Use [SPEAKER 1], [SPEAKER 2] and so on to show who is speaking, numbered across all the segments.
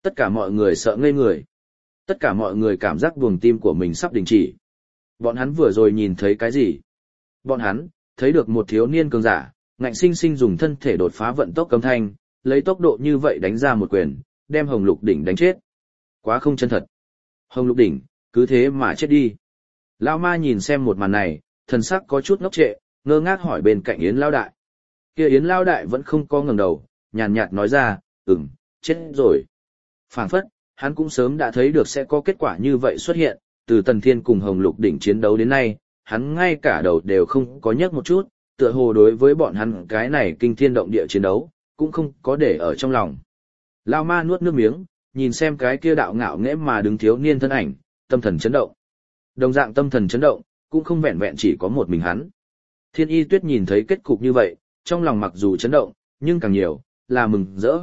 [SPEAKER 1] Tất cả mọi người sợ ngây người. Tất cả mọi người cảm giác buồng tim của mình sắp đình chỉ. Bọn hắn vừa rồi nhìn thấy cái gì? Bọn hắn thấy được một thiếu niên cường giả, ngạnh sinh sinh dùng thân thể đột phá vận tốc cấm thanh, lấy tốc độ như vậy đánh ra một quyền, đem Hồng Lục Đỉnh đánh chết. Quá không chân thật. Hồng Lục Đỉnh, cứ thế mà chết đi. Lão ma nhìn xem một màn này, thần sắc có chút ngốc trệ, ngơ ngác hỏi bên cạnh Yến Lão Đại. Kia Yến Lão Đại vẫn không có ngẩng đầu, nhàn nhạt nói ra, chết rồi. Phảng phất, hắn cũng sớm đã thấy được sẽ có kết quả như vậy xuất hiện, từ Tần Thiên cùng Hồng Lục Đỉnh chiến đấu đến nay, hắn ngay cả đầu đều không có nhấc một chút, tựa hồ đối với bọn hắn cái này kinh thiên động địa chiến đấu, cũng không có để ở trong lòng. Lão ma nuốt nước miếng, nhìn xem cái kia đạo ngạo nghễ mà đứng thiếu niên thân ảnh, tâm thần chấn động. Đồng dạng tâm thần chấn động, cũng không vẹn vẹn chỉ có một mình hắn. Thiên Y Tuyết nhìn thấy kết cục như vậy, trong lòng mặc dù chấn động, nhưng càng nhiều là mừng rỡ.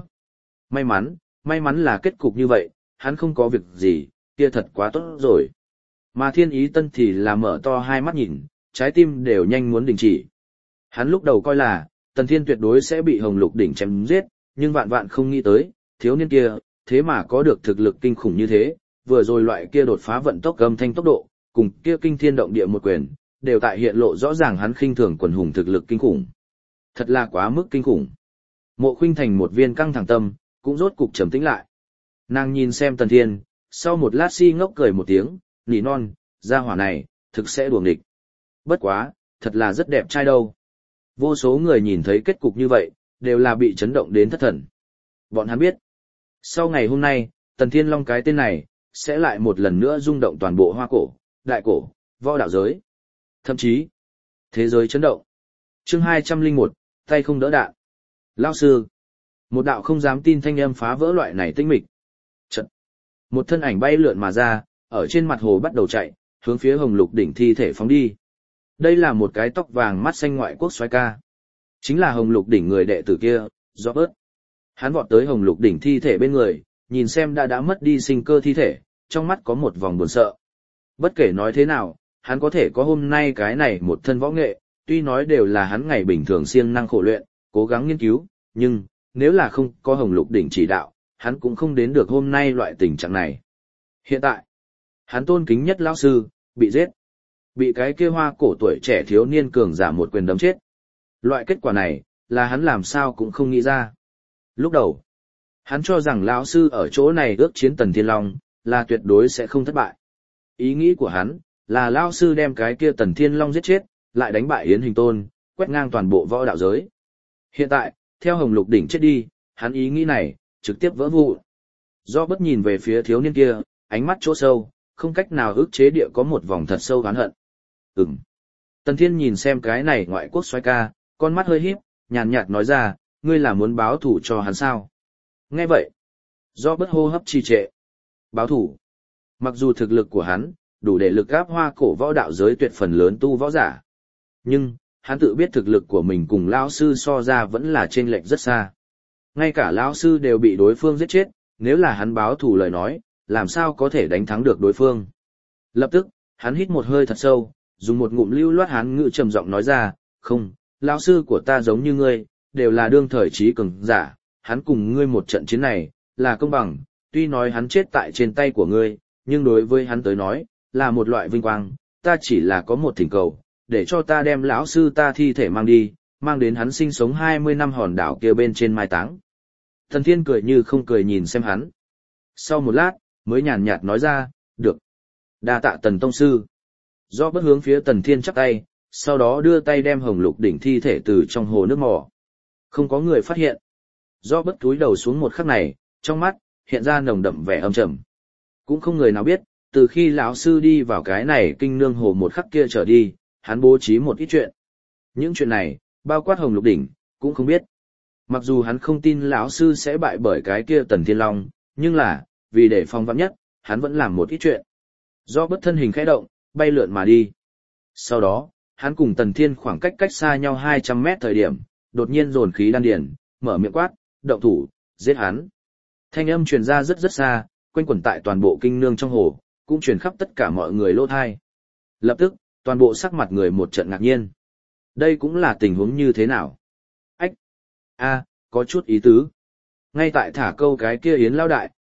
[SPEAKER 1] May mắn là kết cục như vậy, hắn không có việc gì, kia thật quá tốt rồi. Mà Thiên Ý Tân thì là mở to hai mắt nhìn, trái tim đều nhanh muốn đình chỉ. Hắn lúc đầu coi là, Tần Thiên tuyệt đối sẽ bị Hồng Lục Đỉnh chém giết, nhưng vạn vạn không nghĩ tới, thiếu niên kia, thế mà có được thực lực kinh khủng như thế, vừa rồi loại kia đột phá vận tốc âm thanh tốc độ, cùng kia kinh thiên động địa một quyền, đều tại hiện lộ rõ ràng hắn khinh thường quần hùng thực lực kinh khủng. Thật là quá mức kinh khủng. Mộ Khuynh Thành một viên căng thẳng tâm, cũng rốt cục trầm tĩnh lại. Nàng nhìn xem Tần Thiên, sau một lát si ngốc cười một tiếng, nỉ non, gia hỏa này, thực sẽ đuổi nghịch. Bất quá, thật là rất đẹp trai đâu. Vô số người nhìn thấy kết cục như vậy, đều là bị chấn động đến thất thần. Bọn hắn biết, sau ngày hôm nay, Tần Thiên Long cái tên này, sẽ lại một lần nữa rung động toàn bộ Hoa Cổ, Đại Cổ, võ đạo giới. Thậm chí, thế giới chấn động. Chương 201, tay không đỡ đạn. Lão sư. Một đạo không dám tin thanh âm phá vỡ loại này tĩnh mịch. Chợt, một thân ảnh bay lượn mà ra, ở trên mặt hồ bắt đầu chạy, hướng phía Hồng Lục Đỉnh thi thể phóng đi. Đây là một cái tóc vàng mắt xanh ngoại quốc soái ca. Chính là Hồng Lục Đỉnh người đệ tử kia, Robert. Hắn vọt tới Hồng Lục Đỉnh thi thể bên người, nhìn xem đã mất đi sinh cơ thi thể, trong mắt có một vòng buồn sợ. Bất kể nói thế nào, hắn có thể có hôm nay cái này một thân võ nghệ, tuy nói đều là hắn ngày bình thường siêng năng khổ luyện, cố gắng nghiên cứu, nhưng nếu là không có Hồng Lục Đỉnh chỉ đạo, hắn cũng không đến được hôm nay loại tình trạng này. Hiện tại, hắn tôn kính nhất lão sư, bị giết. Bị cái kia Hoa Cổ tuổi trẻ thiếu niên cường giả một quyền đấm chết. Loại kết quả này, là hắn làm sao cũng không nghĩ ra. Lúc đầu, hắn cho rằng lão sư ở chỗ này ước chiến Tần Thiên Long, là tuyệt đối sẽ không thất bại. Ý nghĩ của hắn, là lão sư đem cái kia Tần Thiên Long giết chết, lại đánh bại Yến Hình Tôn, quét ngang toàn bộ võ đạo giới. Hiện tại, theo Hồng Lục Đỉnh chết đi, hắn ý nghĩ này, trực tiếp vỡ vụn. Do bất nhìn về phía thiếu niên kia, ánh mắt chỗ sâu, không cách nào ức chế địa có một vòng thật sâu oán hận. Tần Thiên nhìn xem cái này ngoại quốc soái ca, con mắt hơi híp, nhàn nhạt nói ra, ngươi là muốn báo thù cho hắn sao? Nghe vậy, do bất hô hấp trì trệ. Báo thù. Mặc dù thực lực của hắn, đủ để lực gáp Hoa Cổ võ đạo giới tuyệt phần lớn tu võ giả. Nhưng, hắn tự biết thực lực của mình cùng lão sư so ra vẫn là chênh lệch rất xa. Ngay cả lão sư đều bị đối phương giết chết, nếu là hắn báo thù lời nói, làm sao có thể đánh thắng được đối phương. Lập tức, hắn hít một hơi thật sâu, dùng một ngụm lưu loát hán ngữ trầm giọng nói ra, không, lão sư của ta giống như ngươi, đều là đương thời trí cường giả, hắn cùng ngươi một trận chiến này, là công bằng, tuy nói hắn chết tại trên tay của ngươi, nhưng đối với hắn tới nói, là một loại vinh quang, ta chỉ là có một thỉnh cầu, để cho ta đem lão sư ta thi thể mang đi, mang đến hắn sinh sống 20 năm hòn đảo kia bên trên mai táng. Thần Thiên cười như không cười nhìn xem hắn. Sau một lát, mới nhàn nhạt nói ra, được. Đa tạ Tần tông sư. Do bất hướng phía Tần Thiên chắp tay, sau đó đưa tay đem Hồng Lục Đỉnh thi thể từ trong hồ nước mò. Không có người phát hiện. Do bất cúi đầu xuống một khắc này, trong mắt, hiện ra nồng đậm vẻ âm trầm. Cũng không người nào biết, từ khi lão sư đi vào cái này kinh nương hồ một khắc kia trở đi, hắn bố trí một ít chuyện. Những chuyện này, bao quát Hồng Lục Đỉnh, cũng không biết. Mặc dù hắn không tin lão sư sẽ bại bởi cái kia Tần Thiên Long, nhưng là, vì để phòng vắn nhất, hắn vẫn làm một ít chuyện. Do bất thân hình khẽ động, bay lượn mà đi. Sau đó, hắn cùng Tần Thiên khoảng cách xa nhau 200 mét thời điểm, đột nhiên dồn khí đan điền, mở miệng quát, động thủ, giết hắn. Thanh âm truyền ra rất xa, quanh quẩn tại toàn bộ kinh nương trong hồ, cũng truyền khắp tất cả mọi người lỗ thai. Lập tức, toàn bộ sắc mặt người một trận ngạc nhiên. Đây cũng là tình huống như thế nào? Ách! Có chút ý tứ. Ngay tại thả câu cái kia Yến Lão Đại,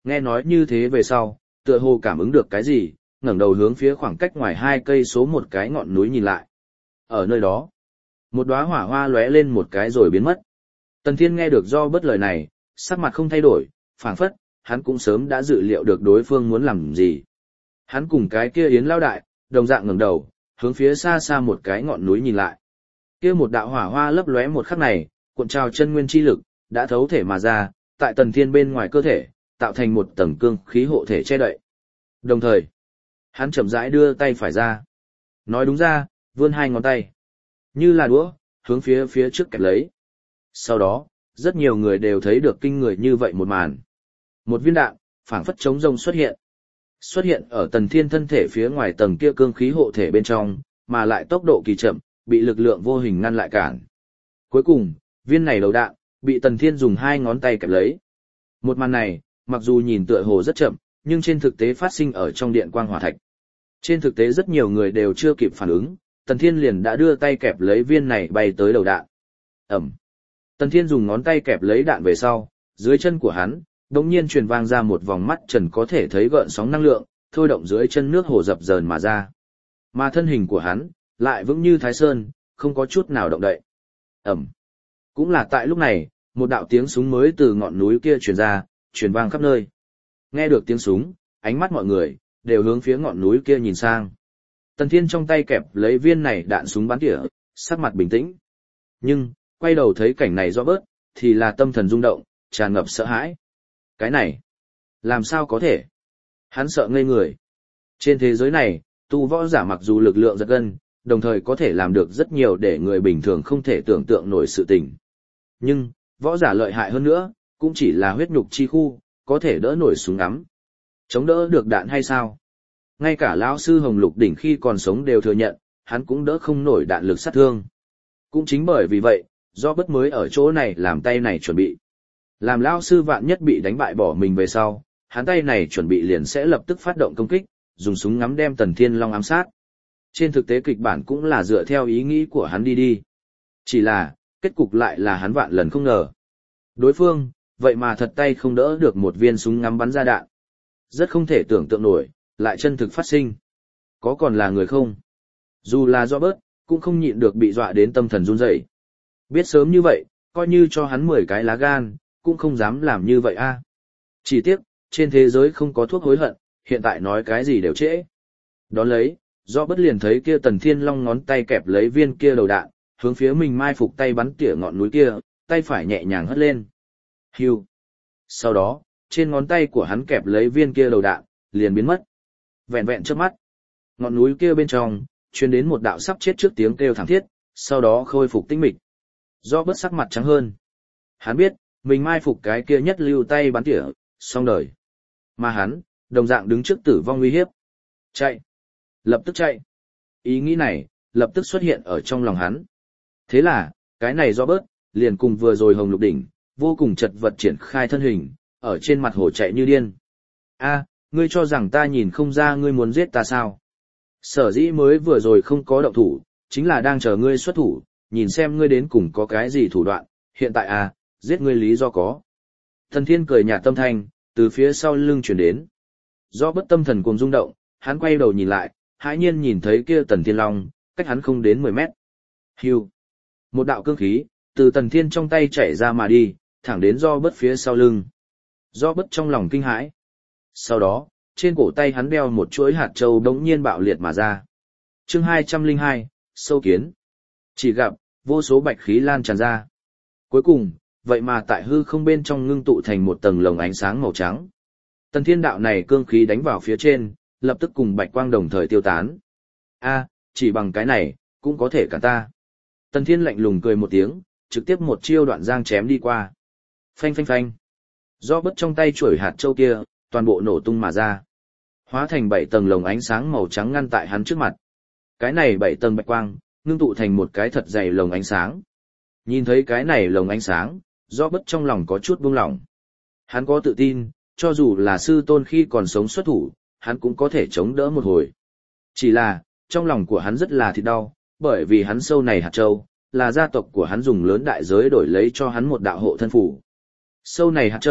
[SPEAKER 1] Nghe nói như thế về sau, tựa hồ cảm ứng được cái gì, ngẩng đầu hướng phía khoảng cách ngoài 2 cây số một cái ngọn núi nhìn lại. Ở nơi đó, một đóa hỏa hoa lóe lên một cái rồi biến mất. Tần Thiên nghe được do bất lời này, sắc mặt không thay đổi, phảng phất, hắn cũng sớm đã dự liệu được đối phương muốn làm gì. Hắn cùng cái kia Yến Lao Đại, đồng dạng ngẩng đầu, hướng phía xa xa một cái ngọn núi nhìn lại. Kia một đạo hỏa hoa lấp lóe một khắc này, cuộn trào chân nguyên chi lực, đã thấu thể mà ra, tại Tần Thiên bên ngoài cơ thể, tạo thành một tầng cương khí hộ thể che đậy. Đồng thời, hắn chậm rãi đưa tay phải ra. Nói đúng ra, vươn 2 ngón tay. Như là đũa, hướng phía trước kẹp lấy. Sau đó, rất nhiều người đều thấy được kinh người như vậy một màn. Một viên đạn, phảng phất trống rông xuất hiện. Xuất hiện ở Tần Thiên thân thể phía ngoài tầng kia cương khí hộ thể bên trong, mà lại tốc độ kỳ chậm, bị lực lượng vô hình ngăn lại cản. Cuối cùng, viên này đầu đạn, bị Tần Thiên dùng 2 ngón tay kẹp lấy. Một màn này, mặc dù nhìn tựa hồ rất chậm, nhưng trên thực tế phát sinh ở trong điện quang hỏa thạch. Trên thực tế rất nhiều người đều chưa kịp phản ứng, Tần Thiên liền đã đưa tay kẹp lấy viên này bay tới đầu đạn. Ẩm. Tần Thiên dùng ngón tay kẹp lấy đạn về sau, dưới chân của hắn, đột nhiên truyền vang ra một vòng mắt trần có thể thấy gợn sóng năng lượng, thôi động dưới chân nước hồ dập dờn mà ra. Mà thân hình của hắn, lại vững như Thái Sơn, không có chút nào động đậy. Ẩm. Cũng là tại lúc này, một đạo tiếng súng mới từ ngọn núi kia truyền ra, truyền vang khắp nơi. Nghe được tiếng súng, ánh mắt mọi người đều hướng phía ngọn núi kia nhìn sang. Tần Thiên trong tay kẹp lấy viên này đạn súng bắn tỉa, sắc mặt bình tĩnh. Nhưng, quay đầu thấy cảnh này rõ bớt, thì là tâm thần rung động, tràn ngập sợ hãi. Cái này, làm sao có thể? Hắn sợ ngây người. Trên thế giới này, tu võ giả mặc dù lực lượng giật gân, đồng thời có thể làm được rất nhiều để người bình thường không thể tưởng tượng nổi sự tình. Nhưng, võ giả lợi hại hơn nữa, cũng chỉ là huyết nhục chi khu, có thể đỡ nổi súng ngắm. Chống đỡ được đạn hay sao? Ngay cả lão sư Hồng Lục Đỉnh khi còn sống đều thừa nhận, hắn cũng đỡ không nổi đạn lực sát thương. Cũng chính bởi vì vậy, do bất mới ở chỗ này làm tay này chuẩn bị. Làm lão sư vạn nhất bị đánh bại bỏ mình về sau, hắn tay này chuẩn bị liền sẽ lập tức phát động công kích, dùng súng ngắm đem Tần Thiên Long ám sát. Trên thực tế kịch bản cũng là dựa theo ý nghĩ của hắn đi. Chỉ là, kết cục lại là hắn vạn lần không ngờ. Đối phương, vậy mà thật tay không đỡ được một viên súng ngắm bắn ra đạn. Rất không thể tưởng tượng nổi, lại chân thực phát sinh. Có còn là người không? Dù là do bớt, cũng không nhịn được bị dọa đến tâm thần run rẩy. Biết sớm như vậy, coi như cho hắn 10 cái lá gan, cũng không dám làm như vậy a. Chỉ tiếc, trên thế giới không có thuốc hối hận, hiện tại nói cái gì đều trễ. Đón lấy, do bất liền thấy kia Tần Thiên Long ngón tay kẹp lấy viên kia đầu đạn, hướng phía mình mai phục tay bắn tỉa ngọn núi kia, tay phải nhẹ nhàng hất lên. Hiu. Sau đó, trên ngón tay của hắn kẹp lấy viên kia đầu đạn, liền biến mất. Vẹn vẹn trước mắt, ngọn núi kia bên trong, truyền đến một đạo sắp chết trước tiếng kêu thảm thiết, sau đó khôi phục tĩnh mịch. Do bất sắc mặt trắng hơn. Hắn biết, mình mai phục cái kia nhất lưu tay bắn tỉa, xong đời. Mà hắn, đồng dạng đứng trước tử vong nguy hiếp. Chạy. Lập tức chạy. Ý nghĩ này, lập tức xuất hiện ở trong lòng hắn. Thế là, cái này do bớt, liền cùng vừa rồi Hồng Lục Đỉnh, vô cùng chật vật triển khai thân hình, ở trên mặt hồ chạy như điên. A, ngươi cho rằng ta nhìn không ra ngươi muốn giết ta sao? Sở dĩ mới vừa rồi không có động thủ, chính là đang chờ ngươi xuất thủ, nhìn xem ngươi đến cùng có cái gì thủ đoạn, hiện tại giết ngươi lý do có. Thần Thiên cười nhạt tâm thanh, từ phía sau lưng chuyển đến. Do bất tâm thần cùng rung động, hắn quay đầu nhìn lại, hãi nhiên nhìn thấy kia Tần Thiên Long, cách hắn không đến 10 mét. Hiu. Một đạo cương khí, từ Tần Thiên trong tay chảy ra mà đi, thẳng đến do bất phía sau lưng. Do bất trong lòng kinh hãi. Sau đó, trên cổ tay hắn đeo một chuỗi hạt châu đống nhiên bạo liệt mà ra. Chương 202, sâu kiến. Chỉ gặp, vô số bạch khí lan tràn ra. Cuối cùng, vậy mà tại hư không bên trong ngưng tụ thành một tầng lồng ánh sáng màu trắng. Tần Thiên đạo này cương khí đánh vào phía trên, lập tức cùng bạch quang đồng thời tiêu tán. A, chỉ bằng cái này, cũng có thể cả ta. Tần Thiên lạnh lùng cười một tiếng, trực tiếp một chiêu đoạn giang chém đi qua. Phanh phanh phanh. Do bất trong tay chuỗi hạt châu kia, toàn bộ nổ tung mà ra. Hóa thành 7 tầng lồng ánh sáng màu trắng ngăn tại hắn trước mặt. Cái này 7 tầng bạch quang, ngưng tụ thành một cái thật dày lồng ánh sáng. Nhìn thấy cái này lồng ánh sáng, do bất trong lòng có chút buông lỏng. Hắn có tự tin, cho dù là sư tôn khi còn sống xuất thủ, hắn cũng có thể chống đỡ một hồi. Chỉ là, trong lòng của hắn rất là thịt đau, bởi vì hắn sâu này hạt châu, là gia tộc của hắn dùng lớn đại giới đổi lấy cho hắn một đạo hộ thân phủ. Sâu này hạt châu,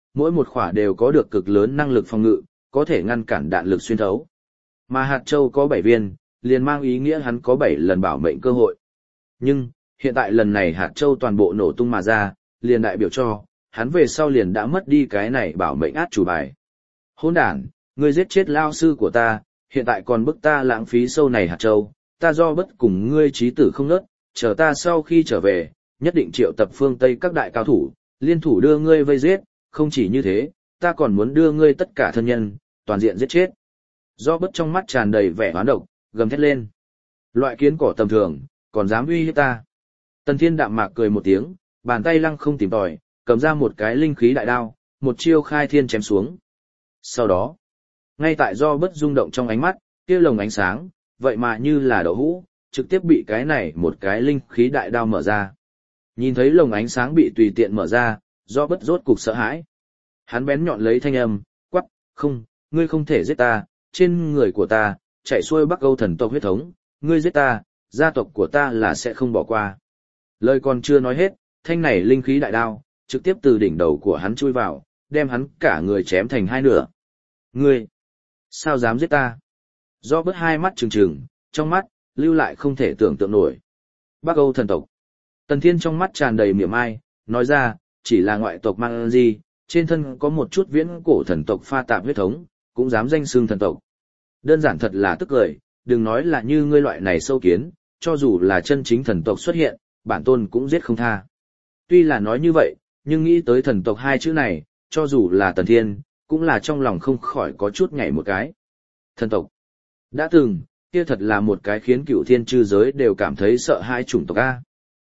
[SPEAKER 1] mỗi một khỏa đều có được cực lớn năng lực phòng ngự, có thể ngăn cản đạn lực xuyên thấu. Mà hạt châu có 7 viên, liền mang ý nghĩa hắn có 7 lần bảo mệnh cơ hội. Nhưng, hiện tại lần này hạt châu toàn bộ nổ tung mà ra, liền đại biểu cho, hắn về sau liền đã mất đi cái này bảo mệnh át chủ bài. Hỗn đản, ngươi giết chết lao sư của ta, hiện tại còn bức ta lãng phí sâu này hạt châu, ta do bất cùng ngươi chí tử không nớt, chờ ta sau khi trở về, nhất định triệu tập phương Tây các đại cao thủ, liên thủ đưa ngươi vây giết, không chỉ như thế, ta còn muốn đưa ngươi tất cả thân nhân, toàn diện giết chết. Do bất trong mắt tràn đầy vẻ oán độc, gầm thét lên. Loại kiến cỏ tầm thường, còn dám uy hiếp ta. Tần Thiên đạm mạc cười một tiếng, bàn tay lăng không tìm tòi, cầm ra một cái linh khí đại đao, một chiêu khai thiên chém xuống. Sau đó, ngay tại do bất rung động trong ánh mắt, kia lồng ánh sáng, vậy mà như là đậu hũ, trực tiếp bị cái này một cái linh khí đại đao mở ra. Nhìn thấy lồng ánh sáng bị tùy tiện mở ra, do bất rốt cục sợ hãi. Hắn bén nhọn lấy thanh âm, quắc, không, ngươi không thể giết ta, trên người của ta, chạy xuôi Bắc Âu thần tộc huyết thống, ngươi giết ta, gia tộc của ta là sẽ không bỏ qua. Lời còn chưa nói hết, thanh này linh khí đại đao, trực tiếp từ đỉnh đầu của hắn chui vào, đem hắn cả người chém thành hai nửa. Ngươi, sao dám giết ta? Do bớt hai mắt trừng trừng, trong mắt, lưu lại không thể tưởng tượng nổi. Bắc Âu thần tộc. Tần Thiên trong mắt tràn đầy mỉa mai, nói ra, chỉ là ngoại tộc mang gì, trên thân có một chút viễn cổ thần tộc pha tạp huyết thống, cũng dám danh xưng thần tộc. Đơn giản thật là tức cười, đừng nói là như ngươi loại này sâu kiến, cho dù là chân chính thần tộc xuất hiện, bản tôn cũng giết không tha. Tuy là nói như vậy, nhưng nghĩ tới thần tộc hai chữ này, cho dù là Tần Thiên, cũng là trong lòng không khỏi có chút nhảy một cái. Thần tộc. Đã từng, kia thật là một cái khiến cửu thiên chư giới đều cảm thấy sợ hãi chủng tộc A.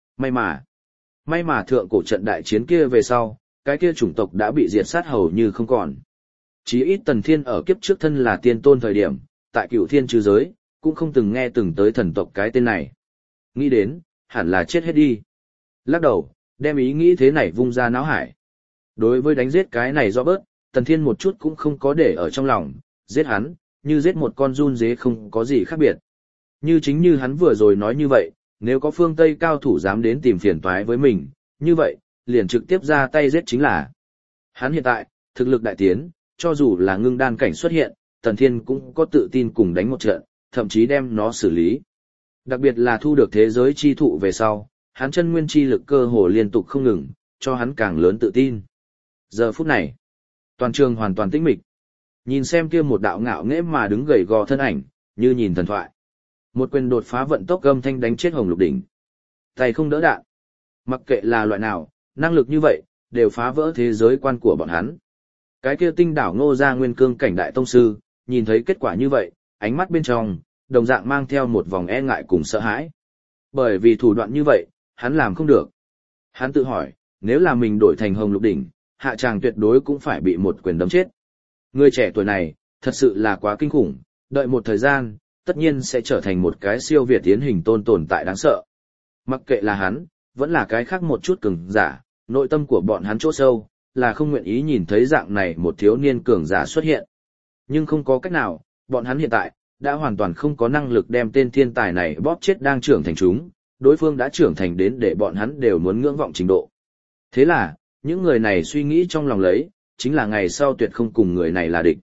[SPEAKER 1] May mà thượng cổ trận đại chiến kia về sau, cái kia chủng tộc đã bị diệt sát hầu như không còn. Chí ít Tần Thiên ở kiếp trước thân là tiên tôn thời điểm, tại cửu thiên chư giới, cũng không từng nghe từng tới thần tộc cái tên này. Nghĩ đến, hẳn là chết hết đi. Lắc đầu, đem ý nghĩ thế này vung ra náo hải. Đối với đánh giết cái này do bớt, Tần Thiên một chút cũng không có để ở trong lòng, giết hắn, như giết một con giun dế không có gì khác biệt. Như chính như hắn vừa rồi nói như vậy, nếu có phương Tây cao thủ dám đến tìm phiền toái với mình, như vậy, liền trực tiếp ra tay giết chính là. Hắn hiện tại, thực lực đại tiến, cho dù là ngưng đan cảnh xuất hiện, Tần Thiên cũng có tự tin cùng đánh một trận, thậm chí đem nó xử lý. Đặc biệt là thu được thế giới chi thụ về sau, hắn chân nguyên chi lực cơ hồ liên tục không ngừng, cho hắn càng lớn tự tin. Giờ phút này, toàn trường hoàn toàn tĩnh mịch. Nhìn xem kia một đạo ngạo nghễ mà đứng gầy gò thân ảnh, như nhìn thần thoại. Một quyền đột phá vận tốc âm thanh đánh chết Hồng Lục Đỉnh. Tay không đỡ đạn. Mặc kệ là loại nào, năng lực như vậy, đều phá vỡ thế giới quan của bọn hắn. Cái kia tinh đảo Ngô gia nguyên cương cảnh đại tông sư, nhìn thấy kết quả như vậy, ánh mắt bên trong, đồng dạng mang theo một vòng e ngại cùng sợ hãi. Bởi vì thủ đoạn như vậy, hắn làm không được. Hắn tự hỏi, nếu là mình đổi thành Hồng Lục Đỉnh, hạ tràng tuyệt đối cũng phải bị một quyền đấm chết. Người trẻ tuổi này, thật sự là quá kinh khủng, đợi một thời gian, tất nhiên sẽ trở thành một cái siêu việt tiến hình tồn tại đáng sợ. Mặc kệ là hắn, vẫn là cái khác một chút cường giả, nội tâm của bọn hắn chỗ sâu, là không nguyện ý nhìn thấy dạng này một thiếu niên cường giả xuất hiện. Nhưng không có cách nào, bọn hắn hiện tại, đã hoàn toàn không có năng lực đem tên thiên tài này bóp chết đang trưởng thành chúng, đối phương đã trưởng thành đến để bọn hắn đều muốn ngưỡng vọng trình độ. Thế là, những người này suy nghĩ trong lòng lấy, chính là ngày sau tuyệt không cùng người này là địch.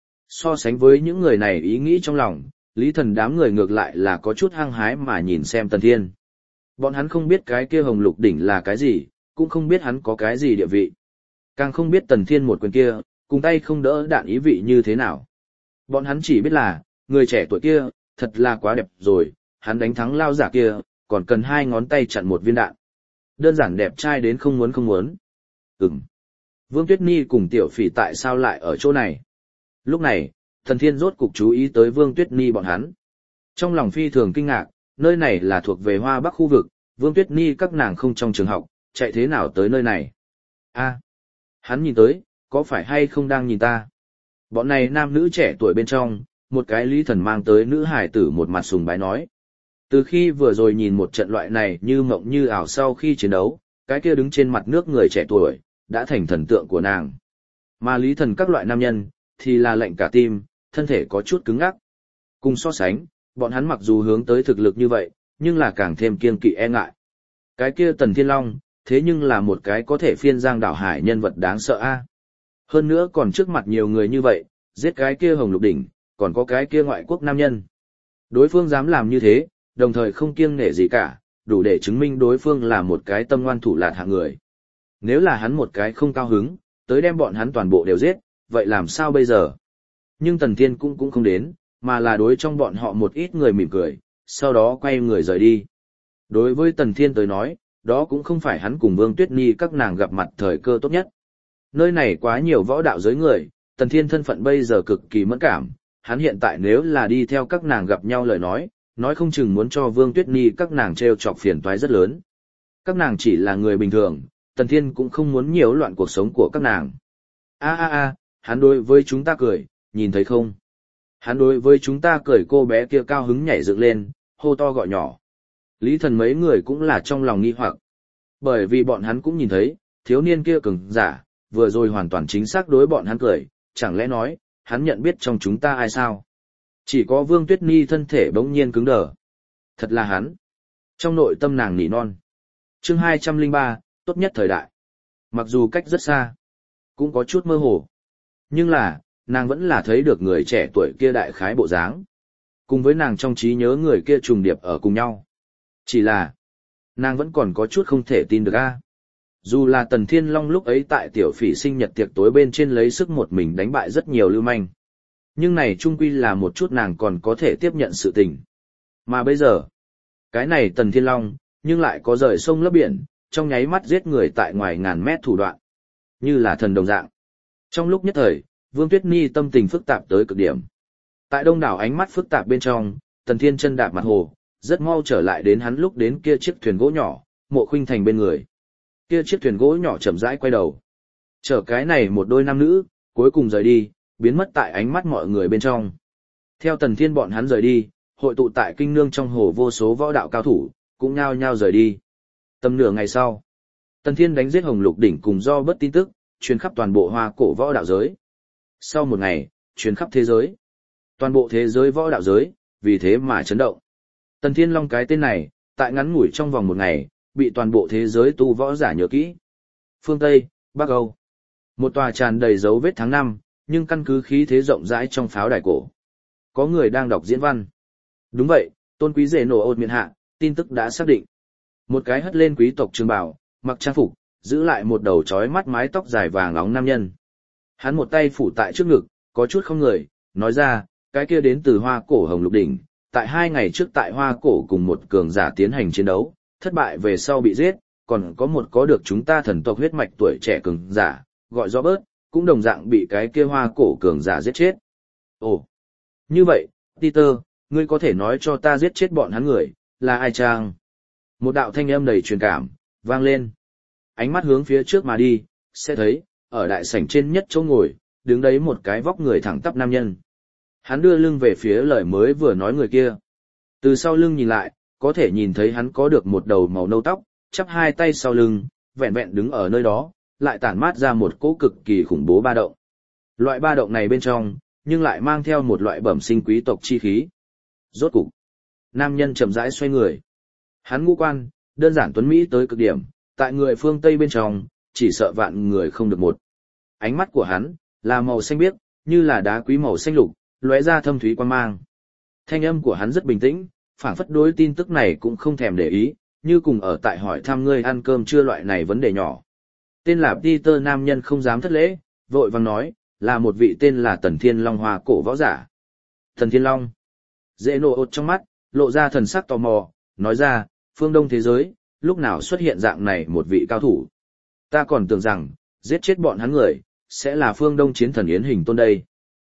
[SPEAKER 1] So sánh với những người này ý nghĩ trong lòng, Lý Thần đám người ngược lại là có chút hăng hái mà nhìn xem Tần Thiên. Bọn hắn không biết cái kia Hồng Lục Đỉnh là cái gì, cũng không biết hắn có cái gì địa vị. Càng không biết Tần Thiên một quyền kia, cùng tay không đỡ đạn ý vị như thế nào. Bọn hắn chỉ biết là, người trẻ tuổi kia, thật là quá đẹp rồi, hắn đánh thắng lao giả kia, còn cần 2 ngón tay chặn một viên đạn. Đơn giản đẹp trai đến không muốn không muốn. Vương Tuyết Nhi cùng Tiểu Phỉ tại sao lại ở chỗ này? Lúc này, Tần Thiên rốt cục chú ý tới Vương Tuyết Nhi bọn hắn. Trong lòng phi thường kinh ngạc, nơi này là thuộc về Hoa Bắc khu vực, Vương Tuyết Nhi các nàng không trong trường học, chạy thế nào tới nơi này? Hắn nhìn tới, có phải hay không đang nhìn ta? Bọn này nam nữ trẻ tuổi bên trong, một cái Lý Thần mang tới nữ hải tử một mặt sùng bái nói. Từ khi vừa rồi nhìn một trận loại này như mộng như ảo sau khi chiến đấu, cái kia đứng trên mặt nước người trẻ tuổi, đã thành thần tượng của nàng. Mà Lý Thần các loại nam nhân, thì là lạnh cả tim, thân thể có chút cứng ngắc. Cùng so sánh, bọn hắn mặc dù hướng tới thực lực như vậy, nhưng là càng thêm kiêng kỵ e ngại. Cái kia Tần Thiên Long, thế nhưng là một cái có thể phiên giang đảo hải nhân vật đáng sợ a. Hơn nữa còn trước mặt nhiều người như vậy, giết cái kia Hồng Lục Đỉnh, còn có cái kia ngoại quốc nam nhân. Đối phương dám làm như thế, đồng thời không kiêng nể gì cả, đủ để chứng minh đối phương là một cái tâm ngoan thủ lạt hạng người. Nếu là hắn một cái không cao hứng, tới đem bọn hắn toàn bộ đều giết, vậy làm sao bây giờ? Nhưng Tần Thiên cũng không đến, mà là đối trong bọn họ một ít người mỉm cười, sau đó quay người rời đi. Đối với Tần Thiên tới nói, đó cũng không phải hắn cùng Vương Tuyết Nhi các nàng gặp mặt thời cơ tốt nhất. Nơi này quá nhiều võ đạo giới người, Tần Thiên thân phận bây giờ cực kỳ mẫn cảm, hắn hiện tại nếu là đi theo các nàng gặp nhau lời nói không chừng muốn cho Vương Tuyết Nhi các nàng treo chọc phiền toái rất lớn. Các nàng chỉ là người bình thường, Tần Thiên cũng không muốn nhiễu loạn cuộc sống của các nàng. Hắn đối với chúng ta cười, nhìn thấy không? Hắn đối với chúng ta cười, cô bé kia cao hứng nhảy dựng lên, hô to gọi nhỏ. Lý Thần mấy người cũng là trong lòng nghi hoặc. Bởi vì bọn hắn cũng nhìn thấy, thiếu niên kia cường giả, vừa rồi hoàn toàn chính xác đối bọn hắn cười, chẳng lẽ nói, hắn nhận biết trong chúng ta ai sao? Chỉ có Vương Tuyết Nhi thân thể bỗng nhiên cứng đờ. Thật là hắn. Trong nội tâm nàng nỉ non. Chương 203, tốt nhất thời đại. Mặc dù cách rất xa, cũng có chút mơ hồ. Nhưng là, nàng vẫn là thấy được người trẻ tuổi kia đại khái bộ dáng. Cùng với nàng trong trí nhớ người kia trùng điệp ở cùng nhau. Chỉ là, nàng vẫn còn có chút không thể tin được a. Dù là Tần Thiên Long lúc ấy tại tiểu phỉ sinh nhật tiệc tối bên trên lấy sức một mình đánh bại rất nhiều lưu manh. Nhưng này chung quy là một chút nàng còn có thể tiếp nhận sự tình. Mà bây giờ, cái này Tần Thiên Long, nhưng lại có rời sông lấp biển, trong nháy mắt giết người tại ngoài ngàn mét thủ đoạn. Như là thần đồng dạng. Trong lúc nhất thời, Vương Tuyết Nhi tâm tình phức tạp tới cực điểm. Tại đông đảo ánh mắt phức tạp bên trong, Tần Thiên chân đạp mặt hồ, rất mau trở lại đến hắn lúc đến kia chiếc thuyền gỗ nhỏ, Mộ Khuynh Thành bên người. Kia chiếc thuyền gỗ nhỏ chậm rãi quay đầu. Chở cái này một đôi nam nữ, cuối cùng rời đi, biến mất tại ánh mắt mọi người bên trong. Theo Tần Thiên bọn hắn rời đi, hội tụ tại kinh nương trong hồ vô số võ đạo cao thủ, cũng nhao nhao rời đi. Tầm nửa ngày sau, Tần Thiên đánh giết Hồng Lục Đỉnh cùng do bất tin tức, truyền khắp toàn bộ Hoa Cổ võ đạo giới. Sau một ngày, truyền khắp thế giới. Toàn bộ thế giới võ đạo giới, vì thế mà chấn động. Tần Thiên Long cái tên này, tại ngắn ngủi trong vòng một ngày, bị toàn bộ thế giới tu võ giả nhớ kỹ. Phương Tây, Bắc Âu. Một tòa tràn đầy dấu vết tháng 5, nhưng căn cứ khí thế rộng rãi trong pháo đài cổ. Có người đang đọc diễn văn. Đúng vậy, tôn quý rể nổ ột miệng hạ, tin tức đã xác định. Một cái hất lên quý tộc trường bào, mặc trang phục, giữ lại một đầu trói mắt mái tóc dài vàng óng nam nhân. Hắn một tay phủ tại trước ngực, có chút không người, nói ra, cái kia đến từ Hoa Cổ Hồng Lục Đỉnh, tại 2 ngày trước tại Hoa Cổ cùng một cường giả tiến hành chiến đấu, thất bại về sau bị giết, còn có một có được chúng ta thần tộc huyết mạch tuổi trẻ cường giả, gọi do bớt, cũng đồng dạng bị cái kia Hoa Cổ cường giả giết chết. Ồ, như vậy, Peter, ngươi có thể nói cho ta giết chết bọn hắn người, là ai chăng? Một đạo thanh âm đầy truyền cảm, vang lên. Ánh mắt hướng phía trước mà đi, sẽ thấy, ở đại sảnh trên nhất chỗ ngồi, đứng đấy một cái vóc người thẳng tắp nam nhân. Hắn đưa lưng về phía lời mới vừa nói người kia. Từ sau lưng nhìn lại, có thể nhìn thấy hắn có được một đầu màu nâu tóc, chắp hai tay sau lưng, vẹn vẹn đứng ở nơi đó, lại tản mát ra một cỗ cực kỳ khủng bố ba động. Loại ba động này bên trong, nhưng lại mang theo một loại bẩm sinh quý tộc chi khí. Rốt cục, nam nhân chậm rãi xoay người. Hắn ngũ quan, đơn giản tuấn mỹ tới cực điểm, tại người phương Tây bên trong, chỉ sợ vạn người không được một. Ánh mắt của hắn, là màu xanh biếc, như là đá quý màu xanh lục, lóe ra thâm thúy quan mang. Thanh âm của hắn rất bình tĩnh, phảng phất đối tin tức này cũng không thèm để ý, như cùng ở tại hỏi thăm ngươi ăn cơm chưa loại này vấn đề nhỏ. Tên là Peter nam nhân không dám thất lễ, vội vàng nói, là một vị tên là Tần Thiên Long Hoa Cổ võ giả. Tần Thiên Long. Dễ nổ ột trong mắt, lộ ra thần sắc tò mò, nói ra, phương Đông thế giới, lúc nào xuất hiện dạng này một vị cao thủ. Ta còn tưởng rằng, giết chết bọn hắn người, sẽ là phương Đông chiến thần Yến Hình Tôn đây.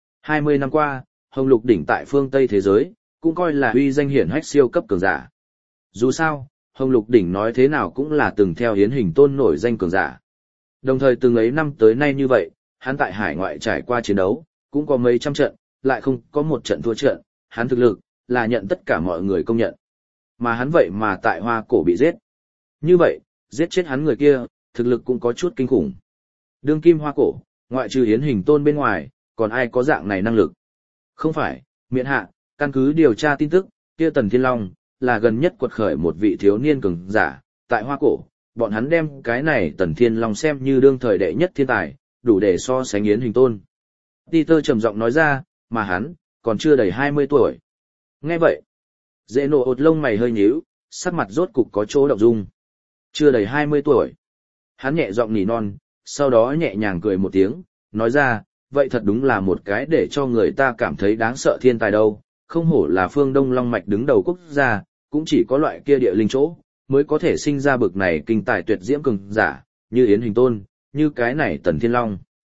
[SPEAKER 1] 20 năm qua, Hồng Lục Đỉnh tại phương Tây thế giới, cũng coi là uy danh hiển hách siêu cấp cường giả. Dù sao, Hồng Lục Đỉnh nói thế nào cũng là từng theo Yến Hình Tôn nổi danh cường giả. Đồng thời từng ấy năm tới nay như vậy, hắn tại hải ngoại trải qua chiến đấu, cũng có mấy trăm trận, lại không có một trận thua trận, hắn thực lực, là nhận tất cả mọi người công nhận. Mà hắn vậy mà tại Hoa Cổ bị giết. Như vậy, giết chết hắn người kia, thực lực cũng có chút kinh khủng. Đương kim Hoa Cổ, ngoại trừ Yến Hình Tôn bên ngoài, còn ai có dạng này năng lực? Không phải, miện hạ, căn cứ điều tra tin tức, kia Tần Thiên Long, là gần nhất quật khởi một vị thiếu niên cường giả, tại Hoa Cổ, bọn hắn đem cái này Tần Thiên Long xem như đương thời đệ nhất thiên tài, đủ để so sánh Yến Huỳnh Tôn. Peter trầm giọng nói ra, mà hắn, còn chưa đầy 20 tuổi. Nghe vậy, dễ nổ ột lông mày hơi nhíu, sắc mặt rốt cục có chỗ động dung. Chưa đầy 20 tuổi. Hắn nhẹ giọng nỉ non, sau đó nhẹ nhàng cười một tiếng, nói ra, vậy thật đúng là một cái để cho người ta cảm thấy đáng sợ thiên tài đâu, không hổ là phương Đông Long Mạch đứng đầu quốc gia, cũng chỉ có loại kia địa linh chỗ, mới có thể sinh ra bực này kinh tài tuyệt diễm cường giả, như Yến Huỳnh Tôn, như cái này Tần Thiên Long.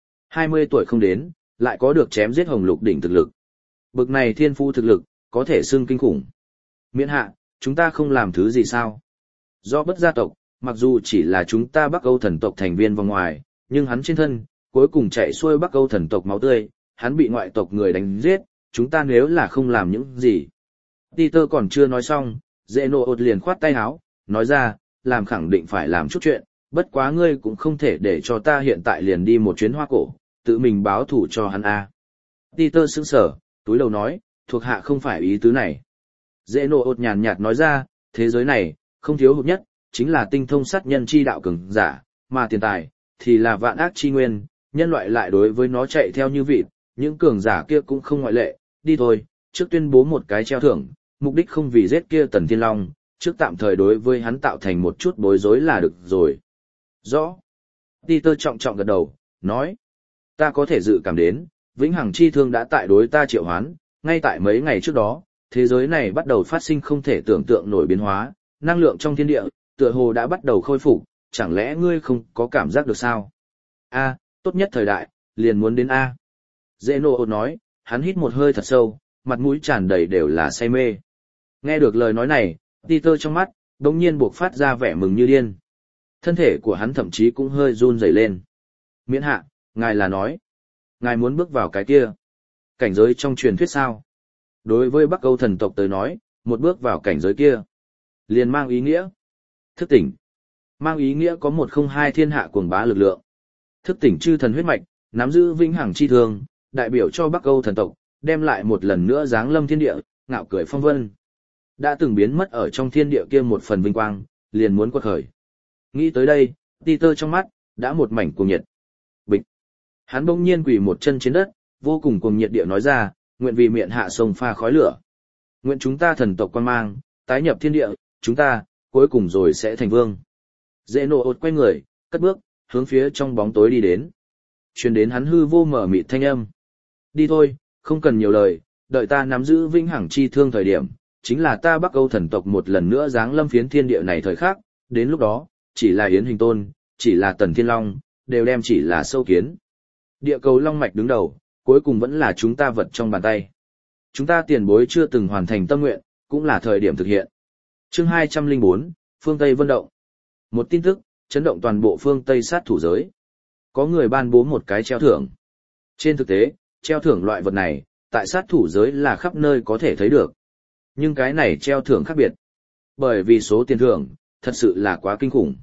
[SPEAKER 1] 20 tuổi không đến, lại có được chém giết Hồng Lục đỉnh thực lực. Bực này thiên phu thực lực, có thể xưng kinh khủng. Miễn hạ, chúng ta không làm thứ gì sao? Do bất gia tộc, mặc dù chỉ là chúng ta Bắc Âu thần tộc thành viên vòng ngoài, nhưng hắn trên thân, cuối cùng chạy xuôi Bắc Âu thần tộc máu tươi, hắn bị ngoại tộc người đánh giết, chúng ta nếu là không làm những gì. Peter còn chưa nói xong, dễ nộ ột liền khoát tay áo, nói ra, làm khẳng định phải làm chút chuyện, bất quá ngươi cũng không thể để cho ta hiện tại liền đi một chuyến Hoa Cổ, tự mình báo thủ cho hắn a. Peter sững sờ, túi đầu nói, thuộc hạ không phải ý tứ này. Dễ nộ ột nhàn nhạt nói ra, thế giới này, không thiếu hụt nhất, chính là tinh thông sát nhân chi đạo cường giả, mà tiền tài, thì là vạn ác chi nguyên, nhân loại lại đối với nó chạy theo như vịt, những cường giả kia cũng không ngoại lệ, đi thôi, trước tuyên bố một cái treo thưởng, mục đích không vì giết kia Tần Thiên Long, trước tạm thời đối với hắn tạo thành một chút bối rối là được rồi. Rõ. Peter trọng trọng gật đầu, nói, ta có thể dự cảm đến, vĩnh hằng chi thương đã tại đối ta triệu hoán, ngay tại mấy ngày trước đó, thế giới này bắt đầu phát sinh không thể tưởng tượng nổi biến hóa, năng lượng trong thiên địa, tựa hồ đã bắt đầu khôi phục, chẳng lẽ ngươi không có cảm giác được sao? A, tốt nhất thời đại, liền muốn đến A. Dễ nộ nói, hắn hít một hơi thật sâu, mặt mũi tràn đầy đều là say mê. Nghe được lời nói này, Peter trong mắt, đột nhiên buộc phát ra vẻ mừng như điên. Thân thể của hắn thậm chí cũng hơi run rẩy lên. Miễn hạ, ngài là nói, ngài muốn bước vào cái kia. Cảnh giới trong truyền thuyết sao? Đối với Bắc Âu thần tộc tới nói, một bước vào cảnh giới kia, liền mang ý nghĩa thức tỉnh. Mang ý nghĩa có 102 thiên hạ cuồng bá lực lượng. Thức tỉnh chư thần huyết mạch, nắm giữ vĩnh hằng chi thương, đại biểu cho Bắc Âu thần tộc, đem lại một lần nữa giáng lâm thiên địa, ngạo cười phong vân. Đã từng biến mất ở trong thiên địa kia một phần vinh quang, liền muốn quật khởi. Nghĩ tới đây, Peter trong mắt, đã một mảnh cuồng nhiệt. Bịch. Hắn bỗng nhiên quỳ một chân trên đất, vô cùng cuồng nhiệt địa nói ra, nguyện vì miệng hạ sông pha khói lửa. Nguyện chúng ta thần tộc quan mang, tái nhập thiên địa, chúng ta, cuối cùng rồi sẽ thành vương. Dễ nộ ột quay người, cất bước, hướng phía trong bóng tối đi đến. Truyền đến hắn hư vô mở mịt thanh âm. Đi thôi, không cần nhiều lời, đợi ta nắm giữ vĩnh hằng chi thương thời điểm, chính là ta Bắc Âu thần tộc một lần nữa giáng lâm phiến thiên địa này thời khắc, đến lúc đó, chỉ là Yến Huỳnh Tôn, chỉ là Tần Thiên Long, đều đem chỉ là sâu kiến. Địa cầu Long Mạch đứng đầu, cuối cùng vẫn là chúng ta vật trong bàn tay. Chúng ta tiền bối chưa từng hoàn thành tâm nguyện, cũng là thời điểm thực hiện. Chương 204, Phương Tây Vân Động. Một tin tức, chấn động toàn bộ phương Tây sát thủ giới. Có người ban bố một cái treo thưởng. Trên thực tế, treo thưởng loại vật này, tại sát thủ giới là khắp nơi có thể thấy được. Nhưng cái này treo thưởng khác biệt. Bởi vì số tiền thưởng, thật sự là quá kinh khủng.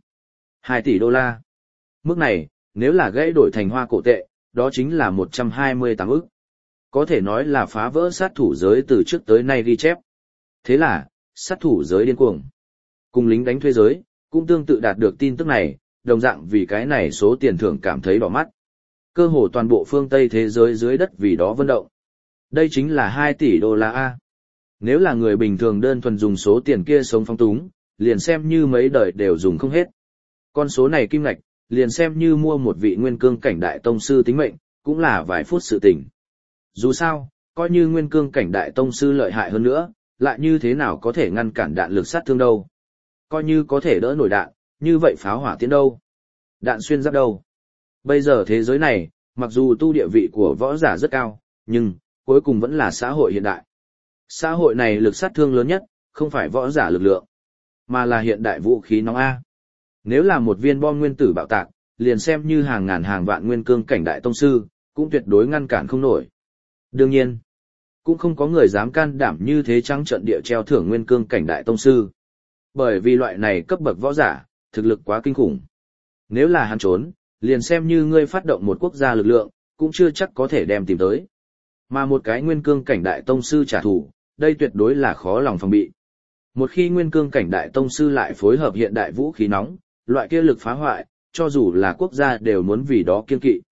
[SPEAKER 1] 2 tỷ đô la. Mức này, nếu là gãy đổi thành hoa cổ tệ, đó chính là 128 ức. Có thể nói là phá vỡ sát thủ giới từ trước tới nay ghi chép. Thế là, sát thủ giới điên cuồng. Cùng lính đánh thuê giới, cũng tương tự đạt được tin tức này, đồng dạng vì cái này số tiền thưởng cảm thấy đỏ mắt. Cơ hồ toàn bộ phương Tây thế giới dưới đất vì đó vận động. Đây chính là 2 tỷ đô la A. Nếu là người bình thường đơn thuần dùng số tiền kia sống phong túng, liền xem như mấy đời đều dùng không hết. Con số này kim ngạch, liền xem như mua một vị nguyên cương cảnh đại tông sư tính mệnh, cũng là vài phút sự tình. Dù sao, coi như nguyên cương cảnh đại tông sư lợi hại hơn nữa, lại như thế nào có thể ngăn cản đạn lực sát thương đâu. Coi như có thể đỡ nổi đạn, như vậy pháo hỏa tiến đâu. Đạn xuyên giáp đâu. Bây giờ thế giới này, mặc dù tu địa vị của võ giả rất cao, nhưng, cuối cùng vẫn là xã hội hiện đại. Xã hội này lực sát thương lớn nhất, không phải võ giả lực lượng, mà là hiện đại vũ khí nóng A. Nếu là một viên bom nguyên tử bạo tạc, liền xem như hàng ngàn hàng vạn nguyên cương cảnh đại tông sư, cũng tuyệt đối ngăn cản không nổi. Đương nhiên, cũng không có người dám can đảm như thế trắng trợn địa treo thưởng nguyên cương cảnh đại tông sư. Bởi vì loại này cấp bậc võ giả, thực lực quá kinh khủng. Nếu là hắn trốn, liền xem như ngươi phát động một quốc gia lực lượng, cũng chưa chắc có thể đem tìm tới. Mà một cái nguyên cương cảnh đại tông sư trả thù, đây tuyệt đối là khó lòng phòng bị. Một khi nguyên cương cảnh đại tông sư lại phối hợp hiện đại vũ khí nóng, loại kia lực phá hoại, cho dù là quốc gia đều muốn vì đó kiêng kỵ.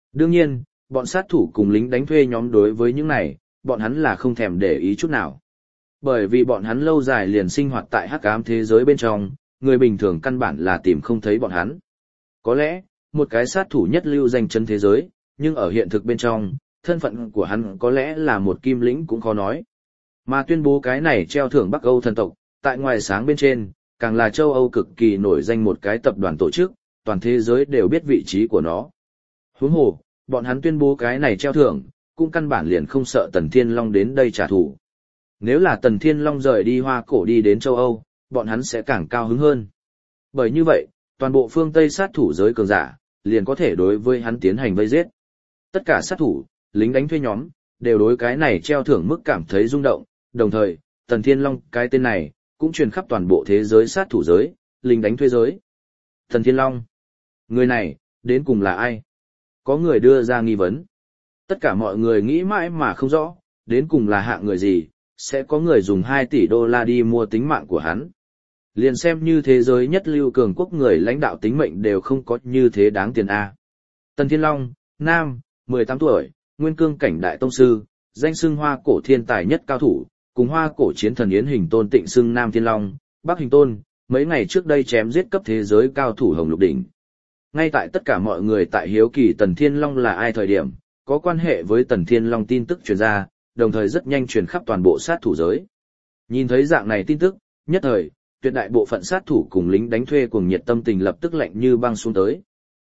[SPEAKER 1] Đương nhiên, bọn sát thủ cùng lính đánh thuê nhóm đối với những này, bọn hắn là không thèm để ý chút nào. Bởi vì bọn hắn lâu dài liền sinh hoạt tại hắc ám thế giới bên trong, người bình thường căn bản là tìm không thấy bọn hắn. Có lẽ, một cái sát thủ nhất lưu danh chấn thế giới, nhưng ở hiện thực bên trong, thân phận của hắn có lẽ là một kim lĩnh cũng khó nói. Mà tuyên bố cái này treo thưởng Bắc Âu thần tộc, tại ngoài sáng bên trên, càng là châu Âu cực kỳ nổi danh một cái tập đoàn tổ chức, toàn thế giới đều biết vị trí của nó. Huống hồ, bọn hắn tuyên bố cái này treo thưởng, cũng căn bản liền không sợ Tần Thiên Long đến đây trả thù. Nếu là Tần Thiên Long rời đi Hoa Cổ đi đến châu Âu, bọn hắn sẽ càng cao hứng hơn. Bởi như vậy, toàn bộ phương Tây sát thủ giới cường giả, liền có thể đối với hắn tiến hành vây giết. Tất cả sát thủ, lính đánh thuê nhóm, đều đối cái này treo thưởng mức cảm thấy rung động, đồng thời, Tần Thiên Long cái tên này, cũng truyền khắp toàn bộ thế giới sát thủ giới, lính đánh thuê giới. Tần Thiên Long, người này, đến cùng là ai? Có người đưa ra nghi vấn. Tất cả mọi người nghĩ mãi mà không rõ, đến cùng là hạng người gì, sẽ có người dùng 2 tỷ đô la đi mua tính mạng của hắn. Liền xem như thế giới nhất lưu cường quốc người lãnh đạo tính mệnh đều không có như thế đáng tiền A. Tần Thiên Long, nam, 18 tuổi, nguyên cương cảnh đại tông sư, danh xưng Hoa Cổ thiên tài nhất cao thủ, cùng Hoa Cổ chiến thần Yến Hình Tôn tịnh xưng Nam Thiên Long, Bắc Hình Tôn, mấy ngày trước đây chém giết cấp thế giới cao thủ Hồng Lục Đỉnh. Ngay tại tất cả mọi người tại hiếu kỳ Tần Thiên Long là ai thời điểm, có quan hệ với Tần Thiên Long tin tức truyền ra, đồng thời rất nhanh truyền khắp toàn bộ sát thủ giới. Nhìn thấy dạng này tin tức, nhất thời, tuyệt đại bộ phận sát thủ cùng lính đánh thuê cùng nhiệt tâm tình lập tức lạnh như băng xuống tới.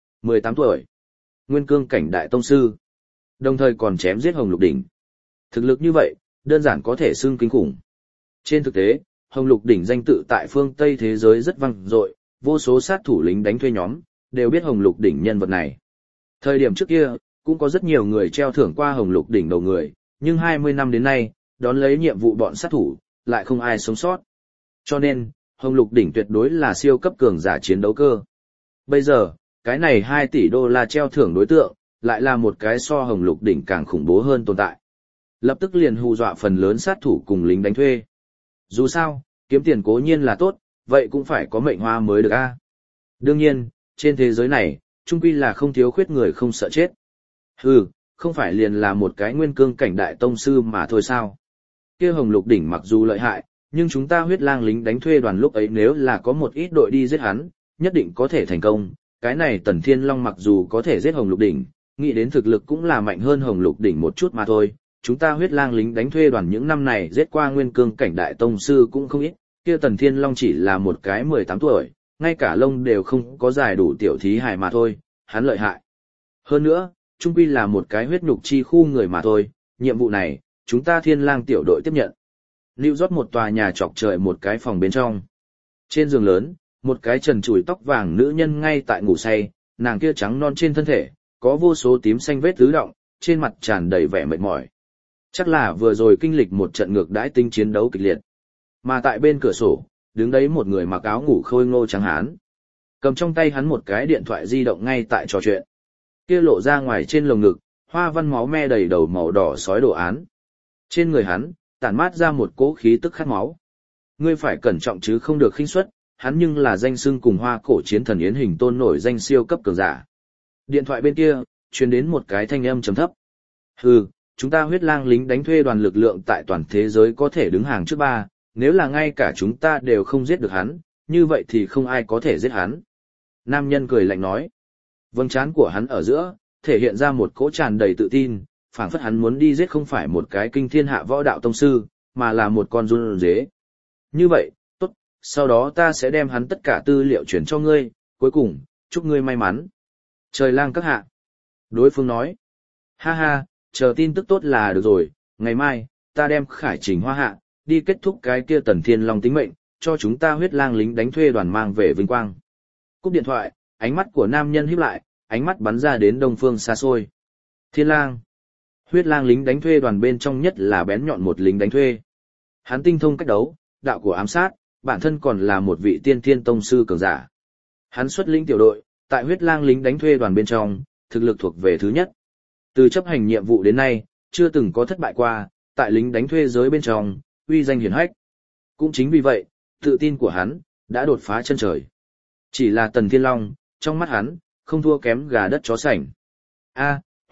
[SPEAKER 1] 18 tuổi, nguyên cương cảnh đại tông sư, đồng thời còn chém giết Hồng Lục Đỉnh. Thực lực như vậy, đơn giản có thể xưng kinh khủng. Trên thực tế, Hồng Lục Đỉnh danh tự tại phương Tây thế giới rất vang dội, vô số sát thủ lính đánh thuê nhóm đều biết Hồng Lục Đỉnh nhân vật này. Thời điểm trước kia, cũng có rất nhiều người treo thưởng qua Hồng Lục Đỉnh đầu người, nhưng 20 năm đến nay, đón lấy nhiệm vụ bọn sát thủ, lại không ai sống sót. Cho nên, Hồng Lục Đỉnh tuyệt đối là siêu cấp cường giả chiến đấu cơ. Bây giờ, cái này 2 tỷ đô la treo thưởng đối tượng, lại là một cái so Hồng Lục Đỉnh càng khủng bố hơn tồn tại. Lập tức liền hù dọa phần lớn sát thủ cùng lính đánh thuê. Dù sao, kiếm tiền cố nhiên là tốt, vậy cũng phải có mệnh hoa mới được a. Đương nhiên, trên thế giới này, chung quy là không thiếu khuyết người không sợ chết. Hừ, không phải liền là một cái nguyên cương cảnh đại tông sư mà thôi sao. Kia Hồng Lục Đỉnh mặc dù lợi hại, nhưng chúng ta huyết lang lính đánh thuê đoàn lúc ấy nếu là có một ít đội đi giết hắn, nhất định có thể thành công. Cái này Tần Thiên Long mặc dù có thể giết Hồng Lục Đỉnh, nghĩ đến thực lực cũng là mạnh hơn Hồng Lục Đỉnh một chút mà thôi. Chúng ta huyết lang lính đánh thuê đoàn những năm này giết qua nguyên cương cảnh đại tông sư cũng không ít, kia Tần Thiên Long chỉ là một cái 18 tuổi, ngay cả lông đều không có dài đủ tiểu thí hài mà thôi, hắn lợi hại. Hơn nữa, trung quy là một cái huyết nhục chi khu người mà thôi, nhiệm vụ này, chúng ta Thiên Lang tiểu đội tiếp nhận. Lưu rót một tòa nhà chọc trời một cái phòng bên trong. Trên giường lớn, một cái trần trụi tóc vàng nữ nhân ngay tại ngủ say, nàng kia trắng non trên thân thể, có vô số tím xanh vết tứ động, trên mặt tràn đầy vẻ mệt mỏi. Chắc là vừa rồi kinh lịch một trận ngược đãi tinh chiến đấu kịch liệt. Mà tại bên cửa sổ, đứng đấy một người mặc áo ngủ khôi ngô trắng hán. Cầm trong tay hắn một cái điện thoại di động ngay tại trò chuyện. Kia lộ ra ngoài trên lồng ngực, hoa văn máu me đầy đầu màu đỏ sói đồ án. Trên người hắn, tản mát ra một cỗ khí tức khát máu. Ngươi phải cẩn trọng chứ không được khinh suất, hắn nhưng là danh xưng cùng Hoa Cổ chiến thần Yến Hình Tôn nổi danh siêu cấp cường giả. Điện thoại bên kia, truyền đến một cái thanh âm trầm thấp. Hừ, chúng ta huyết lang lính đánh thuê đoàn lực lượng tại toàn thế giới có thể đứng hàng trước 3, nếu là ngay cả chúng ta đều không giết được hắn, như vậy thì không ai có thể giết hắn. Nam nhân cười lạnh nói. Vầng trán của hắn ở giữa, thể hiện ra một cỗ tràn đầy tự tin, phảng phất hắn muốn đi giết không phải một cái kinh thiên hạ võ đạo tông sư, mà là một con run dế. Như vậy, tốt, sau đó ta sẽ đem hắn tất cả tư liệu chuyển cho ngươi, cuối cùng, chúc ngươi may mắn. Trời lang các hạ. Đối phương nói. Ha ha, chờ tin tức tốt là được rồi, ngày mai, ta đem Khải Trình Hoa hạ, đi kết thúc cái kia Tần Thiên Long tính mệnh, cho chúng ta huyết lang lính đánh thuê đoàn mang về vinh quang. Cúp điện thoại, ánh mắt của nam nhân híp lại, ánh mắt bắn ra đến đông phương xa xôi. Thiên lang. Huyết lang lính đánh thuê đoàn bên trong nhất là bén nhọn một lính đánh thuê. Hắn tinh thông cách đấu, đạo của ám sát, bản thân còn là một vị tiên thiên tông sư cường giả. Hắn xuất lĩnh tiểu đội, tại huyết lang lính đánh thuê đoàn bên trong, thực lực thuộc về thứ nhất. Từ chấp hành nhiệm vụ đến nay, chưa từng có thất bại qua, tại lính đánh thuê giới bên trong, uy danh hiển hách. Cũng chính vì vậy, tự tin của hắn, đã đột phá chân trời. Chỉ là Tần Thiên Long, trong mắt hắn, không thua kém gà đất chó sành.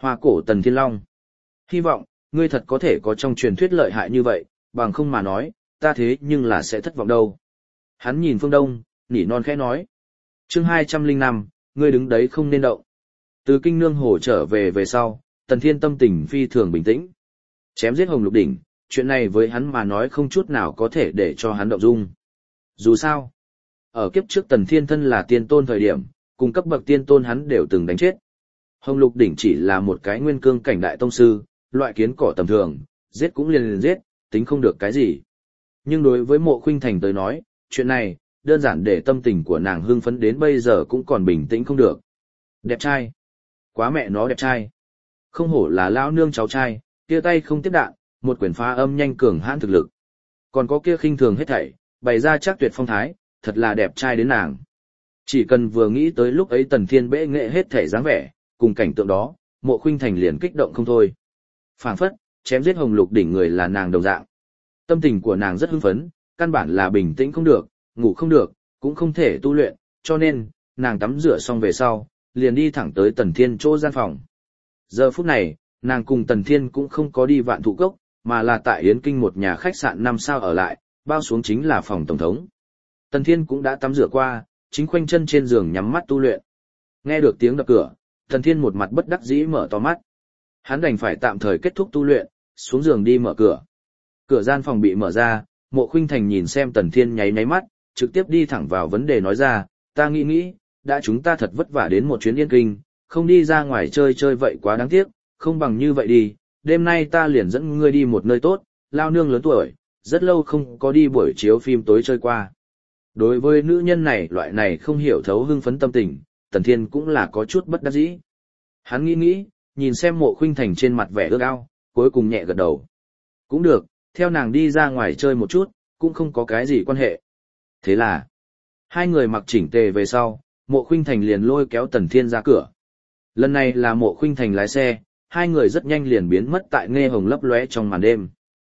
[SPEAKER 1] Hoa cổ Tần Thiên Long. Hy vọng, ngươi thật có thể có trong truyền thuyết lợi hại như vậy, bằng không mà nói, ta thế nhưng là sẽ thất vọng đâu. Hắn nhìn phương đông, nỉ non khẽ nói. Chương 205, ngươi đứng đấy không nên động. Từ kinh nương hồ trở về sau, Tần Thiên tâm tình phi thường bình tĩnh. Chém giết Hồng Lục Đỉnh, chuyện này với hắn mà nói không chút nào có thể để cho hắn động dung. Dù sao, ở kiếp trước Tần Thiên thân là tiên tôn thời điểm, cùng cấp bậc tiên tôn hắn đều từng đánh chết. Hồng Lục Đỉnh chỉ là một cái nguyên cương cảnh đại tông sư, loại kiến cỏ tầm thường, giết cũng liền giết, tính không được cái gì. Nhưng đối với Mộ Khuynh Thành tới nói, chuyện này, đơn giản để tâm tình của nàng hưng phấn đến bây giờ cũng còn bình tĩnh không được. Đẹp trai. Quá mẹ nó đẹp trai. Không hổ là lão nương cháu trai, kia tay không tiếp đạn, một quyền phá âm nhanh cường hãn thực lực. Còn có kia khinh thường hết thảy, bày ra chắc tuyệt phong thái, thật là đẹp trai đến nàng. Chỉ cần vừa nghĩ tới lúc ấy Tần Thiên bẽ nghệ hết thảy dáng vẻ, cùng cảnh tượng đó, Mộ Khuynh Thành liền kích động không thôi. Phảng phất, chém giết Hồng Lục Đỉnh người là nàng đồng dạng. Tâm tình của nàng rất hưng phấn, căn bản là bình tĩnh không được, ngủ không được, cũng không thể tu luyện, cho nên, nàng tắm rửa xong về sau, liền đi thẳng tới Tần Thiên chỗ gian phòng. Giờ phút này, nàng cùng Tần Thiên cũng không có đi Vạn Thụ Cốc, mà là tại Yến Kinh một nhà khách sạn 5 sao ở lại, bao xuống chính là phòng tổng thống. Tần Thiên cũng đã tắm rửa qua, chính khoanh chân trên giường nhắm mắt tu luyện. Nghe được tiếng đập cửa, Tần Thiên một mặt bất đắc dĩ mở to mắt. Hắn đành phải tạm thời kết thúc tu luyện, xuống giường đi mở cửa. Cửa gian phòng bị mở ra, Mộ Khuynh Thành nhìn xem Tần Thiên nháy nháy mắt, trực tiếp đi thẳng vào vấn đề nói ra, ta nghĩ, đã chúng ta thật vất vả đến một chuyến Yên Kinh, không đi ra ngoài chơi chơi vậy quá đáng tiếc, không bằng như vậy đi, đêm nay ta liền dẫn ngươi đi một nơi tốt, lao nương lớn tuổi, rất lâu không có đi buổi chiếu phim tối chơi qua. Đối với nữ nhân này loại này không hiểu thấu hưng phấn tâm tình, Tần Thiên cũng là có chút bất đắc dĩ. Hắn nghĩ, nhìn xem Mộ Khuynh Thành trên mặt vẻ ước ao, cuối cùng nhẹ gật đầu. Cũng được, theo nàng đi ra ngoài chơi một chút, cũng không có cái gì quan hệ. Thế là, hai người mặc chỉnh tề về sau, Mộ Khuynh Thành liền lôi kéo Tần Thiên ra cửa. Lần này là Mộ Khuynh Thành lái xe, hai người rất nhanh liền biến mất tại nghe hồng lấp lóe trong màn đêm.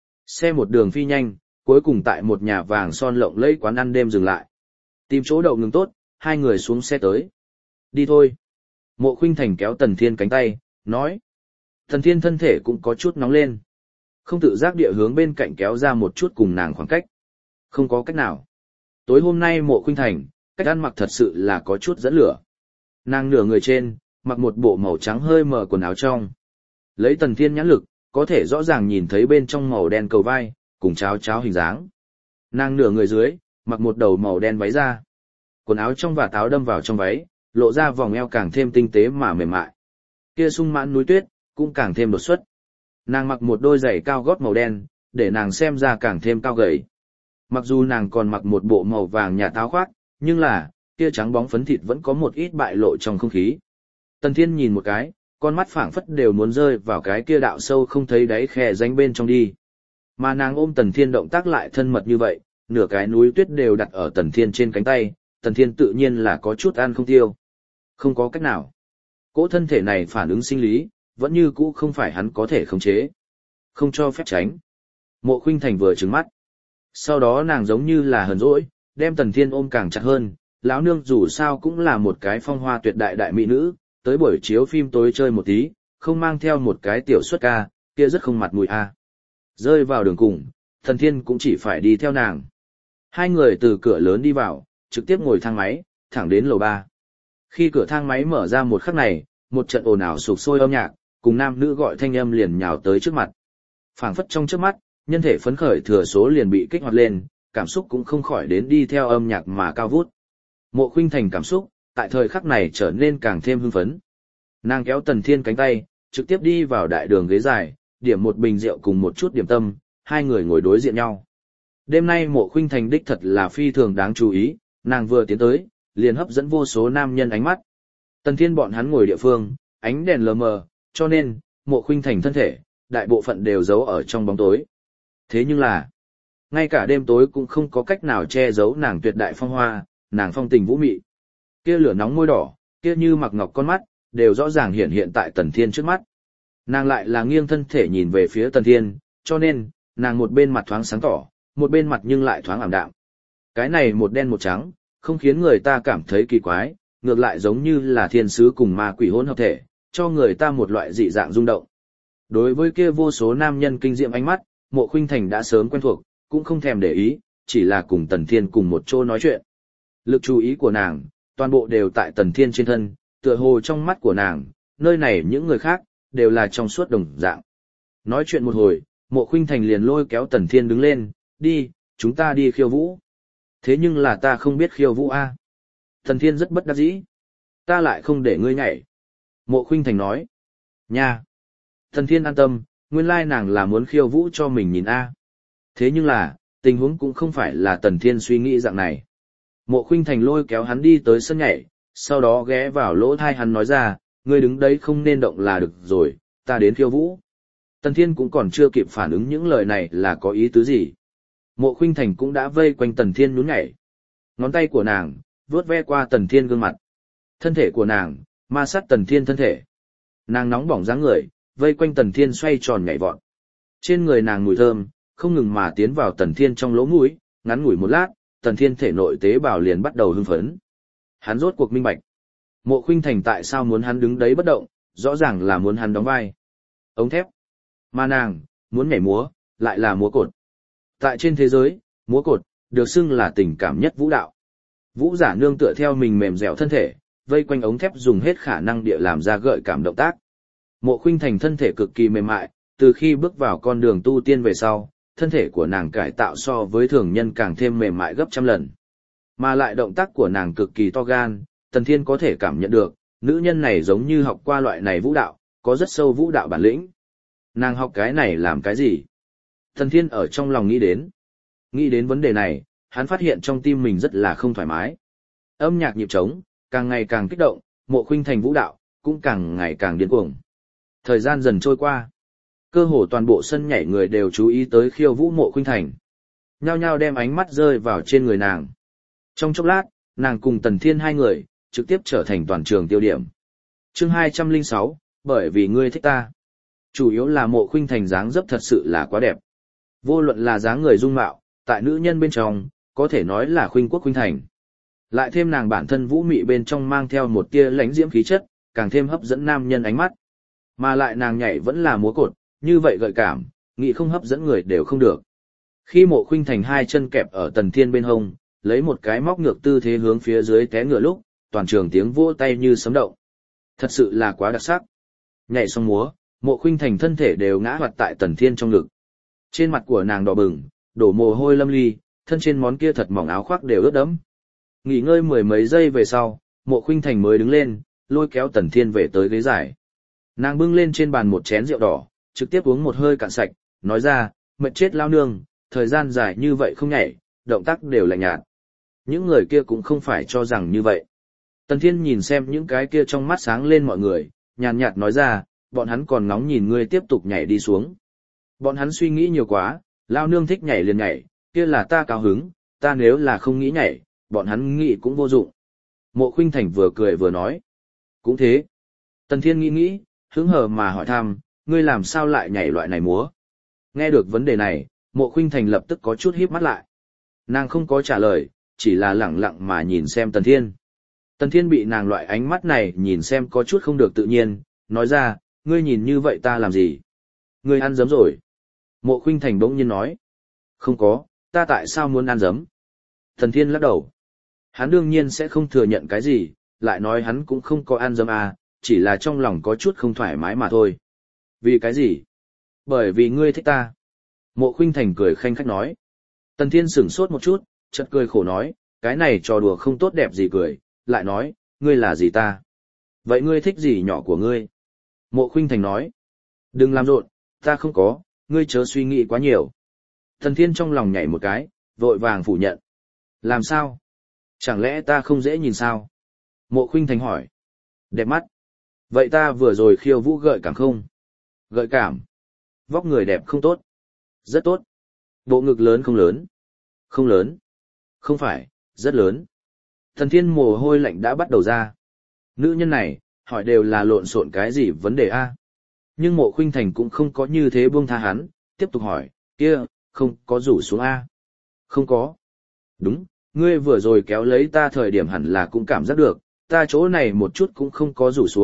[SPEAKER 1] Xe một đường phi nhanh, cuối cùng tại một nhà vàng son lộng lẫy quán ăn đêm dừng lại. Tìm chỗ đậu ngừng tốt, hai người xuống xe tới. Đi thôi. Mộ Khuynh Thành kéo Tần Thiên cánh tay, nói. Tần Thiên thân thể cũng có chút nóng lên. Không tự giác địa hướng bên cạnh kéo ra một chút cùng nàng khoảng cách. Không có cách nào. Tối hôm nay Mộ Khuynh Thành, cách ăn mặc thật sự là có chút dẫn lửa. Nàng nửa người trên, mặc một bộ màu trắng hơi mờ quần áo trong. Lấy Tần Thiên nhãn lực, có thể rõ ràng nhìn thấy bên trong màu đen cầu vai, cùng cháo cháo hình dáng. Nàng nửa người dưới, mặc một đầu màu đen váy da. Quần áo trong và táo đâm vào trong váy, lộ ra vòng eo càng thêm tinh tế mà mềm mại. Kia sung mãn núi tuyết, cũng càng thêm đột xuất. Nàng mặc một đôi giày cao gót màu đen, để nàng xem ra càng thêm cao gầy. Mặc dù nàng còn mặc một bộ màu vàng nhạt áo khoác, nhưng là, kia trắng bóng phấn thịt vẫn có một ít bại lộ trong không khí. Tần Thiên nhìn một cái, con mắt phảng phất đều muốn rơi vào cái kia đạo sâu không thấy đáy khe rãnh bên trong đi. Mà nàng ôm Tần Thiên động tác lại thân mật như vậy, nửa cái núi tuyết đều đặt ở Tần Thiên trên cánh tay, Tần Thiên tự nhiên là có chút ăn không tiêu. Không có cách nào. Cỗ thân thể này phản ứng sinh lý, vẫn như cũ không phải hắn có thể khống chế. Không cho phép tránh. Mộ Khuynh Thành vừa trừng mắt. Sau đó nàng giống như là hờn dỗi, đem Tần Thiên ôm càng chặt hơn, lão nương dù sao cũng là một cái phong hoa tuyệt đại đại mỹ nữ, tới buổi chiếu phim tối chơi một tí, không mang theo một cái tiểu xuất ca, kia rất không mặt mũi a. Rơi vào đường cùng, Tần Thiên cũng chỉ phải đi theo nàng. Hai người từ cửa lớn đi vào, trực tiếp ngồi thang máy, thẳng đến lầu 3. Khi cửa thang máy mở ra một khắc này, một trận ồn ào sục sôi âm nhạc, cùng nam nữ gọi thanh âm liền nhào tới trước mặt. Phảng phất trong trước mắt, nhân thể phấn khởi thừa số liền bị kích hoạt lên, cảm xúc cũng không khỏi đến đi theo âm nhạc mà cao vút. Mộ Khuynh Thành cảm xúc, tại thời khắc này trở nên càng thêm hưng phấn. Nàng kéo Tần Thiên cánh tay, trực tiếp đi vào đại đường ghế dài, điểm một bình rượu cùng một chút điểm tâm, hai người ngồi đối diện nhau. Đêm nay Mộ Khuynh Thành đích thật là phi thường đáng chú ý, nàng vừa tiến tới, liền hấp dẫn vô số nam nhân ánh mắt. Tần Thiên bọn hắn ngồi địa phương, ánh đèn lờ mờ, cho nên, Mộ Khuynh Thành thân thể, đại bộ phận đều giấu ở trong bóng tối. Thế nhưng là, ngay cả đêm tối cũng không có cách nào che giấu nàng tuyệt đại phong hoa, nàng phong tình vũ mị. Kia lửa nóng môi đỏ, kia như mặc ngọc con mắt, đều rõ ràng hiện hiện tại Tần Thiên trước mắt. Nàng lại là nghiêng thân thể nhìn về phía Tần Thiên, cho nên, nàng một bên mặt thoáng sáng tỏ, một bên mặt nhưng lại thoáng ảm đạm. Cái này một đen một trắng, không khiến người ta cảm thấy kỳ quái, ngược lại giống như là thiên sứ cùng ma quỷ hỗn hợp thể, cho người ta một loại dị dạng rung động. Đối với kia vô số nam nhân kinh diệm ánh mắt, Mộ Khuynh Thành đã sớm quen thuộc, cũng không thèm để ý, chỉ là cùng Tần Thiên cùng một chỗ nói chuyện. Lực chú ý của nàng, toàn bộ đều tại Tần Thiên trên thân, tựa hồ trong mắt của nàng, nơi này những người khác, đều là trong suốt đồng dạng. Nói chuyện một hồi, Mộ Khuynh Thành liền lôi kéo Tần Thiên đứng lên, đi, chúng ta đi khiêu vũ. Thế nhưng là ta không biết khiêu vũ a. Tần Thiên rất bất đắc dĩ. Ta lại không để ngươi nhảy. Mộ Khuynh Thành nói. Nha. Tần Thiên an tâm, nguyên lai nàng là muốn khiêu vũ cho mình nhìn a. Thế nhưng là, tình huống cũng không phải là Tần Thiên suy nghĩ dạng này. Mộ Khuynh Thành lôi kéo hắn đi tới sân nhảy, sau đó ghé vào lỗ tai hắn nói ra, ngươi đứng đấy không nên động là được rồi, ta đến khiêu vũ. Tần Thiên cũng còn chưa kịp phản ứng những lời này là có ý tứ gì. Mộ Khuynh Thành cũng đã vây quanh Tần Thiên nhún nhảy. Ngón tay của nàng, vuốt ve qua Tần Thiên gương mặt. Thân thể của nàng, ma sát Tần Thiên thân thể. Nàng nóng bỏng dáng người, vây quanh Tần Thiên xoay tròn nhảy vọt. Trên người nàng mùi thơm, không ngừng mà tiến vào Tần Thiên trong lỗ mũi, ngắn ngủi một lát, Tần Thiên thể nội tế bào liền bắt đầu hưng phấn. Hắn rốt cuộc minh bạch. Mộ Khuynh Thành tại sao muốn hắn đứng đấy bất động, rõ ràng là muốn hắn đóng vai. Ống thép. Mà nàng, muốn nhảy múa, lại là múa cột. Tại trên thế giới, múa cột, được xưng là tình cảm nhất vũ đạo. Vũ giả nương tựa theo mình mềm dẻo thân thể, vây quanh ống thép dùng hết khả năng địa làm ra gợi cảm động tác. Mộ Khuynh Thành thân thể cực kỳ mềm mại, từ khi bước vào con đường tu tiên về sau, thân thể của nàng cải tạo so với thường nhân càng thêm mềm mại gấp trăm lần. Mà lại động tác của nàng cực kỳ to gan, Tần Thiên có thể cảm nhận được, nữ nhân này giống như học qua loại này vũ đạo, có rất sâu vũ đạo bản lĩnh. Nàng học cái này làm cái gì? Tần Thiên ở trong lòng nghĩ đến. Nghĩ đến vấn đề này, hắn phát hiện trong tim mình rất là không thoải mái. Âm nhạc nhịp trống, càng ngày càng kích động, Mộ Khuynh Thành vũ đạo, cũng càng ngày càng điên cuồng. Thời gian dần trôi qua. Cơ hồ toàn bộ sân nhảy người đều chú ý tới khiêu vũ Mộ Khuynh Thành. Nhao nhao đem ánh mắt rơi vào trên người nàng. Trong chốc lát, nàng cùng Tần Thiên hai người, trực tiếp trở thành toàn trường tiêu điểm. Chương 206, bởi vì ngươi thích ta. Chủ yếu là Mộ Khuynh Thành dáng dấp thật sự là quá đẹp. Vô luận là dáng người dung mạo, tại nữ nhân bên trong, có thể nói là khuynh quốc khuynh thành. Lại thêm nàng bản thân vũ mị bên trong mang theo một tia lãnh diễm khí chất, càng thêm hấp dẫn nam nhân ánh mắt. Mà lại nàng nhảy vẫn là múa cột, như vậy gợi cảm, nghĩ không hấp dẫn người đều không được. Khi Mộ Khuynh Thành hai chân kẹp ở Tần Thiên bên hông, lấy một cái móc ngược tư thế hướng phía dưới té ngựa lúc, toàn trường tiếng vỗ tay như sấm động. Thật sự là quá đặc sắc. Nhảy xong múa, Mộ Khuynh Thành thân thể đều ngã hoạt tại Tần Thiên trong ngực. Trên mặt của nàng đỏ bừng, đổ mồ hôi lâm ly, thân trên món kia thật mỏng áo khoác đều ướt đẫm. Nghỉ ngơi mười mấy giây về sau, Mộ Khuynh Thành mới đứng lên, lôi kéo Tần Thiên về tới ghế giải. Nàng bưng lên trên bàn một chén rượu đỏ, trực tiếp uống một hơi cạn sạch, nói ra, mệt chết lao nương, thời gian dài như vậy không nhảy, động tác đều lạnh nhạt. Những người kia cũng không phải cho rằng như vậy. Tần Thiên nhìn xem những cái kia trong mắt sáng lên mọi người, nhàn nhạt nói ra, bọn hắn còn ngóng nhìn ngươi tiếp tục nhảy đi xuống. Bọn hắn suy nghĩ nhiều quá, lao nương thích nhảy liền nhảy, kia là ta cao hứng, ta nếu là không nghĩ nhảy, bọn hắn nghĩ cũng vô dụng. Mộ Khuynh Thành vừa cười vừa nói. Cũng thế. Tần Thiên nghĩ, hứng hờ mà hỏi thăm, ngươi làm sao lại nhảy loại này múa? Nghe được vấn đề này, Mộ Khuynh Thành lập tức có chút híp mắt lại. Nàng không có trả lời, chỉ là lẳng lặng mà nhìn xem Tần Thiên. Tần Thiên bị nàng loại ánh mắt này nhìn xem có chút không được tự nhiên, nói ra, ngươi nhìn như vậy ta làm gì? Ngươi ăn dấm rồi. Mộ Khuynh Thành bỗng nhiên nói. Không có, ta tại sao muốn ăn dấm? Tần Thiên lắc đầu. Hắn đương nhiên sẽ không thừa nhận cái gì, lại nói hắn cũng không có ăn dấm à, chỉ là trong lòng có chút không thoải mái mà thôi. Vì cái gì? Bởi vì ngươi thích ta. Mộ Khuynh Thành cười khanh khách nói. Tần Thiên sửng sốt một chút, chợt cười khổ nói, cái này trò đùa không tốt đẹp gì cười, lại nói, ngươi là gì ta? Vậy ngươi thích gì nhỏ của ngươi? Mộ Khuynh Thành nói. Đừng làm rộn, ta không có, ngươi chớ suy nghĩ quá nhiều. Tần Thiên trong lòng nhảy một cái, vội vàng phủ nhận. Làm sao? Chẳng lẽ ta không dễ nhìn sao? Mộ Khuynh Thành hỏi. Đẹp mắt. Vậy ta vừa rồi khiêu vũ gợi cảm không? Gợi cảm. Vóc người đẹp không tốt? Rất tốt. Bộ ngực lớn không lớn? Không lớn. Không phải, rất lớn. Tần Thiên mồ hôi lạnh đã bắt đầu ra. Nữ nhân này, hỏi đều là lộn xộn cái gì vấn đề a? Nhưng Mộ Khuynh Thành cũng không có như thế buông tha hắn, tiếp tục hỏi, kia, không có rủ xuống a? Không có. Đúng, ngươi vừa rồi kéo lấy ta thời điểm hẳn là cũng cảm giác được, ta chỗ này một chút cũng không có rủ xuống,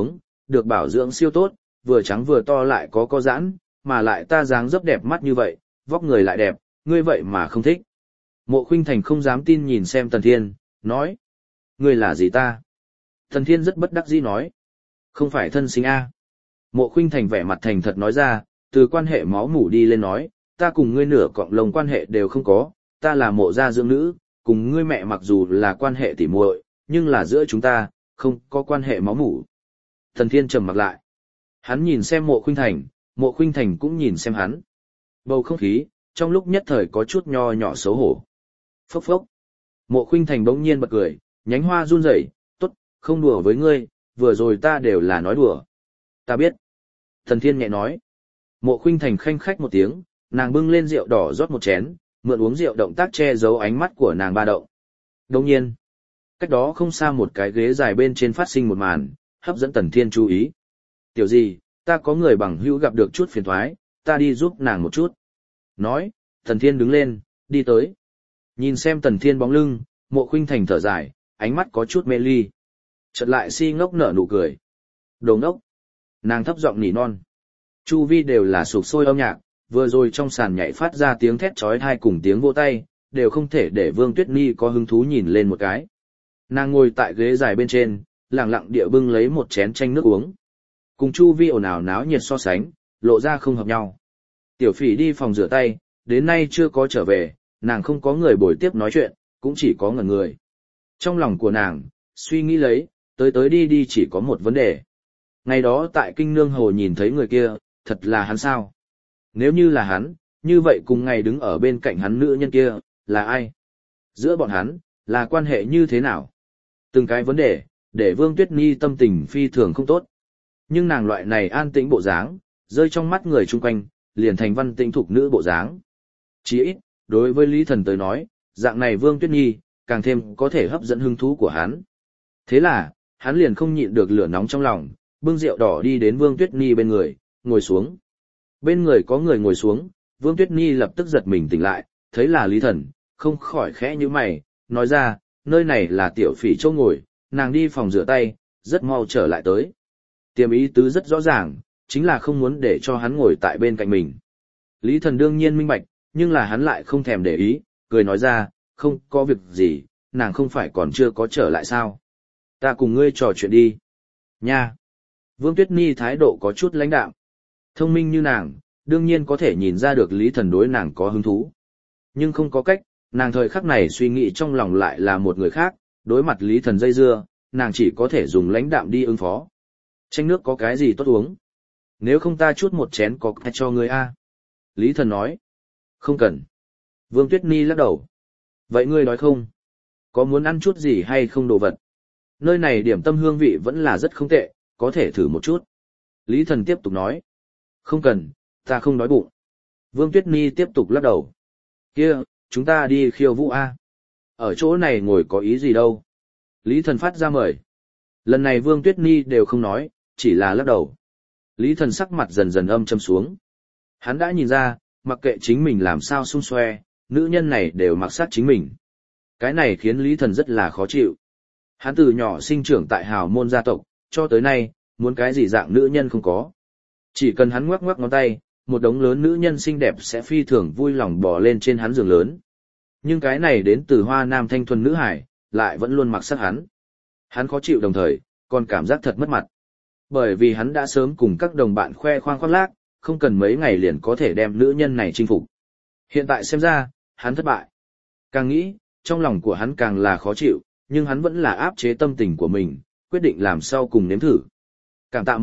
[SPEAKER 1] được bảo dưỡng siêu tốt, vừa trắng vừa to lại có giãn, mà lại ta dáng dấp đẹp mắt như vậy, vóc người lại đẹp, ngươi vậy mà không thích. Mộ Khuynh Thành không dám tin nhìn xem Tần Thiên, nói. Ngươi là gì ta? Tần Thiên rất bất đắc dĩ nói. Không phải thân sinh A. Mộ Khuynh Thành vẻ mặt thành thật nói ra, từ quan hệ máu mủ đi lên nói, ta cùng ngươi nửa cọng lông quan hệ đều không có, ta là mộ gia dưỡng nữ, cùng ngươi mẹ mặc dù là quan hệ tỉ muội, nhưng là giữa chúng ta, không có quan hệ máu mủ. Tần Thiên trầm mặc lại. Hắn nhìn xem Mộ Khuynh Thành cũng nhìn xem hắn. Bầu không khí, trong lúc nhất thời có chút nho nhỏ xấu hổ. Phốc phốc. Mộ Khuynh Thành bỗng nhiên bật cười, nhánh hoa run rẩy, tốt, không đùa với ngươi, vừa rồi ta đều là nói đùa. Ta biết. Tần Thiên nhẹ nói. Mộ Khuynh Thành khanh khách một tiếng, nàng bưng lên rượu đỏ rót một chén, mượn uống rượu động tác che giấu ánh mắt của nàng ba động. Đồng nhiên, cách đó không xa một cái ghế dài bên trên phát sinh một màn, hấp dẫn Tần Thiên chú ý. Tiểu gì, ta có người bằng hữu gặp được chút phiền toái, ta đi giúp nàng một chút. Nói, Tần Thiên đứng lên, đi tới. Nhìn xem Tần Thiên bóng lưng, Mộ Khuynh Thành thở dài, ánh mắt có chút mê ly. Chợt lại si ngốc nở nụ cười. Đồ ngốc. Nàng thấp giọng nỉ non. Chu vi đều là sục sôi âm nhạc, vừa rồi trong sàn nhảy phát ra tiếng thét chói tai cùng tiếng vỗ tay, đều không thể để Vương Tuyết Nhi có hứng thú nhìn lên một cái. Nàng ngồi tại ghế dài bên trên, lặng lặng địa bưng lấy một chén chanh nước uống. Cùng chu vi ồn ào náo nhiệt so sánh, lộ ra không hợp nhau. Tiểu Phỉ đi phòng rửa tay, đến nay chưa có trở về, nàng không có người bồi tiếp nói chuyện, cũng chỉ có ngẩn người. Trong lòng của nàng, suy nghĩ lấy, tới đi đi chỉ có một vấn đề. Ngày đó tại Kinh Nương Hồ nhìn thấy người kia, thật là hắn sao? Nếu như là hắn, như vậy cùng ngày đứng ở bên cạnh hắn nữ nhân kia, là ai? Giữa bọn hắn, là quan hệ như thế nào? Từng cái vấn đề, để Vương Tuyết Nhi tâm tình phi thường không tốt. Nhưng nàng loại này an tĩnh bộ dáng, rơi trong mắt người chung quanh, liền thành văn tĩnh thục nữ bộ dáng. Chỉ ít, đối với Lý Thần tới nói, dạng này Vương Tuyết Nhi, càng thêm có thể hấp dẫn hứng thú của hắn. Thế là, hắn liền không nhịn được lửa nóng trong lòng, bưng rượu đỏ đi đến Vương Tuyết Nhi bên người, ngồi xuống. Bên người có người ngồi xuống, Vương Tuyết Nhi lập tức giật mình tỉnh lại, thấy là Lý Thần, không khỏi khẽ như mày, nói ra, nơi này là Tiểu Phỉ chỗ ngồi, nàng đi phòng rửa tay, rất mau trở lại tới. Tiềm ý tứ rất rõ ràng, chính là không muốn để cho hắn ngồi tại bên cạnh mình. Lý Thần đương nhiên minh bạch, nhưng là hắn lại không thèm để ý, cười nói ra, không có việc gì, nàng không phải còn chưa có trở lại sao. Ta cùng ngươi trò chuyện đi. Nha! Vương Tuyết Nhi thái độ có chút lãnh đạm. Thông minh như nàng, đương nhiên có thể nhìn ra được Lý Thần đối nàng có hứng thú. Nhưng không có cách, nàng thời khắc này suy nghĩ trong lòng lại là một người khác, đối mặt Lý Thần dây dưa, nàng chỉ có thể dùng lãnh đạm đi ứng phó. Chanh nước có cái gì tốt uống? Nếu không ta chút một chén có cái cho ngươi a. Lý Thần nói. Không cần. Vương Tuyết Nhi lắc đầu. Vậy ngươi nói không? Có muốn ăn chút gì hay không đồ vật? Nơi này điểm tâm hương vị vẫn là rất không tệ, có thể thử một chút. Lý Thần tiếp tục nói. Không cần, ta không đói bụng. Vương Tuyết Nhi tiếp tục lắc đầu. Kia, chúng ta đi khiêu vũ a. Ở chỗ này ngồi có ý gì đâu. Lý Thần phát ra mời. Lần này Vương Tuyết Nhi đều không nói, chỉ là lắc đầu. Lý Thần sắc mặt dần dần âm châm xuống. Hắn đã nhìn ra, mặc kệ chính mình làm sao xung xoe, nữ nhân này đều mặc sát chính mình. Cái này khiến Lý Thần rất là khó chịu. Hắn từ nhỏ sinh trưởng tại hào môn gia tộc, cho tới nay, muốn cái gì dạng nữ nhân không có. Chỉ cần hắn ngoắc ngoắc ngón tay, một đống lớn nữ nhân xinh đẹp sẽ phi thường vui lòng bò lên trên hắn giường lớn. Nhưng cái này đến từ Hoa Nam thanh thuần nữ hải, lại vẫn luôn mặc sát hắn. Hắn khó chịu đồng thời, còn cảm giác thật mất mặt. Bởi vì hắn đã sớm cùng các đồng bạn khoe khoang khoác lác, không cần mấy ngày liền có thể đem nữ nhân này chinh phục. Hiện tại xem ra, hắn thất bại. Càng nghĩ, trong lòng của hắn càng là khó chịu, nhưng hắn vẫn là áp chế tâm tình của mình, quyết định làm sau cùng nếm thử. Cảm tạ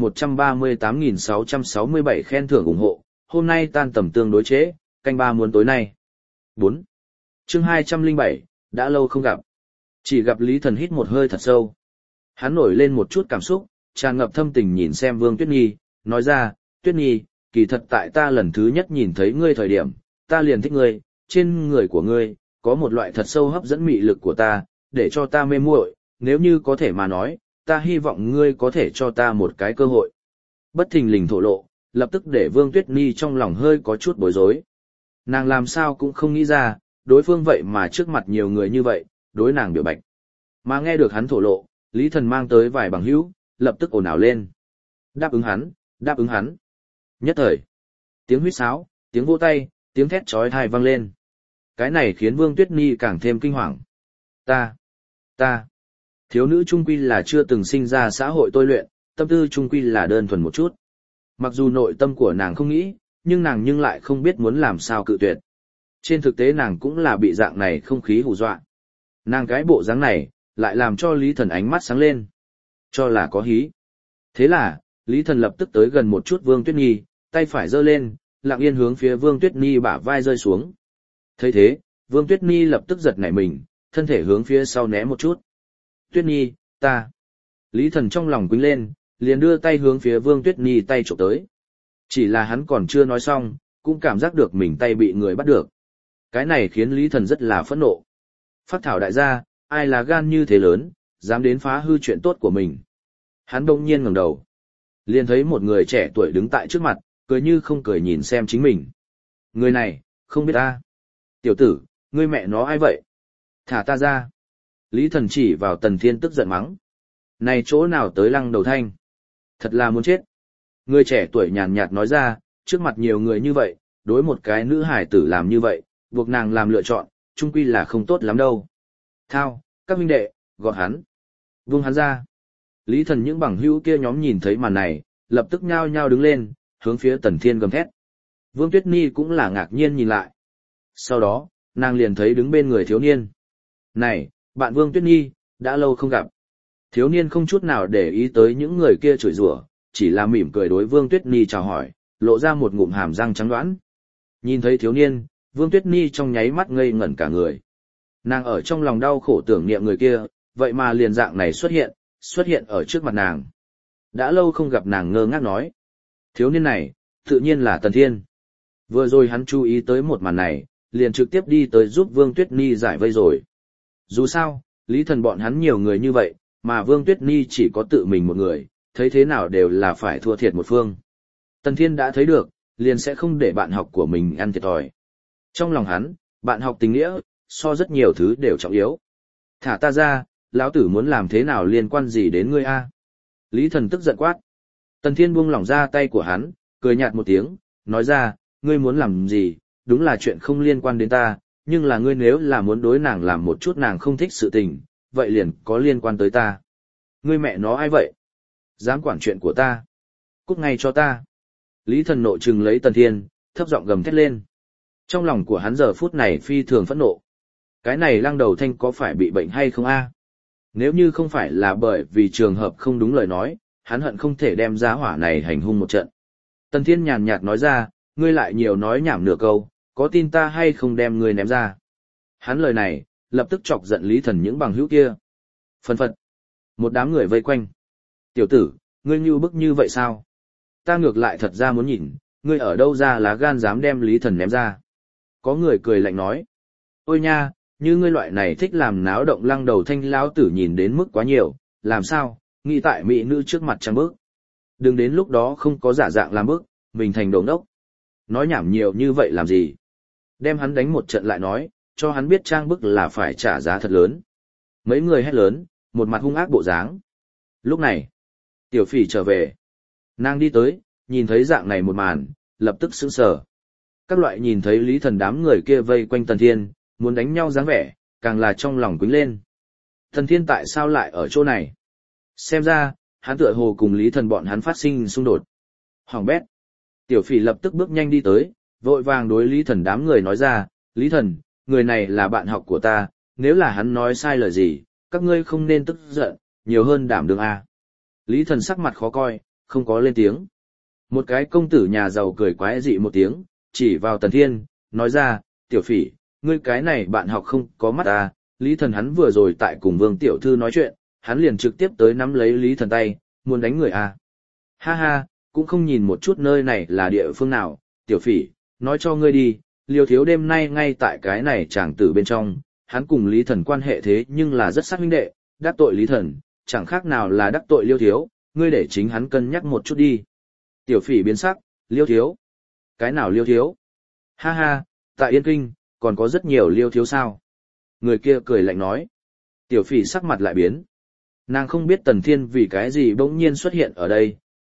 [SPEAKER 1] 138.667 khen thưởng ủng hộ, hôm nay tan tầm tương đối trễ, canh ba muốn tối nay. 4. Chương 207, đã lâu không gặp. Chỉ gặp Lý Thần hít một hơi thật sâu. Hắn nổi lên một chút cảm xúc, tràn ngập thâm tình nhìn xem Vương Tuyết Nhi, nói ra, Tuyết Nhi, kỳ thật tại ta lần thứ nhất nhìn thấy ngươi thời điểm, ta liền thích ngươi, trên người của ngươi, có một loại thật sâu hấp dẫn mị lực của ta, để cho ta mê muội, nếu như có thể mà nói, ta hy vọng ngươi có thể cho ta một cái cơ hội. Bất thình lình thổ lộ, lập tức để Vương Tuyết Nhi trong lòng hơi có chút bối rối. Nàng làm sao cũng không nghĩ ra, đối phương vậy mà trước mặt nhiều người như vậy, đối nàng biểu bạch. Mà nghe được hắn thổ lộ, Lý Thần mang tới vài bằng hữu, lập tức ồn ào lên. Đáp ứng hắn, đáp ứng hắn. Nhất thời, tiếng huýt sáo, tiếng vỗ tay, tiếng thét chói tai vang lên. Cái này khiến Vương Tuyết Nhi càng thêm kinh hoàng. Ta. Thiếu nữ trung quy là chưa từng sinh ra xã hội tôi luyện, tâm tư trung quy là đơn thuần một chút. Mặc dù nội tâm của nàng không nghĩ, nhưng nàng nhưng lại không biết muốn làm sao cự tuyệt. Trên thực tế nàng cũng là bị dạng này không khí hù dọa. Nàng cái bộ dáng này, lại làm cho Lý Thần ánh mắt sáng lên. Cho là có hí. Thế là, Lý Thần lập tức tới gần một chút Vương Tuyết Nhi, tay phải giơ lên, lặng yên hướng phía Vương Tuyết Nhi bả vai rơi xuống. Thấy thế, Vương Tuyết Nhi lập tức giật nảy mình, thân thể hướng phía sau né một chút. Tuyết Nhi, ta. Lý Thần trong lòng quýnh lên, liền đưa tay hướng phía Vương Tuyết Nhi tay chụp tới. Chỉ là hắn còn chưa nói xong, cũng cảm giác được mình tay bị người bắt được. Cái này khiến Lý Thần rất là phẫn nộ. Phác thảo đại gia, ai là gan như thế lớn, dám đến phá hư chuyện tốt của mình. Hắn đông nhiên ngẩng đầu. Liền thấy một người trẻ tuổi đứng tại trước mặt, cười như không cười nhìn xem chính mình. Người này, không biết ta. Tiểu tử, ngươi mẹ nó ai vậy? Thả ta ra. Lý Thần chỉ vào Tần Thiên tức giận mắng. Này chỗ nào tới Lăng Đầu Thanh? Thật là muốn chết. Người trẻ tuổi nhàn nhạt nói ra, trước mặt nhiều người như vậy, đối một cái nữ hải tử làm như vậy, buộc nàng làm lựa chọn, chung quy là không tốt lắm đâu. Thao, các huynh đệ, gọi hắn. Vung hắn ra. Lý Thần những bằng hữu kia nhóm nhìn thấy màn này, lập tức nhao nhao đứng lên, hướng phía Tần Thiên gầm thét. Vương Tuyết Nhi cũng là ngạc nhiên nhìn lại. Sau đó, nàng liền thấy đứng bên người thiếu niên. Này, bạn Vương Tuyết Nhi, đã lâu không gặp. Thiếu niên không chút nào để ý tới những người kia chửi rủa, chỉ là mỉm cười đối Vương Tuyết Nhi chào hỏi, lộ ra một ngụm hàm răng trắng đoán. Nhìn thấy thiếu niên, Vương Tuyết Nhi trong nháy mắt ngây ngẩn cả người. Nàng ở trong lòng đau khổ tưởng niệm người kia, vậy mà liền dạng này xuất hiện ở trước mặt nàng. Đã lâu không gặp nàng ngơ ngác nói. Thiếu niên này, tự nhiên là Tần Thiên. Vừa rồi hắn chú ý tới một màn này, liền trực tiếp đi tới giúp Vương Tuyết Nhi giải vây rồi. Dù sao, Lý Thần bọn hắn nhiều người như vậy, mà Vương Tuyết Nhi chỉ có tự mình một người, thấy thế nào đều là phải thua thiệt một phương. Tần Thiên đã thấy được, liền sẽ không để bạn học của mình ăn thiệt thòi. Trong lòng hắn, bạn học tình nghĩa, so rất nhiều thứ đều trọng yếu. Thả ta ra, lão tử muốn làm thế nào liên quan gì đến ngươi a? Lý Thần tức giận quát. Tần Thiên buông lỏng ra tay của hắn, cười nhạt một tiếng, nói ra, ngươi muốn làm gì, đúng là chuyện không liên quan đến ta, nhưng là ngươi nếu là muốn đối nàng làm một chút nàng không thích sự tình, vậy liền có liên quan tới ta. Ngươi mẹ nó ai vậy? Dám quản chuyện của ta? Cút ngay cho ta. Lý Thần nộ trừng lấy Tần Thiên, thấp giọng gầm thét lên. Trong lòng của hắn giờ phút này phi thường phẫn nộ. Cái này Lăng Đầu Thanh có phải bị bệnh hay không a? Nếu như không phải là bởi vì trường hợp không đúng lời nói, hắn hận không thể đem giá hỏa này hành hung một trận. Tần Thiên nhàn nhạt nói ra, ngươi lại nhiều nói nhảm nửa câu, có tin ta hay không đem ngươi ném ra. Hắn lời này, lập tức chọc giận Lý Thần những bằng hữu kia. Phân phật. Một đám người vây quanh. Tiểu tử, ngươi như bức như vậy sao? Ta ngược lại thật ra muốn nhìn, ngươi ở đâu ra lá gan dám đem Lý Thần ném ra. Có người cười lạnh nói. Ôi nha, như ngươi loại này thích làm náo động Lăng Đầu Thanh lão tử nhìn đến mức quá nhiều, làm sao, nghĩ tại mỹ nữ trước mặt trang bức. Đừng đến lúc đó không có giả dạng làm bức, mình thành đồ ngốc. Nói nhảm nhiều như vậy làm gì? Đem hắn đánh một trận lại nói, cho hắn biết trang bức là phải trả giá thật lớn. Mấy người hét lớn, một mặt hung ác bộ dáng. Lúc này, Tiểu Phỉ trở về. Nàng đi tới, nhìn thấy dạng này một màn, lập tức sững sờ. Các loại nhìn thấy Lý Thần đám người kia vây quanh Tần Thiên, muốn đánh nhau dáng vẻ, càng là trong lòng quýnh lên. Tần Thiên tại sao lại ở chỗ này? Xem ra, hắn tựa hồ cùng Lý Thần bọn hắn phát sinh xung đột. Hoàng bét. Tiểu Phỉ lập tức bước nhanh đi tới, vội vàng đối Lý Thần đám người nói ra, Lý Thần, người này là bạn học của ta, nếu là hắn nói sai lời gì, các ngươi không nên tức giận, nhiều hơn đảm đương a. Lý Thần sắc mặt khó coi, không có lên tiếng. Một cái công tử nhà giàu cười quái dị một tiếng, chỉ vào Tần Thiên, nói ra, Tiểu Phỉ, ngươi cái này bạn học không có mắt à, Lý Thần hắn vừa rồi tại cùng Vương Tiểu Thư nói chuyện, hắn liền trực tiếp tới nắm lấy Lý Thần tay, muốn đánh người à. Ha ha, cũng không nhìn một chút nơi này là địa phương nào, Tiểu Phỉ, nói cho ngươi đi, Liêu Thiếu đêm nay ngay tại cái này chàng tử bên trong, hắn cùng Lý Thần quan hệ thế nhưng là rất sát huynh đệ, đắc tội Lý Thần, chẳng khác nào là đắc tội Liêu Thiếu, ngươi để chính hắn cân nhắc một chút đi. Tiểu Phỉ biến sắc, Liêu Thiếu? Cái nào Liêu Thiếu? Ha ha, tại Yên Kinh, còn có rất nhiều Liêu Thiếu sao? Người kia cười lạnh nói. Tiểu Phỉ sắc mặt lại biến. Nàng không biết Tần Thiên vì cái gì bỗng nhiên xuất hiện ở đây,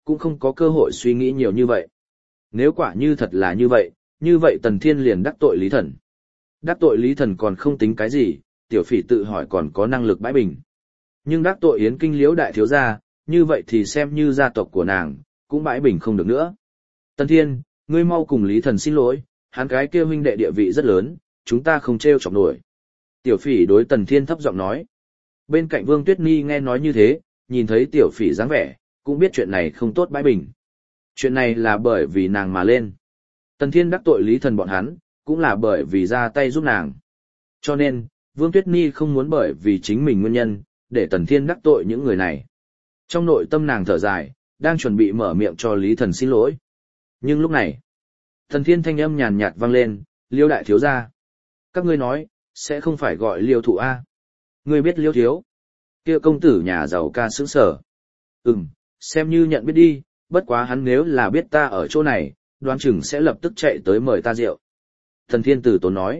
[SPEAKER 1] cũng không có cơ hội suy nghĩ nhiều như vậy. Nếu quả như thật là như vậy Tần Thiên liền đắc tội Lý Thần. Đắc tội Lý Thần còn không tính cái gì, tiểu phỉ tự hỏi còn có năng lực bãi bình. Nhưng đắc tội Yến Kinh Liễu đại thiếu gia, như vậy thì xem như gia tộc của nàng, cũng bãi bình không được nữa. Tần Thiên, ngươi mau cùng Lý Thần xin lỗi, hắn cái kia huynh đệ địa vị rất lớn, chúng ta không trêu chọc nổi. Tiểu phỉ đối Tần Thiên thấp giọng nói. Bên cạnh Vương Tuyết Nhi nghe nói như thế, nhìn thấy tiểu phỉ dáng vẻ, cũng biết chuyện này không tốt bãi bình. Chuyện này là bởi vì nàng mà lên. Tần Thiên đắc tội Lý Thần bọn hắn, cũng là bởi vì ra tay giúp nàng. Cho nên, Vương Tuyết Nhi không muốn bởi vì chính mình nguyên nhân, để Tần Thiên đắc tội những người này. Trong nội tâm nàng thở dài, đang chuẩn bị mở miệng cho Lý Thần xin lỗi. Nhưng lúc này, Tần Thiên thanh âm nhàn nhạt vang lên, Liêu đại thiếu gia. Các ngươi nói, sẽ không phải gọi Liêu thụ A. Ngươi biết Liêu thiếu. Kia công tử nhà giàu ca sướng sở. Xem như nhận biết đi, bất quá hắn nếu là biết ta ở chỗ này, đoán chừng sẽ lập tức chạy tới mời ta rượu. Tần Thiên tử tốn nói.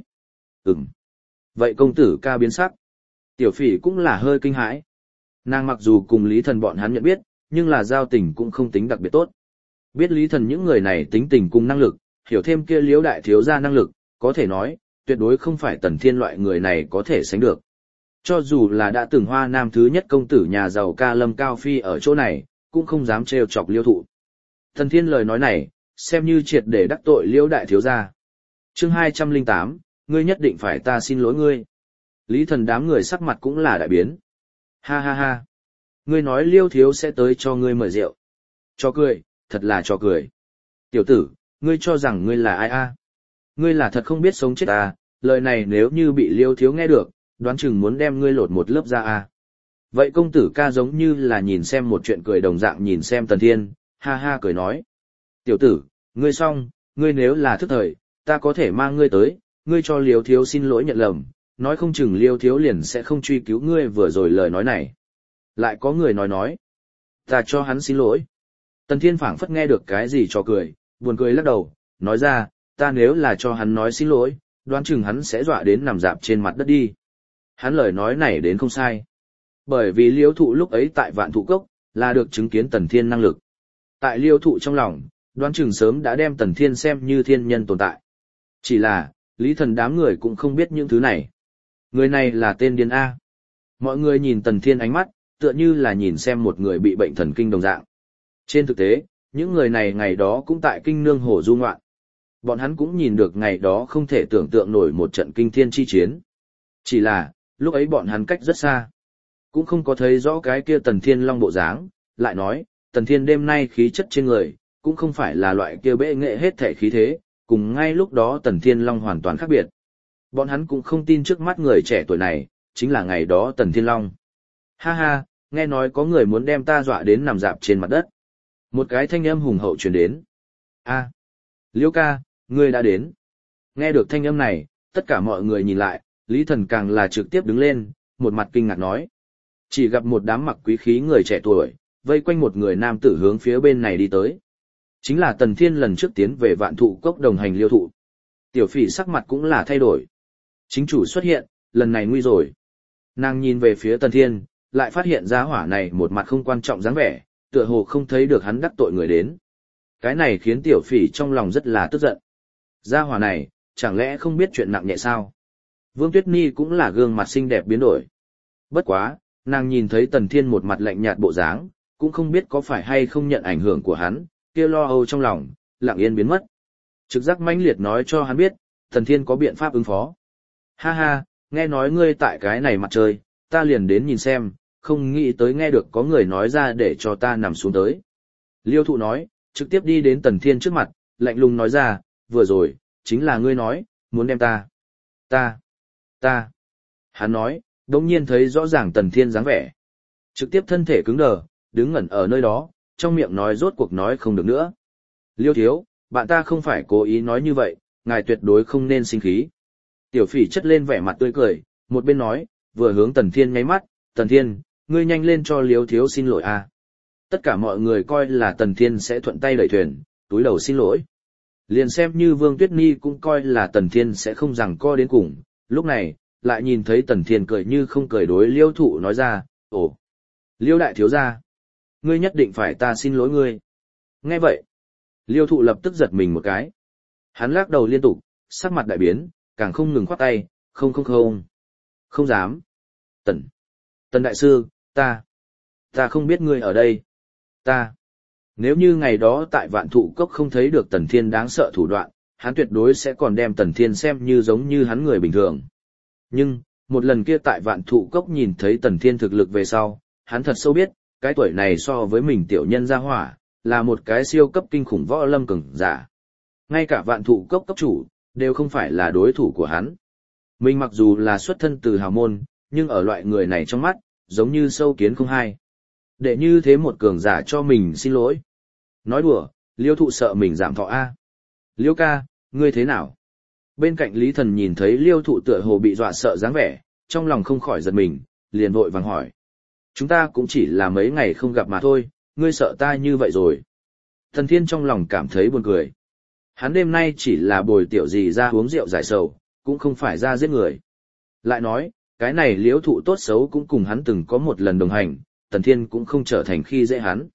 [SPEAKER 1] Vậy công tử ca biến sắc. Tiểu phỉ cũng là hơi kinh hãi. Nàng mặc dù cùng Lý Thần bọn hắn nhận biết, nhưng là giao tình cũng không tính đặc biệt tốt. Biết Lý Thần những người này tính tình cùng năng lực, hiểu thêm kia Liễu đại thiếu gia năng lực, có thể nói, tuyệt đối không phải Tần Thiên loại người này có thể sánh được. Cho dù là đã từng Hoa Nam thứ nhất công tử nhà giàu ca Lâm Cao Phi ở chỗ này, cũng không dám trêu chọc Liêu thụ. Tần Thiên lời nói này, xem như triệt để đắc tội Liễu đại thiếu gia. Chương 208, ngươi nhất định phải ta xin lỗi ngươi. Lý Thần đám người sắc mặt cũng là đại biến. Ha ha ha. Ngươi nói Liêu thiếu sẽ tới cho ngươi mời rượu. Cho cười, thật là cho cười. Tiểu tử, ngươi cho rằng ngươi là ai a? Ngươi là thật không biết sống chết à, lời này nếu như bị Liêu thiếu nghe được, đoán chừng muốn đem ngươi lột một lớp da à. Vậy công tử ca giống như là nhìn xem một chuyện cười đồng dạng nhìn xem Tần Thiên, ha ha cười nói. Tiểu tử, ngươi xong, ngươi nếu là thức thời, ta có thể mang ngươi tới, ngươi cho Liêu thiếu xin lỗi nhận lầm, nói không chừng Liêu thiếu liền sẽ không truy cứu ngươi vừa rồi lời nói này. Lại có người nói, ta cho hắn xin lỗi. Tần Thiên phảng phất nghe được cái gì cho cười, buồn cười lắc đầu, nói ra, ta nếu là cho hắn nói xin lỗi, đoán chừng hắn sẽ dọa đến nằm dạp trên mặt đất đi. Hắn lời nói này đến không sai. Bởi vì Liêu thụ lúc ấy tại Vạn Thụ Cốc, là được chứng kiến Tần Thiên năng lực. Tại Liêu thụ trong lòng, đoán chừng sớm đã đem Tần Thiên xem như thiên nhân tồn tại. Chỉ là, Lý Thần đám người cũng không biết những thứ này. Người này là tên điên A. Mọi người nhìn Tần Thiên ánh mắt, tựa như là nhìn xem một người bị bệnh thần kinh đồng dạng. Trên thực tế, những người này ngày đó cũng tại kinh nương hồ du ngoạn. Bọn hắn cũng nhìn được ngày đó không thể tưởng tượng nổi một trận kinh thiên chi chiến. Chỉ là, lúc ấy bọn hắn cách rất xa. Cũng không có thấy rõ cái kia Tần Thiên Long bộ dáng, lại nói, Tần Thiên đêm nay khí chất trên người, cũng không phải là loại kia bệ nghệ hết thể khí thế, cùng ngay lúc đó Tần Thiên Long hoàn toàn khác biệt. Bọn hắn cũng không tin trước mắt người trẻ tuổi này, chính là ngày đó Tần Thiên Long. Ha ha, nghe nói có người muốn đem ta dọa đến nằm dạp trên mặt đất. Một cái thanh âm hùng hậu truyền đến. A, Liêu ca, ngươi đã đến. Nghe được thanh âm này, tất cả mọi người nhìn lại, Lý Thần càng là trực tiếp đứng lên, một mặt kinh ngạc nói. Chỉ gặp một đám mặc quý khí người trẻ tuổi, vây quanh một người nam tử hướng phía bên này đi tới. Chính là Tần Thiên lần trước tiến về Vạn Thụ Cốc đồng hành Liêu thụ. Tiểu phỉ sắc mặt cũng là thay đổi. Chính chủ xuất hiện, lần này nguy rồi. Nàng nhìn về phía Tần Thiên, lại phát hiện ra hỏa này một mặt không quan trọng dáng vẻ, tựa hồ không thấy được hắn đắc tội người đến. Cái này khiến tiểu phỉ trong lòng rất là tức giận. Gia hỏa này, chẳng lẽ không biết chuyện nặng nhẹ sao? Vương Tuyết Nhi cũng là gương mặt xinh đẹp biến đổi. Bất quá, nàng nhìn thấy Tần Thiên một mặt lạnh nhạt bộ dáng, cũng không biết có phải hay không nhận ảnh hưởng của hắn, kia lo âu trong lòng, lặng yên biến mất. Trực giác mãnh liệt nói cho hắn biết, Tần Thiên có biện pháp ứng phó. Ha ha, nghe nói ngươi tại cái này mặt trời, ta liền đến nhìn xem, không nghĩ tới nghe được có người nói ra để cho ta nằm xuống tới. Liêu thụ nói, trực tiếp đi đến Tần Thiên trước mặt, lạnh lùng nói ra, vừa rồi, chính là ngươi nói, muốn đem ta. Hắn nói, đống nhiên thấy rõ ràng Tần Thiên dáng vẻ. Trực tiếp thân thể cứng đờ, đứng ngẩn ở nơi đó, trong miệng nói rốt cuộc nói không được nữa. Liêu thiếu, bạn ta không phải cố ý nói như vậy, ngài tuyệt đối không nên sinh khí. Tiểu phỉ chất lên vẻ mặt tươi cười, một bên nói, vừa hướng Tần Thiên nháy mắt, Tần Thiên, ngươi nhanh lên cho Liêu thiếu xin lỗi a. Tất cả mọi người coi là Tần Thiên sẽ thuận tay đẩy thuyền, túi đầu xin lỗi. Liền xem như Vương Tuyết Nhi cũng coi là Tần Thiên sẽ không giằng co đến cùng, lúc này, lại nhìn thấy Tần Thiên cười như không cười đối Liêu thụ nói ra, ồ, Liêu đại thiếu gia, ngươi nhất định phải ta xin lỗi ngươi. Nghe vậy, Liêu Thụ lập tức giật mình một cái. Hắn lắc đầu liên tục, sắc mặt đại biến, càng không ngừng khoát tay, không không không. Không dám. Tần đại sư, ta không biết ngươi ở đây. Nếu như ngày đó tại Vạn Thụ Cốc không thấy được Tần Thiên đáng sợ thủ đoạn, hắn tuyệt đối sẽ còn đem Tần Thiên xem như giống như hắn người bình thường. Nhưng, một lần kia tại Vạn Thụ Cốc nhìn thấy Tần Thiên thực lực về sau, hắn thật sâu biết, cái tuổi này so với mình tiểu nhân gia hỏa, là một cái siêu cấp kinh khủng võ lâm cường giả. Ngay cả Vạn Thụ Cốc cấp chủ, đều không phải là đối thủ của hắn. Mình mặc dù là xuất thân từ hào môn, nhưng ở loại người này trong mắt, giống như sâu kiến không hai. Để như thế một cường giả cho mình xin lỗi. Nói đùa, Liêu Thụ sợ mình giảm thọ A. Liêu ca, ngươi thế nào? Bên cạnh Lý Thần nhìn thấy Liêu Thụ tựa hồ bị dọa sợ dáng vẻ, trong lòng không khỏi giật mình, liền vội vàng hỏi. Chúng ta cũng chỉ là mấy ngày không gặp mà thôi, ngươi sợ ta như vậy rồi. Tần Thiên trong lòng cảm thấy buồn cười. Hắn đêm nay chỉ là bồi tiểu gì ra uống rượu giải sầu, cũng không phải ra giết người. Lại nói, cái này Liêu Thụ tốt xấu cũng cùng hắn từng có một lần đồng hành, Tần Thiên cũng không trở thành khi dễ hắn.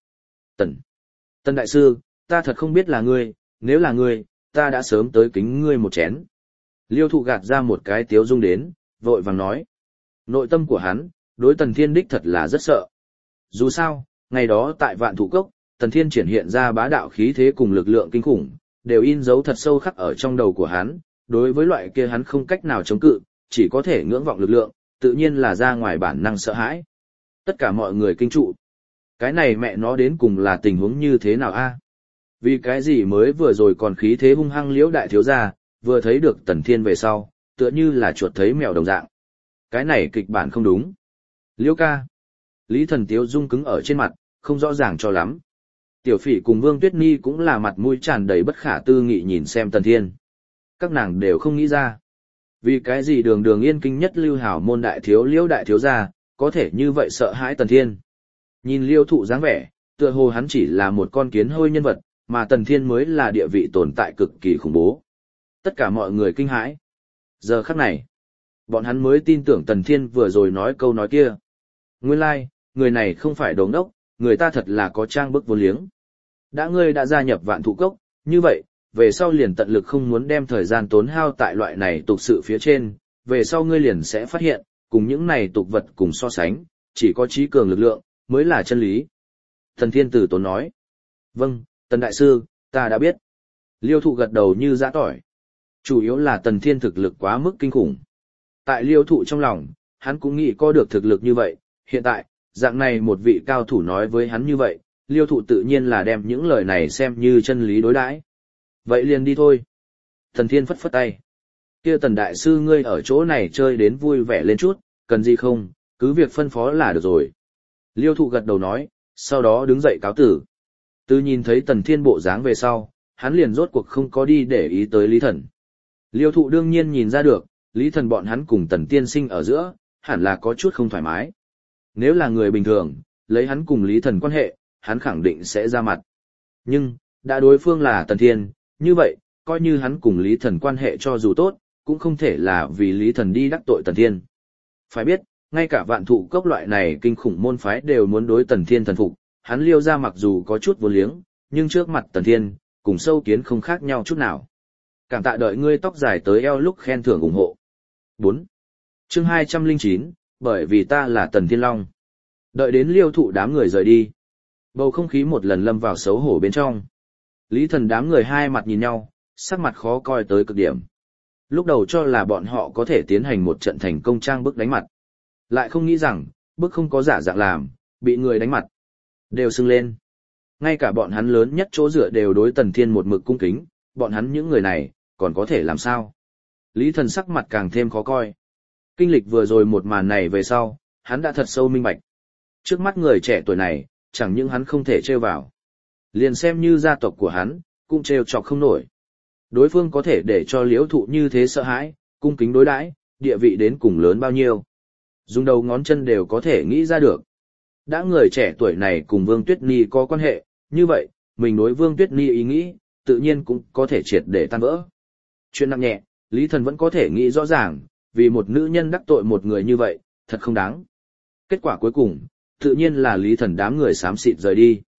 [SPEAKER 1] Tần đại sư, ta thật không biết là ngươi, nếu là ngươi, ta đã sớm tới kính ngươi một chén. Liêu Thụ gạt ra một cái tiếu dung đến, vội vàng nói. Nội tâm của hắn, đối Tần Thiên đích thật là rất sợ. Dù sao, ngày đó tại Vạn Thụ Cốc, Tần Thiên triển hiện ra bá đạo khí thế cùng lực lượng kinh khủng, đều in dấu thật sâu khắc ở trong đầu của hắn, đối với loại kia hắn không cách nào chống cự, chỉ có thể ngưỡng vọng lực lượng, tự nhiên là ra ngoài bản năng sợ hãi. Tất cả mọi người kinh trụ. Cái này mẹ nó đến cùng là tình huống như thế nào a? Vì cái gì mới vừa rồi còn khí thế hung hăng Liễu đại thiếu gia, vừa thấy được Tần Thiên về sau, tựa như là chuột thấy mèo đồng dạng. Cái này kịch bản không đúng. Liễu ca. Lý Thần tiếu dung cứng ở trên mặt, không rõ ràng cho lắm. Tiểu Phỉ cùng Vương Tuyết Nhi cũng là mặt mũi tràn đầy bất khả tư nghị nhìn xem Tần Thiên. Các nàng đều không nghĩ ra. Vì cái gì đường đường yên kinh nhất lưu hảo môn đại thiếu Liễu đại thiếu gia, có thể như vậy sợ hãi Tần Thiên. Nhìn Liêu Thụ dáng vẻ, tựa hồ hắn chỉ là một con kiến hôi nhân vật, mà Tần Thiên mới là địa vị tồn tại cực kỳ khủng bố. Tất cả mọi người kinh hãi. Giờ khắc này, bọn hắn mới tin tưởng Tần Thiên vừa rồi nói câu nói kia. Nguyên lai, người này không phải đồ ngốc, người ta thật là có trang bức vô liếng. Ngươi đã gia nhập Vạn Thụ Cốc, như vậy, về sau liền tận lực không muốn đem thời gian tốn hao tại loại này tục sự phía trên, về sau ngươi liền sẽ phát hiện, cùng những này tục vật cùng so sánh, chỉ có trí cường lực lượng, mới là chân lý. Tần Thiên Tử tốn nói. Vâng, Tần Đại Sư, ta đã biết. Liêu Thụ gật đầu như giã tỏi. Chủ yếu là Tần Thiên thực lực quá mức kinh khủng. Tại Liêu Thụ trong lòng, hắn cũng nghĩ có được thực lực như vậy. Hiện tại, dạng này một vị cao thủ nói với hắn như vậy, Liêu Thụ tự nhiên là đem những lời này xem như chân lý đối đãi. Vậy liền đi thôi. Tần Thiên phất phất tay. Kia Tần Đại Sư ngươi ở chỗ này chơi đến vui vẻ lên chút, cần gì không, cứ việc phân phó là được rồi. Liêu Thụ gật đầu nói, sau đó đứng dậy cáo tử. Từ nhìn thấy Tần Thiên bộ dáng về sau, hắn liền rốt cuộc không có đi để ý tới Lý Thần. Liêu Thụ đương nhiên nhìn ra được, Lý Thần bọn hắn cùng Tần Tiên Sinh ở giữa, hẳn là có chút không thoải mái. Nếu là người bình thường, lấy hắn cùng Lý Thần quan hệ, hắn khẳng định sẽ ra mặt. Nhưng, đã đối phương là Tần Thiên, như vậy, coi như hắn cùng Lý Thần quan hệ cho dù tốt, cũng không thể là vì Lý Thần đi đắc tội Tần Thiên. Phải biết, ngay cả Vạn Thụ Cốc loại này kinh khủng môn phái đều muốn đối Tần Thiên thần phục, hắn Liêu ra mặc dù có chút vô liếng, nhưng trước mặt Tần Thiên, cùng sâu kiến không khác nhau chút nào. Cảm tạ đợi ngươi tóc dài tới eo lúc khen thưởng ủng hộ. 4. Chương 209, bởi vì ta là Tần Thiên Long. Đợi đến Liêu Thụ đám người rời đi. Bầu không khí một lần lâm vào xấu hổ bên trong. Lý Thần đám người hai mặt nhìn nhau, sắc mặt khó coi tới cực điểm. Lúc đầu cho là bọn họ có thể tiến hành một trận thành công trang bức đánh mặt. Lại không nghĩ rằng, bức không có giả dạng làm, bị người đánh mặt. Đều sưng lên. Ngay cả bọn hắn lớn nhất chỗ dựa đều đối Tần Thiên một mực cung kính, bọn hắn những người này, còn có thể làm sao? Lý Thần sắc mặt càng thêm khó coi. Kinh lịch vừa rồi một màn này về sau, hắn đã thật sâu minh bạch. Trước mắt người trẻ tuổi này, chẳng những hắn không thể trêu vào. Liền xem như gia tộc của hắn, cũng trêu chọc không nổi. Đối phương có thể để cho Liễu Thụ như thế sợ hãi, cung kính đối đãi, địa vị đến cùng lớn bao nhiêu. Dùng đầu ngón chân đều có thể nghĩ ra được. Đã người trẻ tuổi này cùng Vương Tuyết Nhi có quan hệ, như vậy, mình đối Vương Tuyết Nhi ý nghĩ, tự nhiên cũng có thể triệt để tan vỡ. Chuyện nặng nhẹ, Lý Thần vẫn có thể nghĩ rõ ràng, vì một nữ nhân đắc tội một người như vậy, thật không đáng. Kết quả cuối cùng, tự nhiên là Lý Thần đám người xám xịt rời đi.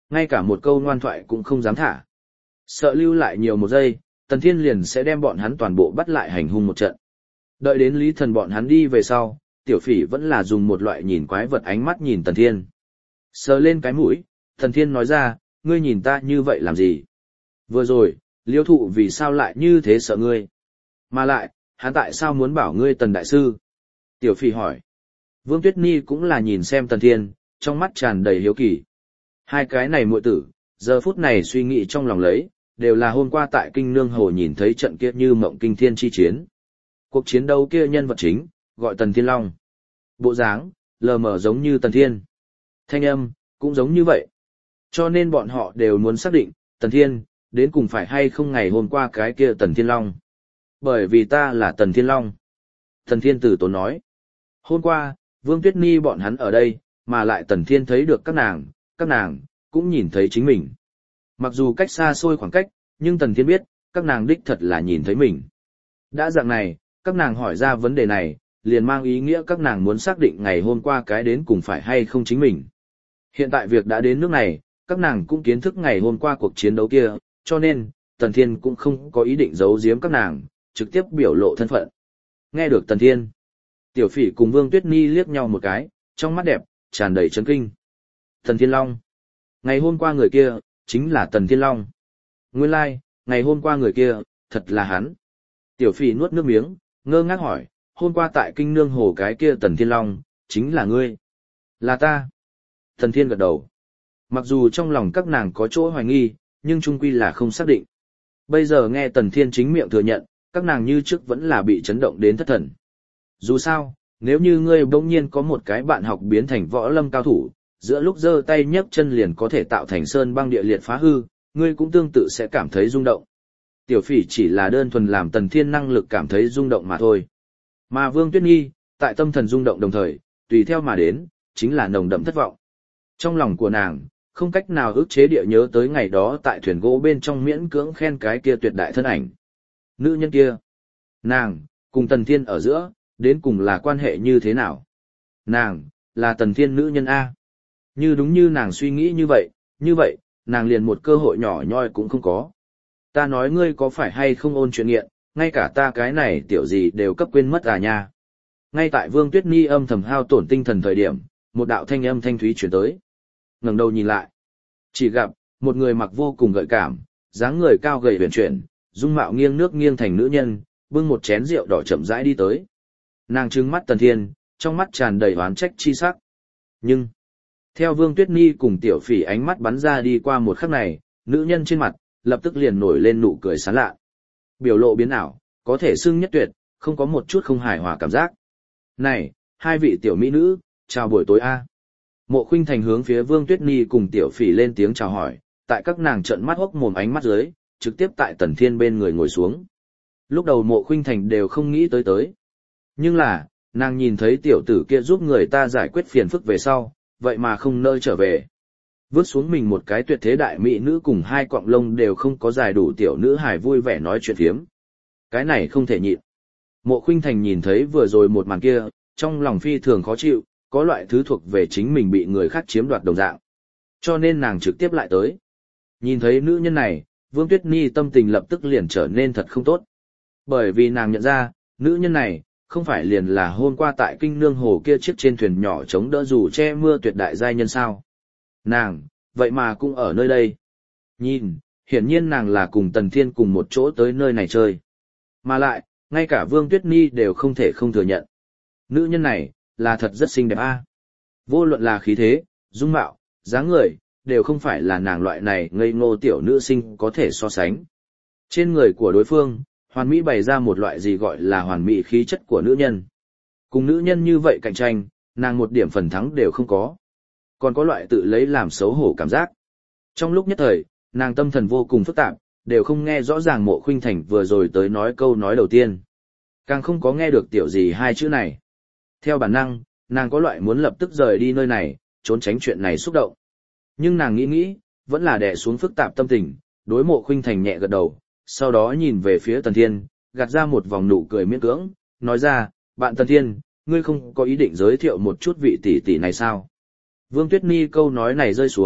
[SPEAKER 1] ngay cả một câu ngoan thoại cũng không dám thả. Sợ lưu lại nhiều một giây, Tần Thiên liền sẽ đem bọn hắn toàn bộ bắt lại hành hung một trận. Đợi đến Lý Thần bọn hắn đi về sau, Tiểu Phỉ vẫn là dùng một loại nhìn quái vật ánh mắt nhìn Tần Thiên. Sờ lên cái mũi, Tần Thiên nói ra, ngươi nhìn ta như vậy làm gì? Vừa rồi, Liêu Thụ vì sao lại như thế sợ ngươi? Mà lại, hắn tại sao muốn bảo ngươi Tần Đại Sư? Tiểu Phỉ hỏi. Vương Tuyết Nhi cũng là nhìn xem Tần Thiên, trong mắt tràn đầy hiếu kỳ. Hai cái này muội tử, giờ phút này suy nghĩ trong lòng lấy, đều là hôm qua tại Kinh Nương Hồ nhìn thấy trận kia như mộng kinh thiên chi chiến. Cuộc chiến đấu kia nhân vật chính, gọi Tần Thiên Long. Bộ dáng, lờ mờ giống như Tần Thiên. Thanh âm, cũng giống như vậy. Cho nên bọn họ đều muốn xác định, Tần Thiên, đến cùng phải hay không ngày hôm qua cái kia Tần Thiên Long. Bởi vì ta là Tần Thiên Long. Tần Thiên tử tốn nói. Hôm qua, Vương Tuyết Ni bọn hắn ở đây, mà lại Tần Thiên thấy được các nàng, cũng nhìn thấy chính mình. Mặc dù cách xa xôi khoảng cách, nhưng Tần Thiên biết, các nàng đích thật là nhìn thấy mình. Đã dạng này, các nàng hỏi ra vấn đề này, liền mang ý nghĩa các nàng muốn xác định ngày hôm qua cái đến cùng phải hay không chính mình. Hiện tại việc đã đến nước này, các nàng cũng kiến thức ngày hôm qua cuộc chiến đấu kia, cho nên, Tần Thiên cũng không có ý định giấu giếm các nàng, trực tiếp biểu lộ thân phận. Nghe được Tần Thiên, Tiểu Phỉ cùng Vương Tuyết Ni liếc nhau một cái, trong mắt đẹp, tràn đầy chấn kinh. Tần Thiên Long. Ngày hôm qua người kia, chính là Tần Thiên Long. Nguyên lai, ngày hôm qua người kia, thật là hắn. Tiểu Phỉ nuốt nước miếng, ngơ ngác hỏi, hôm qua tại Kinh Nương Hồ cái kia Tần Thiên Long, chính là ngươi. Là ta. Tần Thiên gật đầu. Mặc dù trong lòng các nàng có chỗ hoài nghi, nhưng chung quy là không xác định. Bây giờ nghe Tần Thiên chính miệng thừa nhận, các nàng như trước vẫn là bị chấn động đến thất thần. Dù sao, nếu như ngươi bỗng nhiên có một cái bạn học biến thành võ lâm cao thủ, giữa lúc giơ tay nhấc chân liền có thể tạo thành sơn băng địa liệt phá hư, ngươi cũng tương tự sẽ cảm thấy rung động. Tiểu Phỉ chỉ là đơn thuần làm Tần Thiên năng lực cảm thấy rung động mà thôi. Mà Vương Tuyết Nhi, tại tâm thần rung động đồng thời, tùy theo mà đến, chính là nồng đậm thất vọng. Trong lòng của nàng, không cách nào ức chế địa nhớ tới ngày đó tại thuyền gỗ bên trong miễn cưỡng khen cái kia tuyệt đại thân ảnh. Nữ nhân kia, nàng, cùng Tần Thiên ở giữa, đến cùng là quan hệ như thế nào? Nàng, là Tần Thiên nữ nhân A. Như đúng như nàng suy nghĩ như vậy, nàng liền một cơ hội nhỏ nhoi cũng không có. Ta nói ngươi có phải hay không ôn chuyện nghiện, ngay cả ta cái này tiểu gì đều cấp quên mất à nha. Ngay tại Vương Tuyết Nhi âm thầm hao tổn tinh thần thời điểm, một đạo thanh âm thanh thúy chuyển tới. Ngẩng đầu nhìn lại, chỉ gặp một người mặc vô cùng gợi cảm, dáng người cao gầy huyền chuyển, dung mạo nghiêng nước nghiêng thành nữ nhân, bưng một chén rượu đỏ chậm rãi đi tới. Nàng trừng mắt Tần Thiên, trong mắt tràn đầy oán trách chi sắc. Nhưng theo Vương Tuyết Nhi cùng Tiểu Phỉ ánh mắt bắn ra đi qua một khắc này, nữ nhân trên mặt lập tức liền nổi lên nụ cười sán lạ. Biểu lộ biến ảo, có thể xưng nhất tuyệt, không có một chút không hài hòa cảm giác. Này, hai vị tiểu mỹ nữ, chào buổi tối a. Mộ Khuynh Thành hướng phía Vương Tuyết Nhi cùng Tiểu Phỉ lên tiếng chào hỏi, tại các nàng trợn mắt hốc mồm ánh mắt dưới, trực tiếp tại Tần Thiên bên người ngồi xuống. Lúc đầu Mộ Khuynh Thành đều không nghĩ tới. Nhưng là, nàng nhìn thấy tiểu tử kia giúp người ta giải quyết phiền phức về sau, vậy mà không nơi trở về. Vứt xuống mình một cái tuyệt thế đại mỹ nữ cùng hai cọng lông đều không có dài đủ tiểu nữ hài vui vẻ nói chuyện phiếm. Cái này không thể nhịn. Mộ Khuynh Thành nhìn thấy vừa rồi một màn kia, trong lòng phi thường khó chịu, có loại thứ thuộc về chính mình bị người khác chiếm đoạt đồng dạng. Cho nên nàng trực tiếp lại tới. Nhìn thấy nữ nhân này, Vương Tuyết Nhi tâm tình lập tức liền trở nên thật không tốt. Bởi vì nàng nhận ra, nữ nhân này, không phải liền là hôm qua tại Kinh Nương Hồ kia chiếc trên thuyền nhỏ chống đỡ dù che mưa tuyệt đại giai nhân sao. Nàng, vậy mà cũng ở nơi đây. Nhìn, hiển nhiên nàng là cùng Tần Thiên cùng một chỗ tới nơi này chơi. Mà lại, ngay cả Vương Tuyết Nhi đều không thể không thừa nhận. Nữ nhân này, là thật rất xinh đẹp a. Vô luận là khí thế, dung mạo, dáng người, đều không phải là nàng loại này ngây ngô tiểu nữ sinh có thể so sánh. Trên người của đối phương, hoàn mỹ bày ra một loại gì gọi là hoàn mỹ khí chất của nữ nhân. Cùng nữ nhân như vậy cạnh tranh, nàng một điểm phần thắng đều không có. Còn có loại tự lấy làm xấu hổ cảm giác. Trong lúc nhất thời, nàng tâm thần vô cùng phức tạp, đều không nghe rõ ràng Mộ Khuynh Thành vừa rồi tới nói câu nói đầu tiên. Càng không có nghe được tiểu gì hai chữ này. Theo bản năng, nàng có loại muốn lập tức rời đi nơi này, trốn tránh chuyện này xúc động. Nhưng nàng nghĩ, vẫn là đè xuống phức tạp tâm tình, đối Mộ Khuynh Thành nhẹ gật đầu, sau đó nhìn về phía Tần Thiên, gạt ra một vòng nụ cười miễn cưỡng, nói ra, bạn Tần Thiên, ngươi không có ý định giới thiệu một chút vị tỷ tỷ này sao? Vương Tuyết Nhi câu nói này rơi xuống,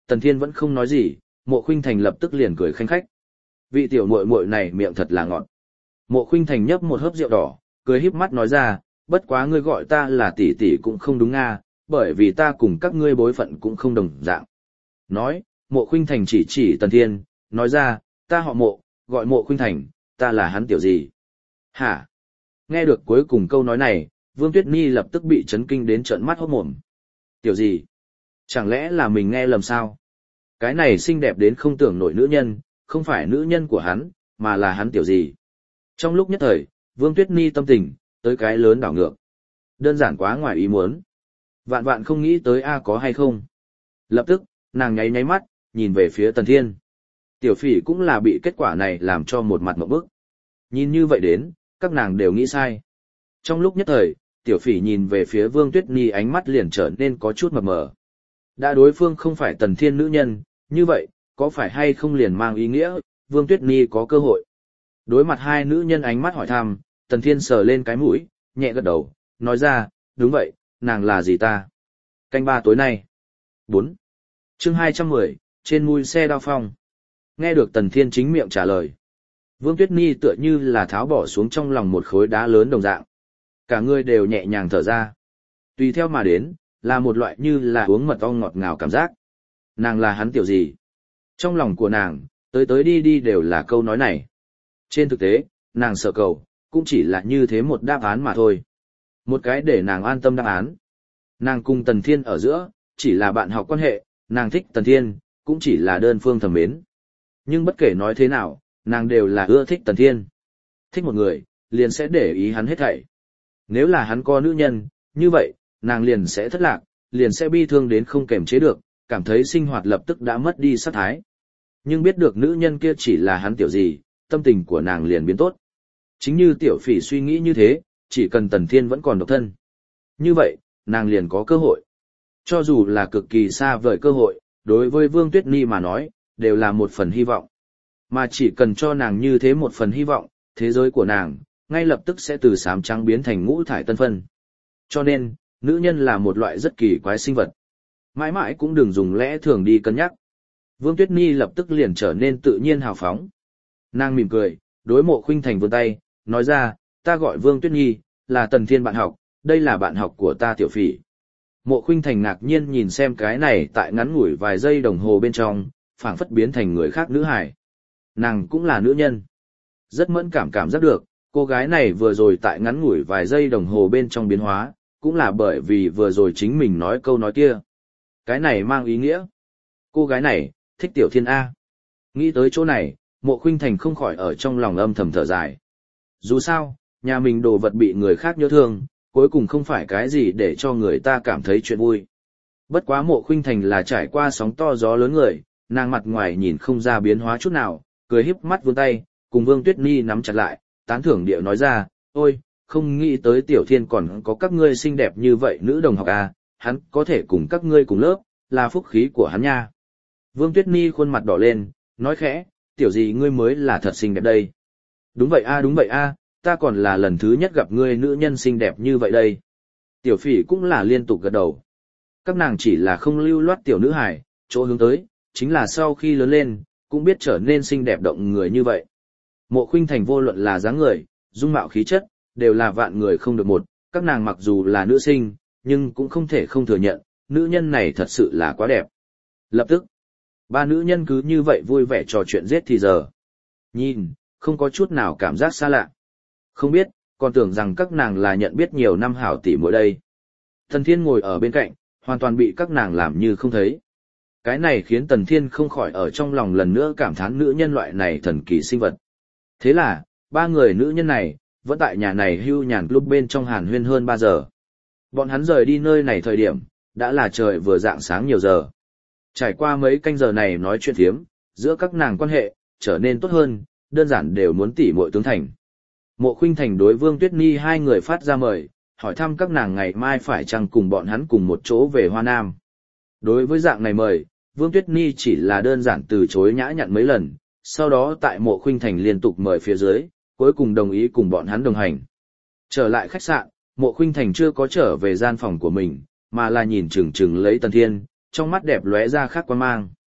[SPEAKER 1] Tần Thiên vẫn không nói gì, Mộ Khuynh Thành lập tức liền cười khanh khách. Vị tiểu muội muội này miệng thật là ngọt. Mộ Khuynh Thành nhấp một hớp rượu đỏ, cười híp mắt nói ra, bất quá ngươi gọi ta là tỷ tỷ cũng không đúng nga, bởi vì ta cùng các ngươi bối phận cũng không đồng dạng. Nói, Mộ Khuynh Thành chỉ chỉ Tần Thiên, nói ra, ta họ Mộ, gọi Mộ Khuynh Thành, ta là hắn tiểu gì? Hả? Nghe được cuối cùng câu nói này, Vương Tuyết Nhi lập tức bị chấn kinh đến trợn mắt hốt mồm. Tiểu gì? Chẳng lẽ là mình nghe lầm sao? Cái này xinh đẹp đến không tưởng nổi nữ nhân, không phải nữ nhân của hắn, mà là hắn tiểu gì? Trong lúc nhất thời, Vương Tuyết Nhi tâm tình, tới cái lớn đảo ngược. Đơn giản quá ngoài ý muốn. Vạn vạn không nghĩ tới a có hay không. Lập tức, nàng nháy nháy mắt, nhìn về phía Tần Thiên. Tiểu Phỉ cũng là bị kết quả này làm cho một mặt ngộp bức. Nhìn như vậy đến, các nàng đều nghĩ sai. Trong lúc nhất thời, Tiểu Phỉ nhìn về phía Vương Tuyết Nhi ánh mắt liền trở nên có chút mập mờ. Đã đối phương không phải Tần Thiên nữ nhân, như vậy, có phải hay không liền mang ý nghĩa, Vương Tuyết Nhi có cơ hội. Đối mặt hai nữ nhân ánh mắt hỏi thăm, Tần Thiên sờ lên cái mũi, nhẹ gật đầu, nói ra, đúng vậy, nàng là gì ta? Canh ba tối nay. 4. Chương 210, trên mui xe đao phong. Nghe được Tần Thiên chính miệng trả lời. Vương Tuyết Nhi tựa như là tháo bỏ xuống trong lòng một khối đá lớn đồng dạng. Cả người đều nhẹ nhàng thở ra. Tùy theo mà đến, là một loại như là uống mật ong ngọt ngào cảm giác. Nàng là hắn tiểu gì? Trong lòng của nàng, tới tới đi đi đều là câu nói này. Trên thực tế, nàng sợ cầu, cũng chỉ là như thế một đáp án mà thôi. Một cái để nàng an tâm đáp án. Nàng cùng Tần Thiên ở giữa, chỉ là bạn học quan hệ, nàng thích Tần Thiên, cũng chỉ là đơn phương thầm mến. Nhưng bất kể nói thế nào, nàng đều là ưa thích Tần Thiên. Thích một người, liền sẽ để ý hắn hết thảy. Nếu là hắn có nữ nhân, như vậy, nàng liền sẽ thất lạc, liền sẽ bi thương đến không kềm chế được, cảm thấy sinh hoạt lập tức đã mất đi sát thái. Nhưng biết được nữ nhân kia chỉ là hắn tiểu gì, tâm tình của nàng liền biến tốt. Chính như Tiểu Phỉ suy nghĩ như thế, chỉ cần Tần Thiên vẫn còn độc thân. Như vậy, nàng liền có cơ hội. Cho dù là cực kỳ xa vời cơ hội, đối với Vương Tuyết Nhi mà nói, đều là một phần hy vọng. Mà chỉ cần cho nàng như thế một phần hy vọng, thế giới của nàng, ngay lập tức sẽ từ xám trắng biến thành ngũ thải tân phân. Cho nên, nữ nhân là một loại rất kỳ quái sinh vật. Mãi mãi cũng đừng dùng lẽ thường đi cân nhắc. Vương Tuyết Nhi lập tức liền trở nên tự nhiên hào phóng. Nàng mỉm cười, đối Mộ Khuynh Thành vươn tay, nói ra, ta gọi Vương Tuyết Nhi, là Tần Thiên bạn học, đây là bạn học của ta Tiểu Phỉ. Mộ Khuynh Thành ngạc nhiên nhìn xem cái này tại ngắn ngủi vài giây đồng hồ bên trong, phảng phất biến thành người khác nữ hài. Nàng cũng là nữ nhân. Rất mẫn cảm giác được, cô gái này vừa rồi tại ngắn ngủi vài giây đồng hồ bên trong biến hóa, cũng là bởi vì vừa rồi chính mình nói câu nói kia. Cái này mang ý nghĩa. Cô gái này, thích Tiểu Thiên A. Nghĩ tới chỗ này, Mộ Khuynh Thành không khỏi ở trong lòng âm thầm thở dài. Dù sao, nhà mình đồ vật bị người khác nhớ thương, cuối cùng không phải cái gì để cho người ta cảm thấy chuyện vui. Bất quá Mộ Khuynh Thành là trải qua sóng to gió lớn người, nàng mặt ngoài nhìn không ra biến hóa chút nào, cười híp mắt vươn tay, cùng Vương Tuyết Nhi nắm chặt lại, tán thưởng điệu nói ra, ôi, không nghĩ tới Tiểu Thiên còn có các ngươi xinh đẹp như vậy nữ đồng học à, hắn có thể cùng các ngươi cùng lớp, là phúc khí của hắn nha. Vương Tuyết Nhi khuôn mặt đỏ lên, nói khẽ, tiểu gì ngươi mới là thật xinh đẹp đây. Đúng vậy a, ta còn là lần thứ nhất gặp ngươi nữ nhân xinh đẹp như vậy đây. Tiểu Phỉ cũng là liên tục gật đầu. Các nàng chỉ là không lưu loát tiểu nữ hài, chỗ hướng tới, chính là sau khi lớn lên, cũng biết trở nên xinh đẹp động người như vậy. Mộ Khuynh Thành vô luận là dáng người, dung mạo khí chất, đều là vạn người không được một, các nàng mặc dù là nữ sinh, nhưng cũng không thể không thừa nhận, nữ nhân này thật sự là quá đẹp. Lập tức, ba nữ nhân cứ như vậy vui vẻ trò chuyện giết thì giờ. Nhìn, không có chút nào cảm giác xa lạ. Không biết, còn tưởng rằng các nàng là nhận biết nhiều năm hảo tỷ muội đây. Tần Thiên ngồi ở bên cạnh, hoàn toàn bị các nàng làm như không thấy. Cái này khiến Tần Thiên không khỏi ở trong lòng lần nữa cảm thán nữ nhân loại này thần kỳ sinh vật. Thế là, ba người nữ nhân này, vẫn tại nhà này hưu nhàn club bên trong hàn huyên hơn 3 giờ. Bọn hắn rời đi nơi này thời điểm, đã là trời vừa rạng sáng nhiều giờ. Trải qua mấy canh giờ này nói chuyện thiếm, giữa các nàng quan hệ, trở nên tốt hơn, đơn giản đều muốn tỉ muội tướng thành. Mộ Khuynh Thành đối Vương Tuyết Nhi hai người phát ra mời, hỏi thăm các nàng ngày mai phải chăng cùng bọn hắn cùng một chỗ về Hoa Nam. Đối với dạng này mời, Vương Tuyết Nhi chỉ là đơn giản từ chối nhã nhặn mấy lần, sau đó tại Mộ Khuynh Thành liên tục mời phía dưới, cuối cùng đồng ý cùng bọn hắn đồng hành. Trở lại khách sạn, Mộ Khuynh Thành chưa có trở về gian phòng của mình, mà là nhìn chừng chừng lấy Tần Thiên, trong mắt đẹp lóe ra khác quan mang.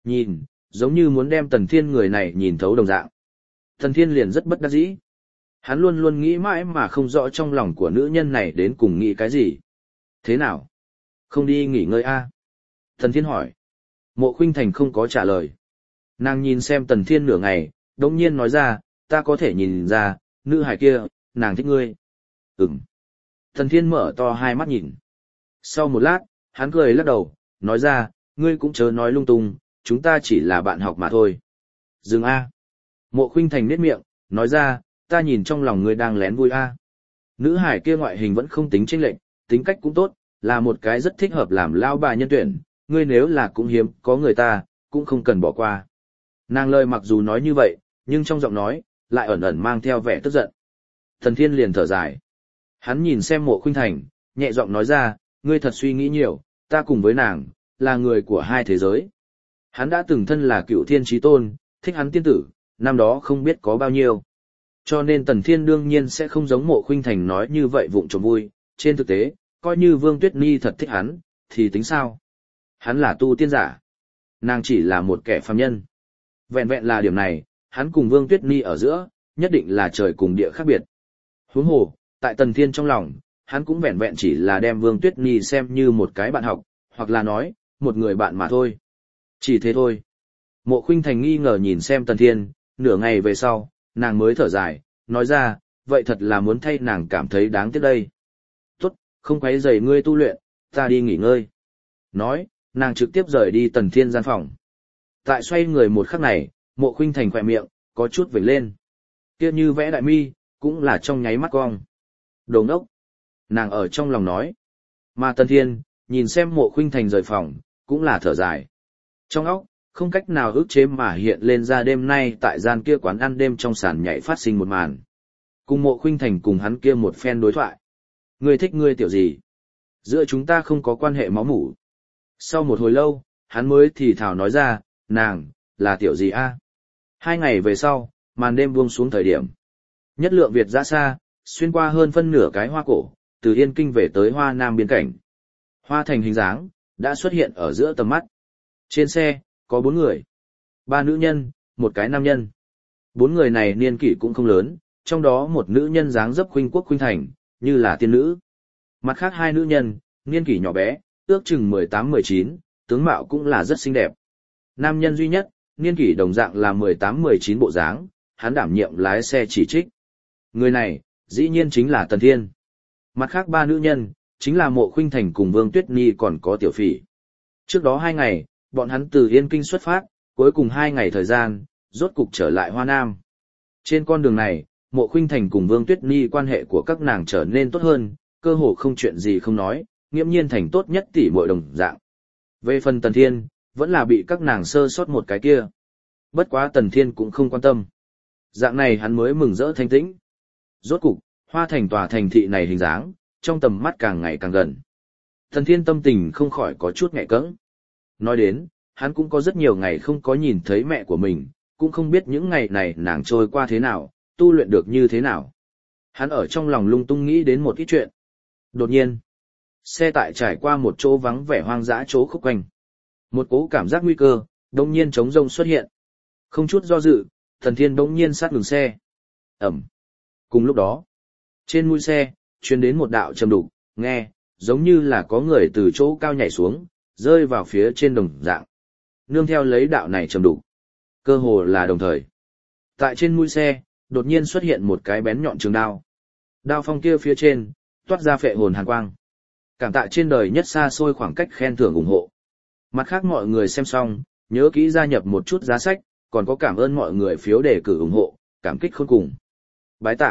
[SPEAKER 1] Nhìn, giống như muốn đem Tần Thiên người này nhìn thấu đồng dạng. Tần Thiên liền rất bất đắc dĩ. Hắn luôn luôn nghĩ mãi mà không rõ trong lòng của nữ nhân này đến cùng nghĩ cái gì. Thế nào? Không đi nghỉ ngơi a? Tần Thiên hỏi. Mộ Khuynh Thành không có trả lời. Nàng nhìn xem Tần Thiên nửa ngày, đống nhiên nói ra, ta có thể nhìn ra, nữ hài kia, nàng thích ngươi. Ừm. Tần Thiên mở to hai mắt nhìn. Sau một lát, hắn cười lắc đầu, nói ra, ngươi cũng chớ nói lung tung, chúng ta chỉ là bạn học mà thôi. Dừng a. Mộ Khuynh Thành nhếch miệng, nói ra, ta nhìn trong lòng ngươi đang lén vui a. Nữ hải kia ngoại hình vẫn không tính chênh lệch, tính cách cũng tốt, là một cái rất thích hợp làm lao bà nhân tuyển, ngươi nếu là cũng hiếm có người ta, cũng không cần bỏ qua. Nàng lời mặc dù nói như vậy, nhưng trong giọng nói, lại ẩn ẩn mang theo vẻ tức giận. Tần Thiên liền thở dài. Hắn nhìn xem Mộ Khuynh Thành, nhẹ giọng nói ra, ngươi thật suy nghĩ nhiều, ta cùng với nàng, là người của hai thế giới. Hắn đã từng thân là cựu thiên chí tôn, thích hắn tiên tử, năm đó không biết có bao nhiêu. Cho nên Tần Thiên đương nhiên sẽ không giống Mộ Khuynh Thành nói như vậy vụng trộm vui, trên thực tế, coi như Vương Tuyết Nhi thật thích hắn, thì tính sao? Hắn là tu tiên giả. Nàng chỉ là một kẻ phàm nhân. Vẹn vẹn là điểm này, hắn cùng Vương Tuyết Nhi ở giữa, nhất định là trời cùng địa khác biệt. Huống hồ, tại Tần Thiên trong lòng, hắn cũng vẹn vẹn chỉ là đem Vương Tuyết Nhi xem như một cái bạn học, hoặc là nói, một người bạn mà thôi. Chỉ thế thôi. Mộ Khuynh Thành nghi ngờ nhìn xem Tần Thiên, nửa ngày về sau, nàng mới thở dài, nói ra, vậy thật là muốn thay nàng cảm thấy đáng tiếc đây. Tốt, không quấy rầy ngươi tu luyện, ta đi nghỉ ngơi. Nói, nàng trực tiếp rời đi Tần Thiên gian phòng. Tại xoay người một khắc này, Mộ Khuynh Thành khỏe miệng, có chút vểnh lên. Kia như vẽ đại mi, cũng là trong nháy mắt cong. Đồ ngốc. Nàng ở trong lòng nói. Mà Tần Thiên, nhìn xem Mộ Khuynh Thành rời phòng, cũng là thở dài. Trong óc, không cách nào ức chế mà hiện lên ra đêm nay tại gian kia quán ăn đêm trong sàn nhảy phát sinh một màn. Cùng Mộ Khuynh Thành cùng hắn kia một phen đối thoại. Ngươi thích ngươi tiểu gì? Giữa chúng ta không có quan hệ máu mủ. Sau một hồi lâu, hắn mới thì thào nói ra, nàng, là tiểu gì a? 2 ngày về sau, màn đêm buông xuống thời điểm. Nhất lượng Việt ra xa, xuyên qua hơn phân nửa cái hoa cổ, từ Yên Kinh về tới Hoa Nam biên cảnh. Hoa thành hình dáng, đã xuất hiện ở giữa tầm mắt. Trên xe, có 4 người. 3 nữ nhân, 1 cái nam nhân. 4 người này niên kỷ cũng không lớn, trong đó một nữ nhân dáng dấp khuynh quốc khuynh thành, như là tiên nữ. Mặt khác 2 nữ nhân, niên kỷ nhỏ bé, ước chừng 18-19, tướng mạo cũng là rất xinh đẹp. Nam nhân duy nhất, niên kỷ đồng dạng là 18-19 bộ dáng, hắn đảm nhiệm lái xe chỉ trích. Người này, dĩ nhiên chính là Tần Thiên. Mặt khác 3 nữ nhân, chính là Mộ Khuynh Thành cùng Vương Tuyết Nhi còn có Tiểu Phỉ. Trước đó 2 ngày, bọn hắn từ Yên Kinh xuất phát, cuối cùng 2 ngày thời gian, rốt cục trở lại Hoa Nam. Trên con đường này, Mộ Khuynh Thành cùng Vương Tuyết Nhi quan hệ của các nàng trở nên tốt hơn, cơ hồ không chuyện gì không nói, nghiễm nhiên thành tốt nhất tỷ muội đồng dạng. Về phần Tần Thiên, vẫn là bị các nàng sơ sót một cái kia. Bất quá Tần Thiên cũng không quan tâm. Dạng này hắn mới mừng rỡ thanh tĩnh. Rốt cục, Hoa thành tòa thành thị này hình dáng, trong tầm mắt càng ngày càng gần. Tần Thiên tâm tình không khỏi có chút ngại cẫng. Nói đến, hắn cũng có rất nhiều ngày không có nhìn thấy mẹ của mình, cũng không biết những ngày này nàng trôi qua thế nào, tu luyện được như thế nào. Hắn ở trong lòng lung tung nghĩ đến một ít chuyện. Đột nhiên, xe tải trải qua một chỗ vắng vẻ hoang dã chỗ khúc quanh. Một cố cảm giác nguy cơ, đông nhiên trống rông xuất hiện. Không chút do dự, Tần Thiên đông nhiên sát ngừng xe. Ẩm. Cùng lúc đó, trên mũi xe, truyền đến một đạo trầm đục, nghe, giống như là có người từ chỗ cao nhảy xuống, rơi vào phía trên đồng dạng. Nương theo lấy đạo này trầm đục. Cơ hồ là đồng thời. Tại trên mũi xe, đột nhiên xuất hiện một cái bén nhọn trường đao. Đao phong kia phía trên, toát ra phệ hồn hàn quang. Cảm tạ trên đời nhất xa xôi khoảng cách khen thưởng ủng hộ. Mặt khác mọi người xem xong, nhớ kỹ gia nhập một chút giá sách, còn có cảm ơn mọi người phiếu đề cử ủng hộ, cảm kích khôn cùng. Bái tạ.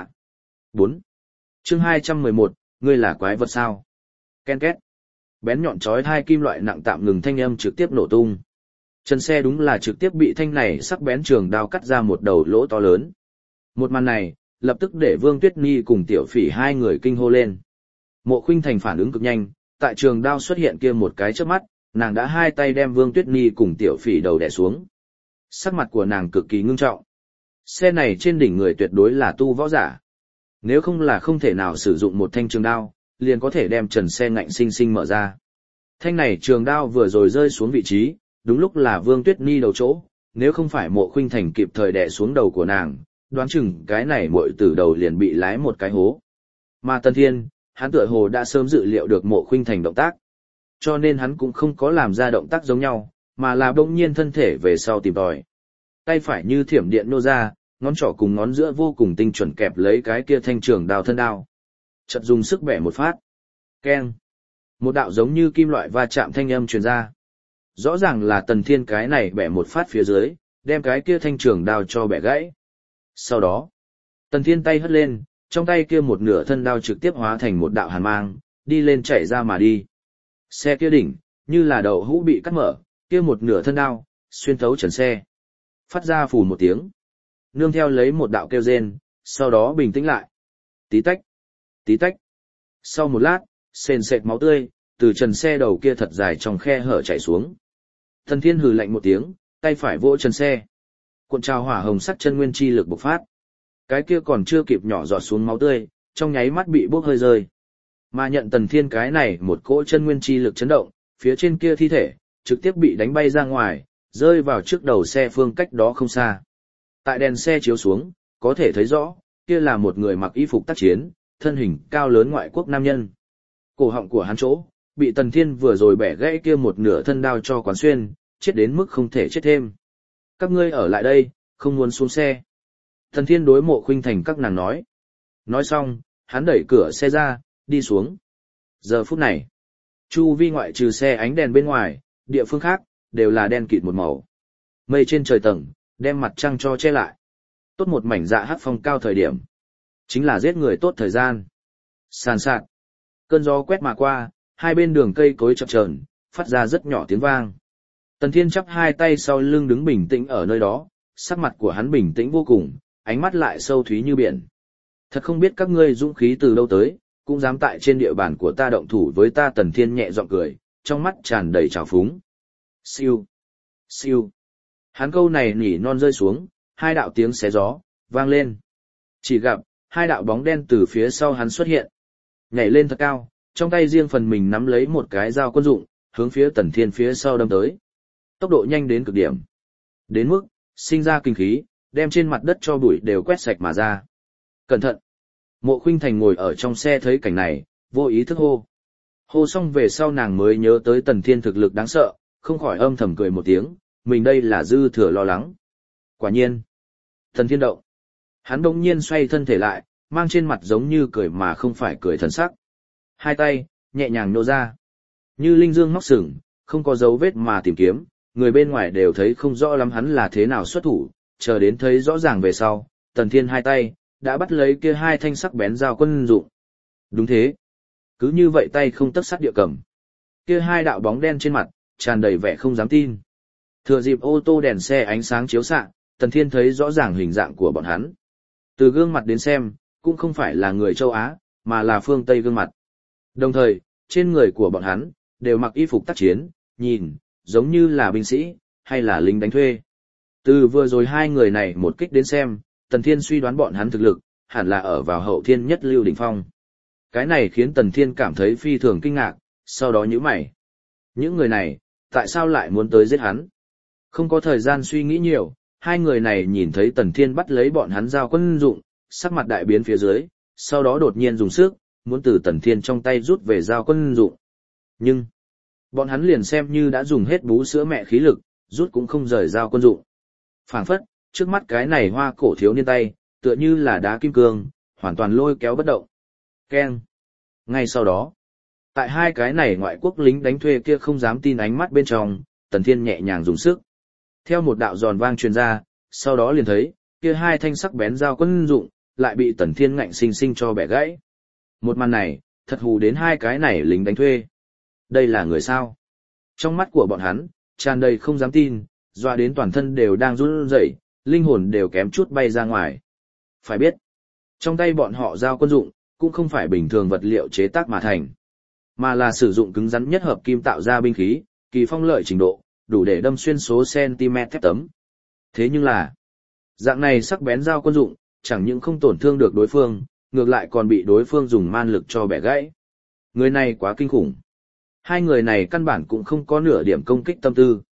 [SPEAKER 1] 4. Chương 211, ngươi là quái vật sao? Ken két. Bén nhọn chói hai kim loại nặng tạm ngừng thanh âm trực tiếp nổ tung. Chân xe đúng là trực tiếp bị thanh này sắc bén trường đao cắt ra một đầu lỗ to lớn. Một màn này, lập tức để Vương Tuyết Nhi cùng Tiểu Phỉ 2 người kinh hô lên. Mộ Khuynh Thành phản ứng cực nhanh, tại trường đao xuất hiện kia một cái chớp mắt, nàng đã 2 tay đem Vương Tuyết Nhi cùng Tiểu Phỉ đầu đè xuống. Sắc mặt của nàng cực kỳ ngưng trọng. Xe này trên đỉnh người tuyệt đối là tu võ giả. Nếu không là không thể nào sử dụng một thanh trường đao, liền có thể đem trần xe ngạnh sinh sinh mở ra. Thanh này trường đao vừa rồi rơi xuống vị trí, đúng lúc là Vương Tuyết Ni đầu chỗ, nếu không phải Mộ Khuynh Thành kịp thời đè xuống đầu của nàng, đoán chừng cái này muội tử đầu liền bị lái một cái hố. Mà Tần Thiên, hắn tựa hồ đã sớm dự liệu được Mộ Khuynh Thành động tác, cho nên hắn cũng không có làm ra động tác giống nhau, mà là bỗng nhiên thân thể về sau tìm tòi. Tay phải như thiểm điện nô ra, ngón trỏ cùng ngón giữa vô cùng tinh chuẩn kẹp lấy cái kia thanh trường đao thân đao. Chợt dùng sức bẻ một phát. Keng. Một đạo giống như kim loại va chạm thanh âm truyền ra. Rõ ràng là Tần Thiên cái này bẻ một phát phía dưới, đem cái kia thanh trường đao cho bẻ gãy. Sau đó, Tần Thiên tay hất lên, trong tay kia một nửa thân đao trực tiếp hóa thành một đạo hàn mang, đi lên chạy ra mà đi. Xe kia đỉnh, như là đậu hũ bị cắt mở, kia một nửa thân đao, xuyên thấu trần xe. Phát ra phùn một tiếng. Nương theo lấy một đạo kêu rên, sau đó bình tĩnh lại. Tí tách, tí tách. Sau một lát, sền sệt máu tươi, từ trần xe đầu kia thật dài trong khe hở chảy xuống. Tần Thiên hừ lạnh một tiếng, tay phải vỗ trần xe. Cuộn trào hỏa hồng sắc chân nguyên chi lực bộc phát. Cái kia còn chưa kịp nhỏ giọt xuống máu tươi, trong nháy mắt bị bốc hơi rơi. Mà nhận Tần Thiên cái này một cỗ chân nguyên chi lực chấn động, phía trên kia thi thể, trực tiếp bị đánh bay ra ngoài, rơi vào trước đầu xe phương cách đó không xa. Tại đèn xe chiếu xuống, có thể thấy rõ, kia là một người mặc y phục tác chiến, thân hình cao lớn ngoại quốc nam nhân. Cổ họng của hắn chỗ, bị Tần Thiên vừa rồi bẻ gãy kia một nửa thân đao cho quán xuyên, chết đến mức không thể chết thêm. Các ngươi ở lại đây, không muốn xuống xe. Tần Thiên đối Mộ Khuynh Thành các nàng nói. Nói xong, hắn đẩy cửa xe ra, đi xuống. Giờ phút này, chu vi ngoại trừ xe ánh đèn bên ngoài, địa phương khác, đều là đen kịt một màu. Mây trên trời tầng, đem mặt trăng cho che lại. Tốt một mảnh dạ hát phong cao thời điểm. Chính là giết người tốt thời gian. Sàn sạt. Cơn gió quét mà qua, hai bên đường cây cối chập chờn, phát ra rất nhỏ tiếng vang. Tần Thiên chắp hai tay sau lưng đứng bình tĩnh ở nơi đó, sắc mặt của hắn bình tĩnh vô cùng, ánh mắt lại sâu thúy như biển. Thật không biết các ngươi dũng khí từ đâu tới, cũng dám tại trên địa bàn của ta động thủ với ta. Tần Thiên nhẹ giọng cười, trong mắt tràn đầy trào phúng. Siêu, siêu. Hắn câu này nỉ non rơi xuống, hai đạo tiếng xé gió, vang lên. Chỉ gặp, hai đạo bóng đen từ phía sau hắn xuất hiện. Nhảy lên thật cao, trong tay riêng phần mình nắm lấy một cái dao quân dụng, hướng phía Tần Thiên phía sau đâm tới. Tốc độ nhanh đến cực điểm. Đến mức, sinh ra kinh khí, đem trên mặt đất cho bụi đều quét sạch mà ra. Cẩn thận! Mộ Khuynh Thành ngồi ở trong xe thấy cảnh này, vô ý thức hô. Hô xong về sau nàng mới nhớ tới Tần Thiên thực lực đáng sợ, không khỏi âm thầm cười một tiếng, mình đây là dư thừa lo lắng. Quả nhiên. Tần Thiên động. Hắn đột nhiên xoay thân thể lại, mang trên mặt giống như cười mà không phải cười thần sắc. Hai tay, nhẹ nhàng nô ra. Như linh dương móc sừng, không có dấu vết mà tìm kiếm, người bên ngoài đều thấy không rõ lắm hắn là thế nào xuất thủ, chờ đến thấy rõ ràng về sau, Tần Thiên hai tay, đã bắt lấy kia hai thanh sắc bén dao quân dụng. Đúng thế. Cứ như vậy tay không tấc sắt địa cầm. Kia hai đạo bóng đen trên mặt, tràn đầy vẻ không dám tin. Thừa dịp ô tô đèn xe ánh sáng chiếu xạ, Tần Thiên thấy rõ ràng hình dạng của bọn hắn. Từ gương mặt đến xem, cũng không phải là người châu Á, mà là phương Tây gương mặt. Đồng thời, trên người của bọn hắn, đều mặc y phục tác chiến, nhìn, giống như là binh sĩ, hay là lính đánh thuê. Từ vừa rồi hai người này một kích đến xem, Tần Thiên suy đoán bọn hắn thực lực, hẳn là ở vào hậu thiên nhất lưu đỉnh phong. Cái này khiến Tần Thiên cảm thấy phi thường kinh ngạc, sau đó nhíu mày. Những người này, tại sao lại muốn tới giết hắn? Không có thời gian suy nghĩ nhiều, hai người này nhìn thấy Tần Thiên bắt lấy bọn hắn dao quân dụng, sắc mặt đại biến phía dưới, sau đó đột nhiên dùng sức, muốn từ Tần Thiên trong tay rút về dao quân dụng. Nhưng, bọn hắn liền xem như đã dùng hết bú sữa mẹ khí lực, rút cũng không rời dao quân dụng. Phảng phất, trước mắt cái này hoa cổ thiếu niên tay, tựa như là đá kim cương, hoàn toàn lôi kéo bất động. Keng. Ngay sau đó, tại hai cái này ngoại quốc lính đánh thuê kia không dám tin ánh mắt bên trong, Tần Thiên nhẹ nhàng dùng sức. Theo một đạo giòn vang truyền ra, sau đó liền thấy, kia hai thanh sắc bén dao quân dụng, lại bị Tần Thiên ngạnh sinh sinh cho bẻ gãy. Một màn này, thật hù đến hai cái này lính đánh thuê. Đây là người sao? Trong mắt của bọn hắn, tràn đầy không dám tin, doa đến toàn thân đều đang run rẩy, linh hồn đều kém chút bay ra ngoài. Phải biết, trong tay bọn họ dao quân dụng, cũng không phải bình thường vật liệu chế tác mà thành, mà là sử dụng cứng rắn nhất hợp kim tạo ra binh khí, kỳ phong lợi trình độ, đủ để đâm xuyên số cm thép tấm. Thế nhưng là, dạng này sắc bén dao quân dụng, chẳng những không tổn thương được đối phương, ngược lại còn bị đối phương dùng man lực cho bẻ gãy. Người này quá kinh khủng. Hai người này căn bản cũng không có nửa điểm công kích tâm tư.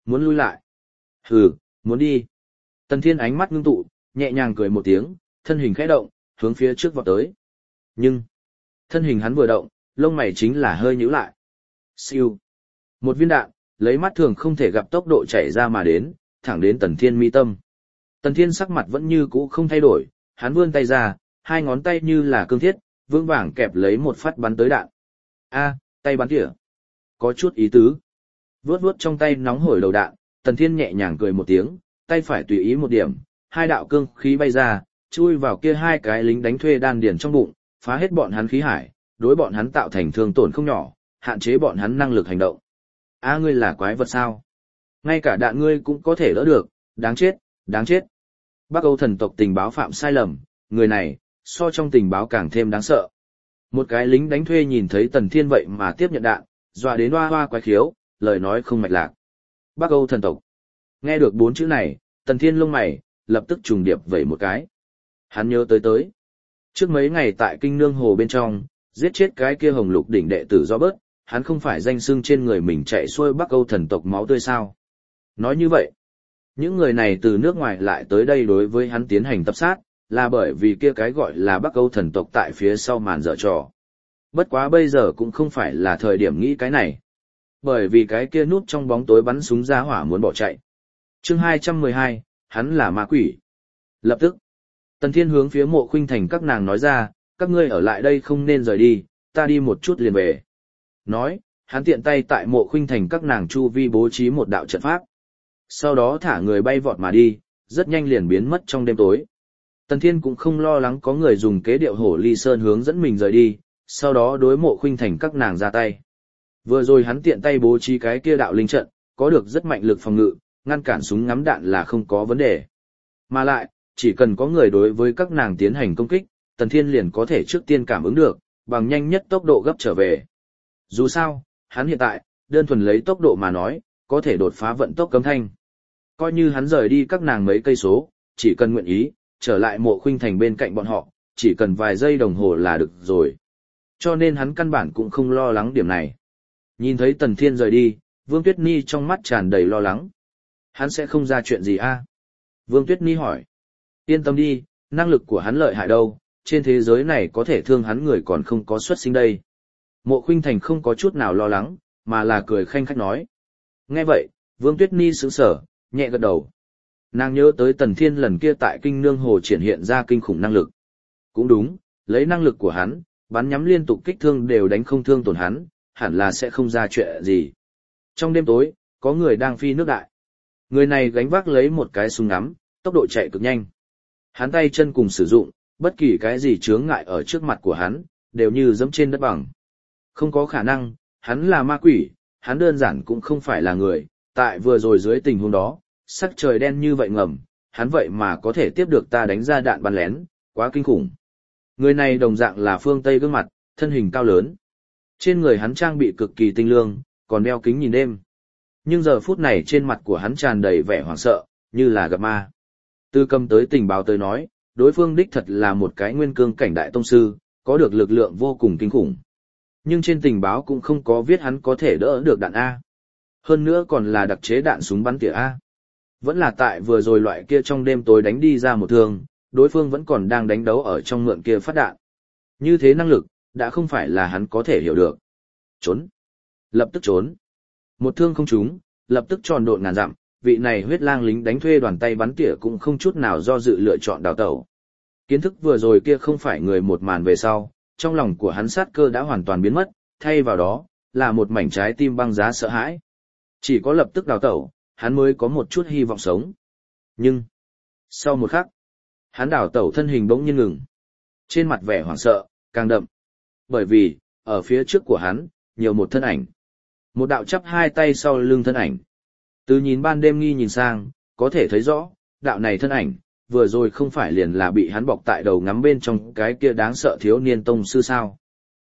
[SPEAKER 1] Muốn lui lại. Hừ, muốn đi. Tần Thiên ánh mắt ngưng tụ, nhẹ nhàng cười một tiếng, thân hình khẽ động, hướng phía trước vọt tới. Nhưng, thân hình hắn vừa động, lông mày chính là hơi nhíu lại. Siêu. Một viên đạn, lấy mắt thường không thể gặp tốc độ chạy ra mà đến, thẳng đến Tần Thiên mi tâm. Tần Thiên sắc mặt vẫn như cũ không thay đổi, hắn vươn tay ra, hai ngón tay như là cương thiết, vững vàng kẹp lấy một phát bắn tới đạn. A, tay bắn tỉa. Có chút ý tứ. Vuốt vuốt trong tay nóng hổi đầu đạn, Tần Thiên nhẹ nhàng cười một tiếng, tay phải tùy ý một điểm, hai đạo cương khí bay ra, chui vào kia hai cái lính đánh thuê đan điền trong bụng, phá hết bọn hắn khí hải, đối bọn hắn tạo thành thương tổn không nhỏ, hạn chế bọn hắn năng lực hành động. A, ngươi là quái vật sao? Ngay cả đạn ngươi cũng có thể đỡ được, đáng chết, đáng chết. Bắc Âu thần tộc tình báo phạm sai lầm, người này, so trong tình báo càng thêm đáng sợ. Một cái lính đánh thuê nhìn thấy Tần Thiên vậy mà tiếp nhận đạn, dọa đến hoa hoa quái khiếu, lời nói không mạch lạc. Bắc Âu thần tộc. Nghe được 4 chữ này, Tần Thiên lông mày, lập tức trùng điệp vẩy một cái. Hắn nhớ tới. Trước mấy ngày tại Kinh Nương Hồ bên trong, giết chết cái kia Hồng Lục đỉnh đệ tử do bớt, hắn không phải danh xưng trên người mình chạy xuôi Bắc Âu thần tộc máu tươi sao. Nói như vậy, những người này từ nước ngoài lại tới đây đối với hắn tiến hành tập sát, là bởi vì kia cái gọi là Bắc Âu thần tộc tại phía sau màn dở trò. Bất quá bây giờ cũng không phải là thời điểm nghĩ cái này. Bởi vì cái kia núp trong bóng tối bắn súng ra hỏa muốn bỏ chạy. Chương 212, hắn là ma quỷ. Lập tức, Tần Thiên hướng phía Mộ Khuynh Thành các nàng nói ra, các ngươi ở lại đây không nên rời đi, ta đi một chút liền về. Nói, hắn tiện tay tại Mộ Khuynh Thành các nàng chu vi bố trí một đạo trận pháp. Sau đó thả người bay vọt mà đi, rất nhanh liền biến mất trong đêm tối. Tần Thiên cũng không lo lắng có người dùng kế điệu hổ ly sơn hướng dẫn mình rời đi, sau đó đối Mộ Khuynh Thành các nàng ra tay. Vừa rồi hắn tiện tay bố trí cái kia đạo linh trận, có được rất mạnh lực phòng ngự, ngăn cản súng ngắm đạn là không có vấn đề. Mà lại, chỉ cần có người đối với các nàng tiến hành công kích, Tần Thiên liền có thể trước tiên cảm ứng được, bằng nhanh nhất tốc độ gấp trở về. Dù sao, hắn hiện tại, đơn thuần lấy tốc độ mà nói, có thể đột phá vận tốc cấm thanh. Coi như hắn rời đi các nàng mấy cây số, chỉ cần nguyện ý, trở lại Mộ Khuynh Thành bên cạnh bọn họ, chỉ cần vài giây đồng hồ là được rồi. Cho nên hắn căn bản cũng không lo lắng điểm này. Nhìn thấy Tần Thiên rời đi, Vương Tuyết Ni trong mắt tràn đầy lo lắng. Hắn sẽ không ra chuyện gì a? Vương Tuyết Ni hỏi. Yên tâm đi, năng lực của hắn lợi hại đâu, trên thế giới này có thể thương hắn người còn không có xuất sinh đây. Mộ Khuynh Thành không có chút nào lo lắng, mà là cười khanh khách nói. Nghe vậy, Vương Tuyết Ni sững sờ, nhẹ gật đầu. Nàng nhớ tới Tần Thiên lần kia tại Kinh Nương Hồ triển hiện ra kinh khủng năng lực. Cũng đúng, lấy năng lực của hắn, bắn nhắm liên tục kích thương đều đánh không thương tổn hắn, hẳn là sẽ không ra chuyện gì. Trong đêm tối, có người đang phi nước đại. Người này gánh vác lấy một cái súng ngắm, tốc độ chạy cực nhanh. Hắn tay chân cùng sử dụng, bất kỳ cái gì chướng ngại ở trước mặt của hắn, đều như dẫm trên đất bằng. Không có khả năng, hắn là ma quỷ, hắn đơn giản cũng không phải là người, tại vừa rồi dưới tình huống đó, sắc trời đen như vậy ngầm, hắn vậy mà có thể tiếp được ta đánh ra đạn bắn lén, quá kinh khủng. Người này đồng dạng là phương Tây gương mặt, thân hình cao lớn. Trên người hắn trang bị cực kỳ tinh lương, còn đeo kính nhìn đêm. Nhưng giờ phút này trên mặt của hắn tràn đầy vẻ hoảng sợ, như là gặp ma. Từ cầm tới tình báo tới nói, đối phương đích thật là một cái nguyên cương cảnh đại tông sư, có được lực lượng vô cùng kinh khủng. Nhưng trên tình báo cũng không có viết hắn có thể đỡ được đạn A. Hơn nữa còn là đặc chế đạn súng bắn tỉa A. Vẫn là tại vừa rồi loại kia trong đêm tối đánh đi ra một thương, đối phương vẫn còn đang đánh đấu ở trong mượn kia phát đạn. Như thế năng lực, đã không phải là hắn có thể hiểu được. Trốn. Lập tức trốn. Một thương không trúng, lập tức tròn độn ngàn dặm, vị này huyết lang lính đánh thuê đoàn tay bắn tỉa cũng không chút nào do dự lựa chọn đào tẩu. Kiến thức vừa rồi kia không phải người một màn về sau, trong lòng của hắn sát cơ đã hoàn toàn biến mất, thay vào đó, là một mảnh trái tim băng giá sợ hãi. Chỉ có lập tức đào tẩu, hắn mới có một chút hy vọng sống. Nhưng, sau một khắc, hắn đào tẩu thân hình bỗng nhiên ngừng. Trên mặt vẻ hoảng sợ, càng đậm. Bởi vì, ở phía trước của hắn, nhiều một thân ảnh. Một đạo chắp hai tay sau lưng thân ảnh. Từ nhìn ban đêm nghi nhìn sang, có thể thấy rõ, đạo này thân ảnh, vừa rồi không phải liền là bị hắn bọc tại đầu ngắm bên trong cái kia đáng sợ thiếu niên tông sư sao.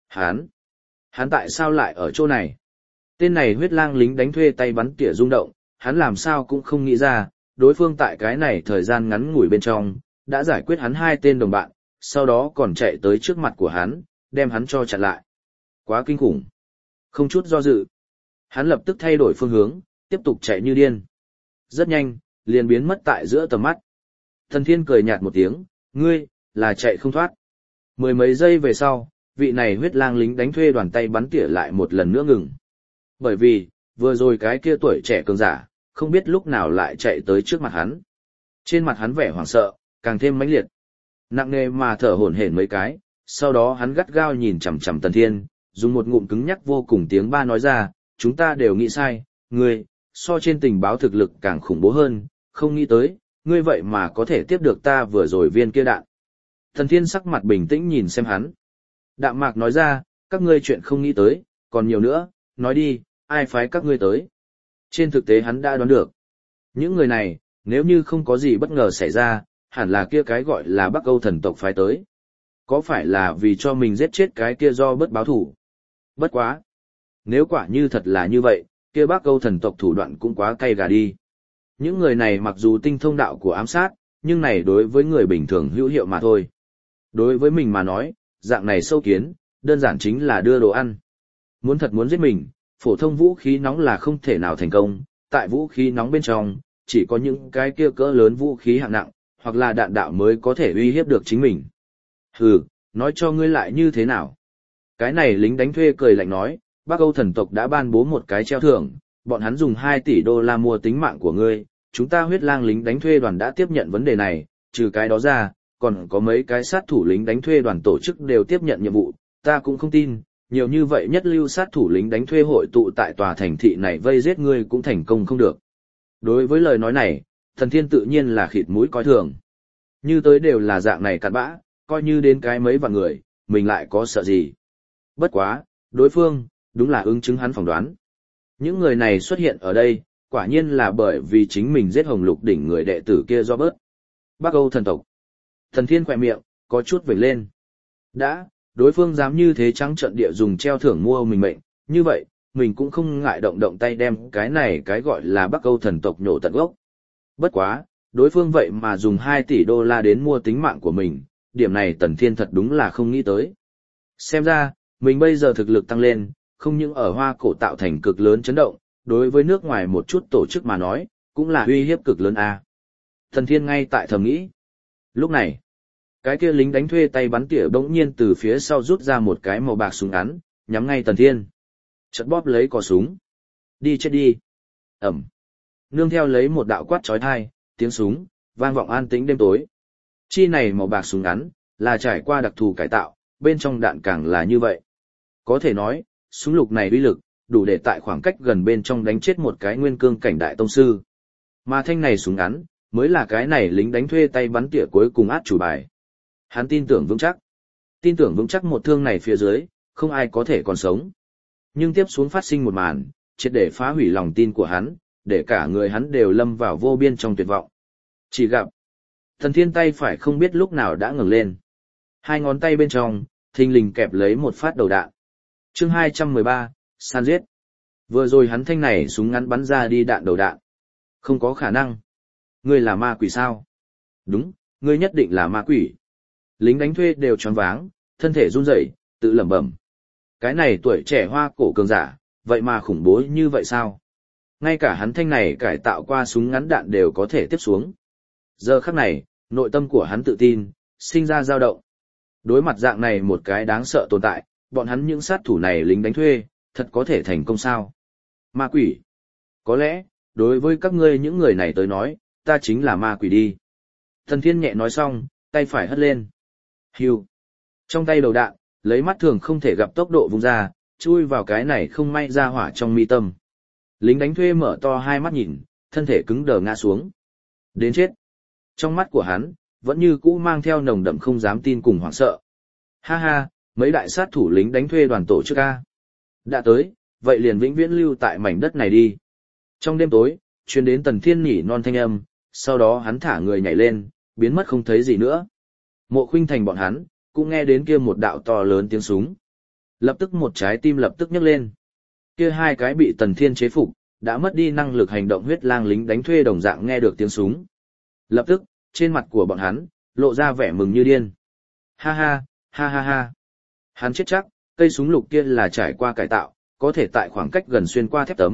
[SPEAKER 1] Hắn tại sao lại ở chỗ này? Tên này huyết lang lính đánh thuê tay bắn tỉa rung động, hắn làm sao cũng không nghĩ ra, đối phương tại cái này thời gian ngắn ngủi bên trong, đã giải quyết hắn 2 tên đồng bạn, sau đó còn chạy tới trước mặt của hắn, đem hắn cho chặn lại. Quá kinh khủng. Không chút do dự. Hắn lập tức thay đổi phương hướng, tiếp tục chạy như điên. Rất nhanh, liền biến mất tại giữa tầm mắt. Thần Thiên cười nhạt một tiếng, ngươi, là chạy không thoát. Mười mấy giây về sau, vị này huyết lang lính đánh thuê đoàn tay bắn tỉa lại một lần nữa ngừng. Bởi vì, vừa rồi cái kia tuổi trẻ cường giả, không biết lúc nào lại chạy tới trước mặt hắn. Trên mặt hắn vẻ hoảng sợ, càng thêm mãnh liệt. Nặng nề mà thở hổn hển mấy cái, sau đó hắn gắt gao nhìn chằm chằm Tần Thiên, dùng một ngụm cứng nhắc vô cùng tiếng ba nói ra, chúng ta đều nghĩ sai, ngươi, so trên tình báo thực lực càng khủng bố hơn, không nghĩ tới, ngươi vậy mà có thể tiếp được ta vừa rồi viên kia đạn. Tần Thiên sắc mặt bình tĩnh nhìn xem hắn. Đạm mạc nói ra, các ngươi chuyện không nghĩ tới, còn nhiều nữa, nói đi, ai phái các ngươi tới. Trên thực tế hắn đã đoán được. Những người này, nếu như không có gì bất ngờ xảy ra, hẳn là kia cái gọi là Bắc Âu thần tộc phái tới. Có phải là vì cho mình giết chết cái kia do bất báo thủ? Bất quá. Nếu quả như thật là như vậy, kia Bắc Âu thần tộc thủ đoạn cũng quá cay gà đi. Những người này mặc dù tinh thông đạo của ám sát, nhưng này đối với người bình thường hữu hiệu mà thôi. Đối với mình mà nói, dạng này sâu kiến, đơn giản chính là đưa đồ ăn. Muốn thật muốn giết mình, phổ thông vũ khí nóng là không thể nào thành công, tại vũ khí nóng bên trong, chỉ có những cái kia cỡ lớn vũ khí hạng nặng, hoặc là đạn đạo mới có thể uy hiếp được chính mình. Hừ, nói cho ngươi lại như thế nào? Cái này lính đánh thuê cười lạnh nói, Bắc Âu thần tộc đã ban bố một cái treo thưởng, bọn hắn dùng 2 tỷ đô la mua tính mạng của ngươi, chúng ta huyết lang lính đánh thuê đoàn đã tiếp nhận vấn đề này, trừ cái đó ra, còn có mấy cái sát thủ lính đánh thuê đoàn tổ chức đều tiếp nhận nhiệm vụ, ta cũng không tin, nhiều như vậy nhất lưu sát thủ lính đánh thuê hội tụ tại tòa thành thị này vây giết ngươi cũng thành công không được. Đối với lời nói này, Thần Thiên tự nhiên là khịt mũi coi thường. Như tới đều là dạng này cặn bã, coi như đến cái mấy vạn người, mình lại có sợ gì. Bất quá, đối phương, đúng là ứng chứng hắn phỏng đoán. Những người này xuất hiện ở đây, quả nhiên là bởi vì chính mình giết Hồng Lục đỉnh người đệ tử kia do bớt. Bắc Âu thần tộc. Thần Thiên khỏe miệng, có chút vểnh lên. Đã, đối phương dám như thế trắng trợn địa dùng treo thưởng mua mình mệnh, như vậy, mình cũng không ngại động tay đem cái này cái gọi là Bắc Âu thần tộc nhổ tận gốc. Bất quá, đối phương vậy mà dùng 2 tỷ đô la đến mua tính mạng của mình, điểm này Tần Thiên thật đúng là không nghĩ tới. Xem ra, mình bây giờ thực lực tăng lên, không những ở Hoa Cổ tạo thành cực lớn chấn động, đối với nước ngoài một chút tổ chức mà nói, cũng là uy hiếp cực lớn a. Tần Thiên ngay tại thầm nghĩ. Lúc này, cái kia lính đánh thuê tay bắn tỉa bỗng nhiên từ phía sau rút ra một cái màu bạc súng ngắn, nhắm ngay Tần Thiên. Chợt bóp lấy cò súng. Đi chết đi. Ẩm. Nương theo lấy một đạo quát chói tai, tiếng súng vang vọng an tĩnh đêm tối. Chi này màu bạc súng ngắn là trải qua đặc thù cải tạo, bên trong đạn càng là như vậy. Có thể nói, súng lục này uy lực đủ để tại khoảng cách gần bên trong đánh chết một cái nguyên cương cảnh đại tông sư. Mà thanh này súng ngắn mới là cái này lính đánh thuê tay bắn tỉa cuối cùng át chủ bài. Hắn tin tưởng vững chắc một thương này phía dưới, không ai có thể còn sống. Nhưng tiếp xuống phát sinh một màn, triệt để phá hủy lòng tin của hắn, để cả người hắn đều lâm vào vô biên trong tuyệt vọng. Chỉ gặp, Thần Thiên tay phải không biết lúc nào đã ngẩng lên. 2 ngón tay bên trong, thình lình kẹp lấy một phát đầu đạn. Chương 213, san giết. Vừa rồi hắn thanh này súng ngắn bắn ra đi đạn đầu đạn. Không có khả năng. Ngươi là ma quỷ sao? Đúng, ngươi nhất định là ma quỷ. Lính đánh thuê đều choáng váng, thân thể run rẩy, tự lẩm bẩm. Cái này tuổi trẻ Hoa Cổ cường giả, vậy mà khủng bố như vậy sao? Ngay cả hắn thanh này cải tạo qua súng ngắn đạn đều có thể tiếp xuống. Giờ khắc này, nội tâm của hắn tự tin, sinh ra dao động. Đối mặt dạng này một cái đáng sợ tồn tại, bọn hắn những sát thủ này lính đánh thuê, thật có thể thành công sao? Ma quỷ. Có lẽ, đối với các ngươi những người này tới nói, ta chính là ma quỷ đi. Thần Thiên nhẹ nói xong, tay phải hất lên. Hưu. Trong tay đầu đạn, lấy mắt thường không thể gặp tốc độ vung ra, chui vào cái này không may ra hỏa trong mi tâm. Lính đánh thuê mở to hai mắt nhìn, thân thể cứng đờ ngã xuống. Đến chết. Trong mắt của hắn, vẫn như cũ mang theo nồng đậm không dám tin cùng hoảng sợ. Ha ha, mấy đại sát thủ lính đánh thuê đoàn tổ chức A. Đã tới, vậy liền vĩnh viễn lưu tại mảnh đất này đi. Trong đêm tối, truyền đến Tần Thiên nhỉ non thanh âm, sau đó hắn thả người nhảy lên, biến mất không thấy gì nữa. Mộ Khuynh Thành bọn hắn, cũng nghe đến kia một đạo to lớn tiếng súng. Lập tức một trái tim lập tức nhấc lên. Kia 2 cái bị Tần Thiên chế phục, đã mất đi năng lực hành động huyết lang lính đánh thuê đồng dạng nghe được tiếng súng. Lập tức, trên mặt của bọn hắn, lộ ra vẻ mừng như điên. Ha ha, ha ha ha. Hắn chết chắc, cây súng lục kia là trải qua cải tạo, có thể tại khoảng cách gần xuyên qua thép tấm,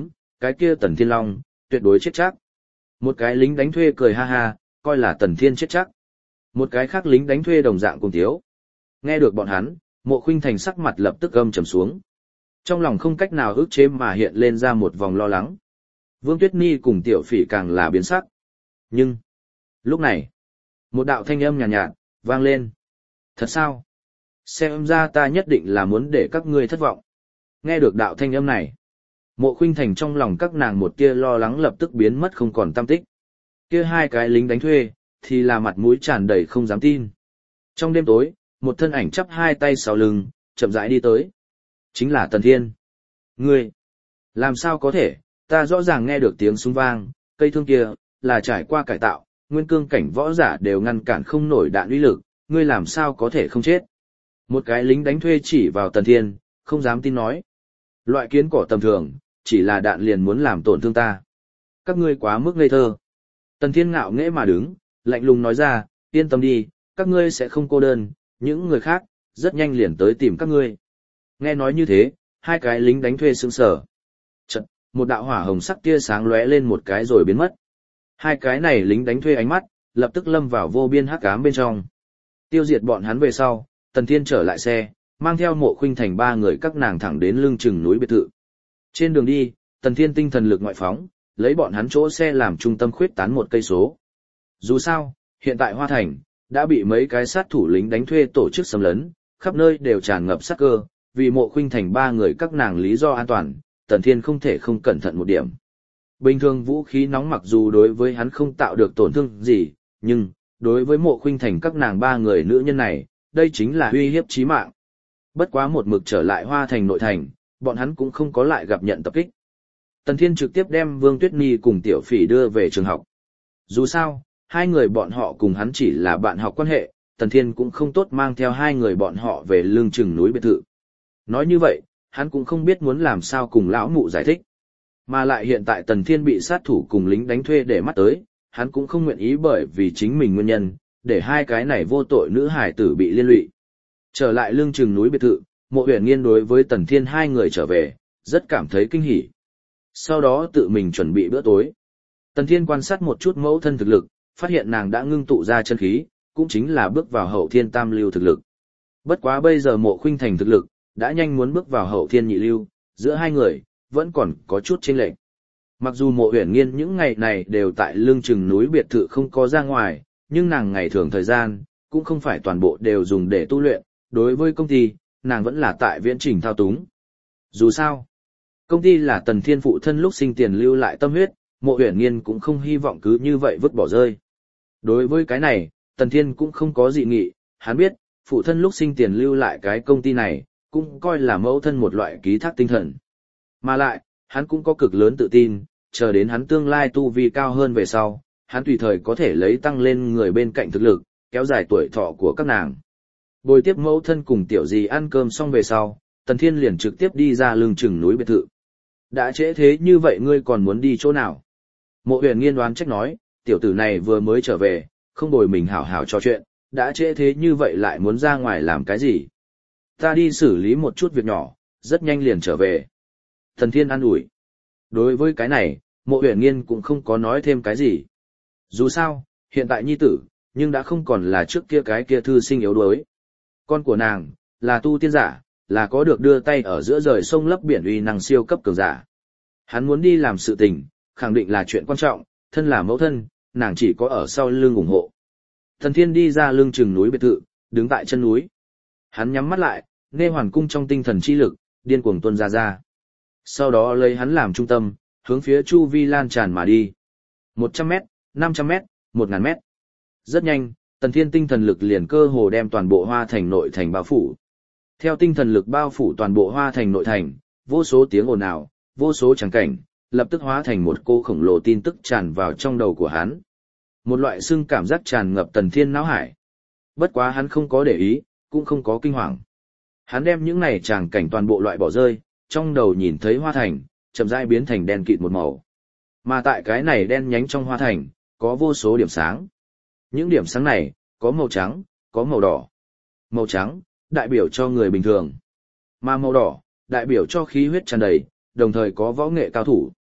[SPEAKER 1] cái kia Tần Thiên Long, tuyệt đối chết chắc. Một cái lính đánh thuê cười ha ha, coi là Tần Thiên chết chắc. Một cái khác lính đánh thuê đồng dạng cùng thiếu. Nghe được bọn hắn, Mộ Khuynh Thành sắc mặt lập tức gầm trầm xuống. Trong lòng không cách nào ức chế mà hiện lên ra một vòng lo lắng. Vương Tuyết Nhi cùng Tiểu Phỉ càng là biến sắc. Nhưng, lúc này, một đạo thanh âm nhàn nhạt, vang lên. Thật sao? Xem ra ta nhất định là muốn để các ngươi thất vọng. Nghe được đạo thanh âm này, Mộ Khuynh Thành trong lòng các nàng một tia lo lắng lập tức biến mất không còn tăm tích. Kia hai cái lính đánh thuê, thì là mặt mũi tràn đầy không dám tin. Trong đêm tối, một thân ảnh chắp hai tay sau lưng, chậm rãi đi tới. Chính là Tần Thiên. Ngươi, làm sao có thể, ta rõ ràng nghe được tiếng súng vang, cây thương kia, là trải qua cải tạo, nguyên cương cảnh võ giả đều ngăn cản không nổi đạn uy lực, ngươi làm sao có thể không chết. Một cái lính đánh thuê chỉ vào Tần Thiên, không dám tin nói. Loại kiến cỏ tầm thường, chỉ là đạn liền muốn làm tổn thương ta. Các ngươi quá mức ngây thơ. Tần Thiên ngạo nghễ mà đứng, lạnh lùng nói ra, yên tâm đi, các ngươi sẽ không cô đơn, những người khác, rất nhanh liền tới tìm các ngươi. Nghe nói như thế, hai cái lính đánh thuê sững sờ. Chợt, một đạo hỏa hồng sắc tia sáng lóe lên một cái rồi biến mất. Hai cái này lính đánh thuê ánh mắt, lập tức lâm vào vô biên hắc ám bên trong. Tiêu diệt bọn hắn về sau, Tần Thiên trở lại xe, mang theo Mộ Khuynh Thành ba người các nàng thẳng đến lưng chừng núi biệt thự. Trên đường đi, Tần Thiên tinh thần lực ngoại phóng, lấy bọn hắn chỗ xe làm trung tâm khuyết tán một cây số. Dù sao, hiện tại Hoa Thành, đã bị mấy cái sát thủ lính đánh thuê tổ chức xâm lấn, khắp nơi đều tràn ngập sát cơ, vì Mộ Khuynh Thành ba người các nàng lý do an toàn, Tần Thiên không thể không cẩn thận một điểm. Bình thường vũ khí nóng mặc dù đối với hắn không tạo được tổn thương gì, nhưng, đối với Mộ Khuynh Thành các nàng ba người nữ nhân này, đây chính là uy hiếp chí mạng. Bất quá một mực trở lại Hoa Thành nội thành, bọn hắn cũng không có lại gặp nhận tập kích. Tần Thiên trực tiếp đem Vương Tuyết Nhi cùng Tiểu Phỉ đưa về trường học. Dù sao, hai người bọn họ cùng hắn chỉ là bạn học quan hệ, Tần Thiên cũng không tốt mang theo hai người bọn họ về lưng chừng núi biệt thự. Nói như vậy, hắn cũng không biết muốn làm sao cùng lão mụ giải thích. Mà lại hiện tại Tần Thiên bị sát thủ cùng lính đánh thuê để mắt tới, hắn cũng không nguyện ý bởi vì chính mình nguyên nhân, để hai cái này vô tội nữ hải tử bị liên lụy. Trở lại lưng chừng núi biệt thự, Mộ Uyển Nghiên đối với Tần Thiên hai người trở về, rất cảm thấy kinh hỉ. Sau đó tự mình chuẩn bị bữa tối. Tần Thiên quan sát một chút mẫu thân thực lực, phát hiện nàng đã ngưng tụ ra chân khí, cũng chính là bước vào hậu thiên tam lưu thực lực. Bất quá bây giờ Mộ Khuynh Thành thực lực, đã nhanh muốn bước vào hậu thiên nhị lưu, giữa hai người, vẫn còn có chút chênh lệch. Mặc dù Mộ Uyển Nghiên những ngày này đều tại lưng chừng núi biệt thự không có ra ngoài, nhưng nàng ngày thường thời gian, cũng không phải toàn bộ đều dùng để tu luyện, đối với công ty, nàng vẫn là tại viễn trình thao túng. Dù sao, công ty là Tần Thiên phụ thân lúc sinh tiền lưu lại tâm huyết, Mộ Uyển Nghiên cũng không hy vọng cứ như vậy vứt bỏ rơi. Đối với cái này, Tần Thiên cũng không có dị nghị, hắn biết, phụ thân lúc sinh tiền lưu lại cái công ty này, cũng coi là mẫu thân một loại ký thác tinh thần. Mà lại, hắn cũng có cực lớn tự tin, chờ đến hắn tương lai tu vi cao hơn về sau, hắn tùy thời có thể lấy tăng lên người bên cạnh thực lực, kéo dài tuổi thọ của các nàng. Bồi tiếp mẫu thân cùng tiểu dì ăn cơm xong về sau, Tần Thiên liền trực tiếp đi ra lưng chừng núi biệt thự. Đã trễ thế như vậy ngươi còn muốn đi chỗ nào? Mộ Uyển Nghiên đoán trách nói, tiểu tử này vừa mới trở về, không bồi mình hảo hảo trò chuyện, đã trễ thế như vậy lại muốn ra ngoài làm cái gì? Ta đi xử lý một chút việc nhỏ, rất nhanh liền trở về. Tần Thiên an ủi. Đối với cái này, Mộ Uyển Nghiên cũng không có nói thêm cái gì. Dù sao, hiện tại nhi tử, nhưng đã không còn là trước kia cái kia thư sinh yếu đuối. Con của nàng, là tu tiên giả, là có được đưa tay ở giữa rời sông lấp biển uy năng siêu cấp cường giả. Hắn muốn đi làm sự tình, khẳng định là chuyện quan trọng, thân là mẫu thân, nàng chỉ có ở sau lưng ủng hộ. Tần Thiên đi ra lưng chừng núi biệt thự, đứng tại chân núi. Hắn nhắm mắt lại, nghe hoàn cung trong tinh thần chi lực, điên cuồng tuôn ra. Sau đó lấy hắn làm trung tâm, hướng phía chu vi lan tràn mà đi. 100m, 500m, 1000m. Rất nhanh, Tần Thiên tinh thần lực liền cơ hồ đem toàn bộ Hoa Thành nội thành bao phủ. Theo tinh thần lực bao phủ toàn bộ Hoa Thành nội thành, vô số tiếng ồn ào, vô số tràng cảnh, lập tức hóa thành một cô khổng lồ tin tức tràn vào trong đầu của hắn. Một loại xưng cảm giác tràn ngập Tần Thiên não hải. Bất quá hắn không có để ý, cũng không có kinh hoàng. Hắn đem những này tràng cảnh toàn bộ loại bỏ rơi, trong đầu nhìn thấy Hoa Thành, chậm rãi biến thành đen kịt một màu. Mà tại cái này đen nhánh trong Hoa Thành, có vô số điểm sáng. Những điểm sáng này, có màu trắng, có màu đỏ. Màu trắng, đại biểu cho người bình thường. Mà màu đỏ, đại biểu cho khí huyết tràn đầy, đồng thời có võ nghệ cao thủ.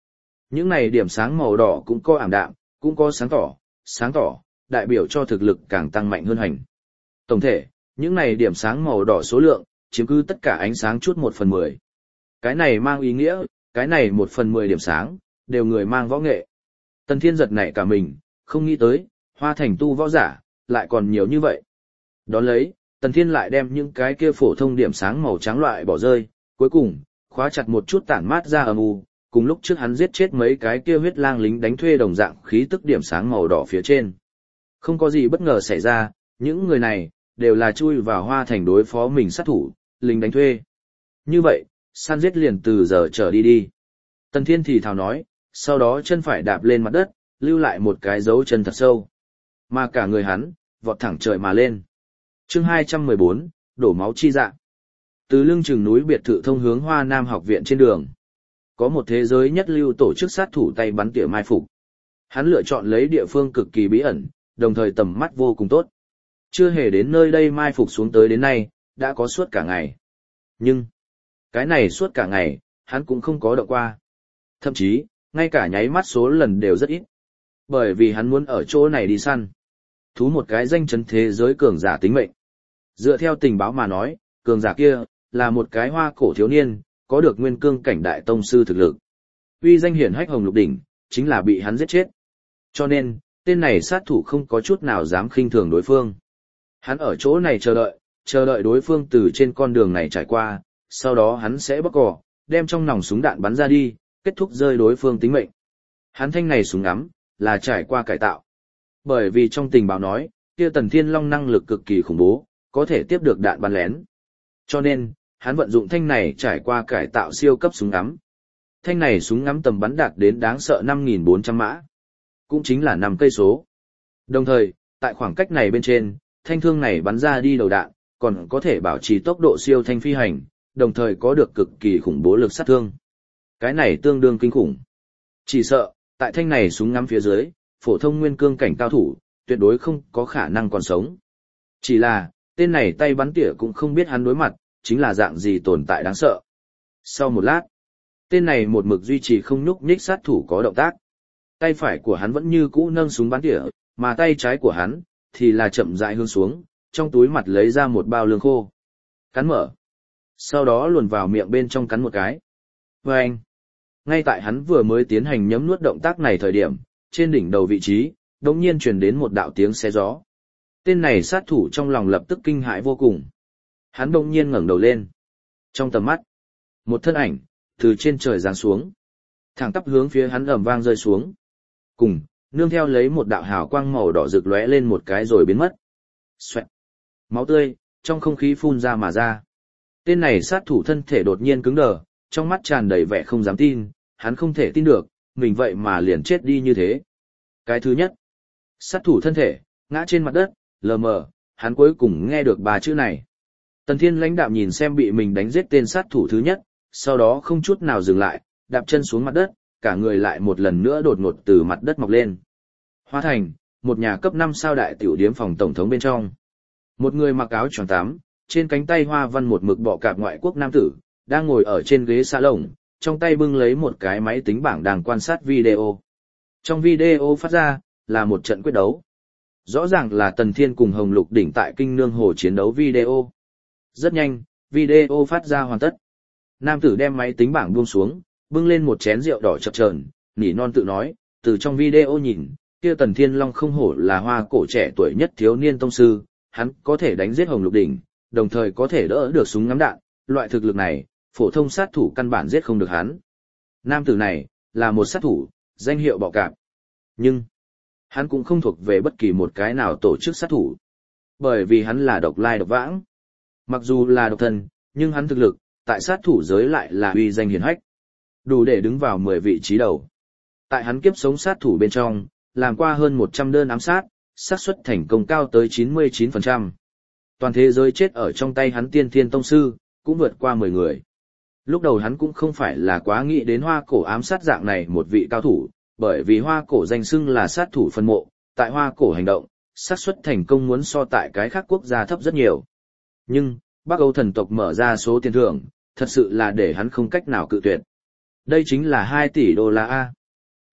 [SPEAKER 1] Những này điểm sáng màu đỏ cũng có ảm đạm, cũng có sáng tỏ, đại biểu cho thực lực càng tăng mạnh hơn hành. Tổng thể, những này điểm sáng màu đỏ số lượng, chiếm cứ tất cả ánh sáng chút 1/10. Cái này mang ý nghĩa, cái này 1/10 điểm sáng, đều người mang võ nghệ. Tần Thiên giật nảy cả mình, không nghĩ tới, Hoa Thành tu võ giả, lại còn nhiều như vậy. Đón lấy, Tần Thiên lại đem những cái kia phổ thông điểm sáng màu trắng loại bỏ rơi, cuối cùng, khóa chặt một chút tản mát ra âm u, cùng lúc trước hắn giết chết mấy cái kia huyết lang lính đánh thuê đồng dạng khí tức điểm sáng màu đỏ phía trên. Không có gì bất ngờ xảy ra, những người này, đều là chui vào Hoa Thành đối phó mình sát thủ, lính đánh thuê. Như vậy, săn giết liền từ giờ trở đi đi. Tần Thiên thì thào nói, sau đó chân phải đạp lên mặt đất, lưu lại một cái dấu chân thật sâu. Mà cả người hắn, vọt thẳng trời mà lên. Chương 214, đổ máu chi dạ. Từ lưng chừng núi biệt thự thông hướng Hoa Nam học viện trên đường. Có một thế giới nhất lưu tổ chức sát thủ tay bắn tỉa mai phục. Hắn lựa chọn lấy địa phương cực kỳ bí ẩn, đồng thời tầm mắt vô cùng tốt. Chưa hề đến nơi đây mai phục xuống tới đến nay, đã có suốt cả ngày. Nhưng, cái này suốt cả ngày, hắn cũng không có động qua. Thậm chí, ngay cả nháy mắt số lần đều rất ít. Bởi vì hắn muốn ở chỗ này đi săn. Thú một cái danh chấn thế giới cường giả tính mệnh. Dựa theo tình báo mà nói, cường giả kia, là một cái hoa cổ thiếu niên, có được nguyên cương cảnh đại tông sư thực lực. Uy danh hiển hách Hồng Lục Đỉnh, chính là bị hắn giết chết. Cho nên, tên này sát thủ không có chút nào dám khinh thường đối phương. Hắn ở chỗ này chờ đợi đối phương từ trên con đường này trải qua, sau đó hắn sẽ bóc cỏ, đem trong nòng súng đạn bắn ra đi, kết thúc rơi đối phương tính mệnh. Hắn thanh này súng ngắm, là trải qua cải tạo. Bởi vì trong tình báo nói, kia Tần Thiên Long năng lực cực kỳ khủng bố, có thể tiếp được đạn bắn lén. Cho nên, hắn vận dụng thanh này trải qua cải tạo siêu cấp súng ngắm. Thanh này súng ngắm tầm bắn đạt đến đáng sợ 5.400 mã. Cũng chính là 5 cây số. Đồng thời, tại khoảng cách này bên trên, thanh thương này bắn ra đi đầu đạn, còn có thể bảo trì tốc độ siêu thanh phi hành, đồng thời có được cực kỳ khủng bố lực sát thương. Cái này tương đương kinh khủng. Chỉ sợ, tại thanh này súng ngắm phía dưới, phổ thông nguyên cương cảnh cao thủ, tuyệt đối không có khả năng còn sống. Chỉ là, tên này tay bắn tỉa cũng không biết hắn đối mặt, chính là dạng gì tồn tại đáng sợ. Sau một lát, tên này một mực duy trì không nhúc nhích sát thủ có động tác. Tay phải của hắn vẫn như cũ nâng súng bắn tỉa, mà tay trái của hắn, thì là chậm rãi hướng xuống, trong túi mặt lấy ra một bao lương khô. Cắn mở. Sau đó luồn vào miệng bên trong cắn một cái. Và anh, ngay tại hắn vừa mới tiến hành nhấm nuốt động tác này thời điểm, trên đỉnh đầu vị trí, đột nhiên truyền đến một đạo tiếng xé gió. Tên này sát thủ trong lòng lập tức kinh hãi vô cùng. Hắn đột nhiên ngẩng đầu lên. Trong tầm mắt, một thân ảnh từ trên trời giáng xuống, thẳng tắp hướng phía hắn ầm vang rơi xuống. Cùng, nương theo lấy một đạo hào quang màu đỏ rực lóe lên một cái rồi biến mất. Xoẹt. Máu tươi trong không khí phun ra mà ra. Tên này sát thủ thân thể đột nhiên cứng đờ, trong mắt tràn đầy vẻ không dám tin, hắn không thể tin được, mình vậy mà liền chết đi như thế. Cái thứ nhất, sát thủ thân thể ngã trên mặt đất, lờ mờ, hắn cuối cùng nghe được ba chữ này. Tần Thiên lãnh đạm nhìn xem bị mình đánh giết tên sát thủ thứ nhất, sau đó không chút nào dừng lại, đạp chân xuống mặt đất, cả người lại một lần nữa đột ngột từ mặt đất mọc lên. Hoa Thành, một nhà cấp 5 sao đại tiểu điếm phòng tổng thống bên trong. Một người mặc áo choàng tắm, trên cánh tay hoa văn một mực bọ cạp ngoại quốc nam tử, đang ngồi ở trên ghế salon, trong tay bưng lấy một cái máy tính bảng đang quan sát video. Trong video phát ra, là một trận quyết đấu. Rõ ràng là Tần Thiên cùng Hồng Lục Đỉnh tại Kinh Nương Hồ chiến đấu video. Rất nhanh, video phát ra hoàn tất. Nam tử đem máy tính bảng buông xuống, bưng lên một chén rượu đỏ chập chờn, nỉ non tự nói, từ trong video nhìn, kia Tần Thiên Long không hổ là hoa cổ trẻ tuổi nhất thiếu niên tông sư, hắn có thể đánh giết Hồng Lục Đỉnh, đồng thời có thể đỡ được súng ngắm đạn, loại thực lực này, phổ thông sát thủ căn bản giết không được hắn. Nam tử này, là một sát thủ, danh hiệu bọ cạp. Nhưng, hắn cũng không thuộc về bất kỳ một cái nào tổ chức sát thủ. Bởi vì hắn là độc lai độc vãng. Mặc dù là độc thân, nhưng hắn thực lực, tại sát thủ giới lại là uy danh hiển hách. Đủ để đứng vào 10 vị trí đầu. Tại hắn kiếp sống sát thủ bên trong, làm qua hơn 100 đơn ám sát, xác suất thành công cao tới 99%. Toàn thế giới chết ở trong tay hắn tiên thiên tông sư, cũng vượt qua 10 người. Lúc đầu hắn cũng không phải là quá nghĩ đến hoa cổ ám sát dạng này một vị cao thủ, bởi vì hoa cổ danh xưng là sát thủ phân mộ, tại hoa cổ hành động, xác suất thành công muốn so tại cái khác quốc gia thấp rất nhiều. Nhưng, Bắc Âu thần tộc mở ra số tiền thưởng, thật sự là để hắn không cách nào cự tuyệt. Đây chính là 2 tỷ đô la A.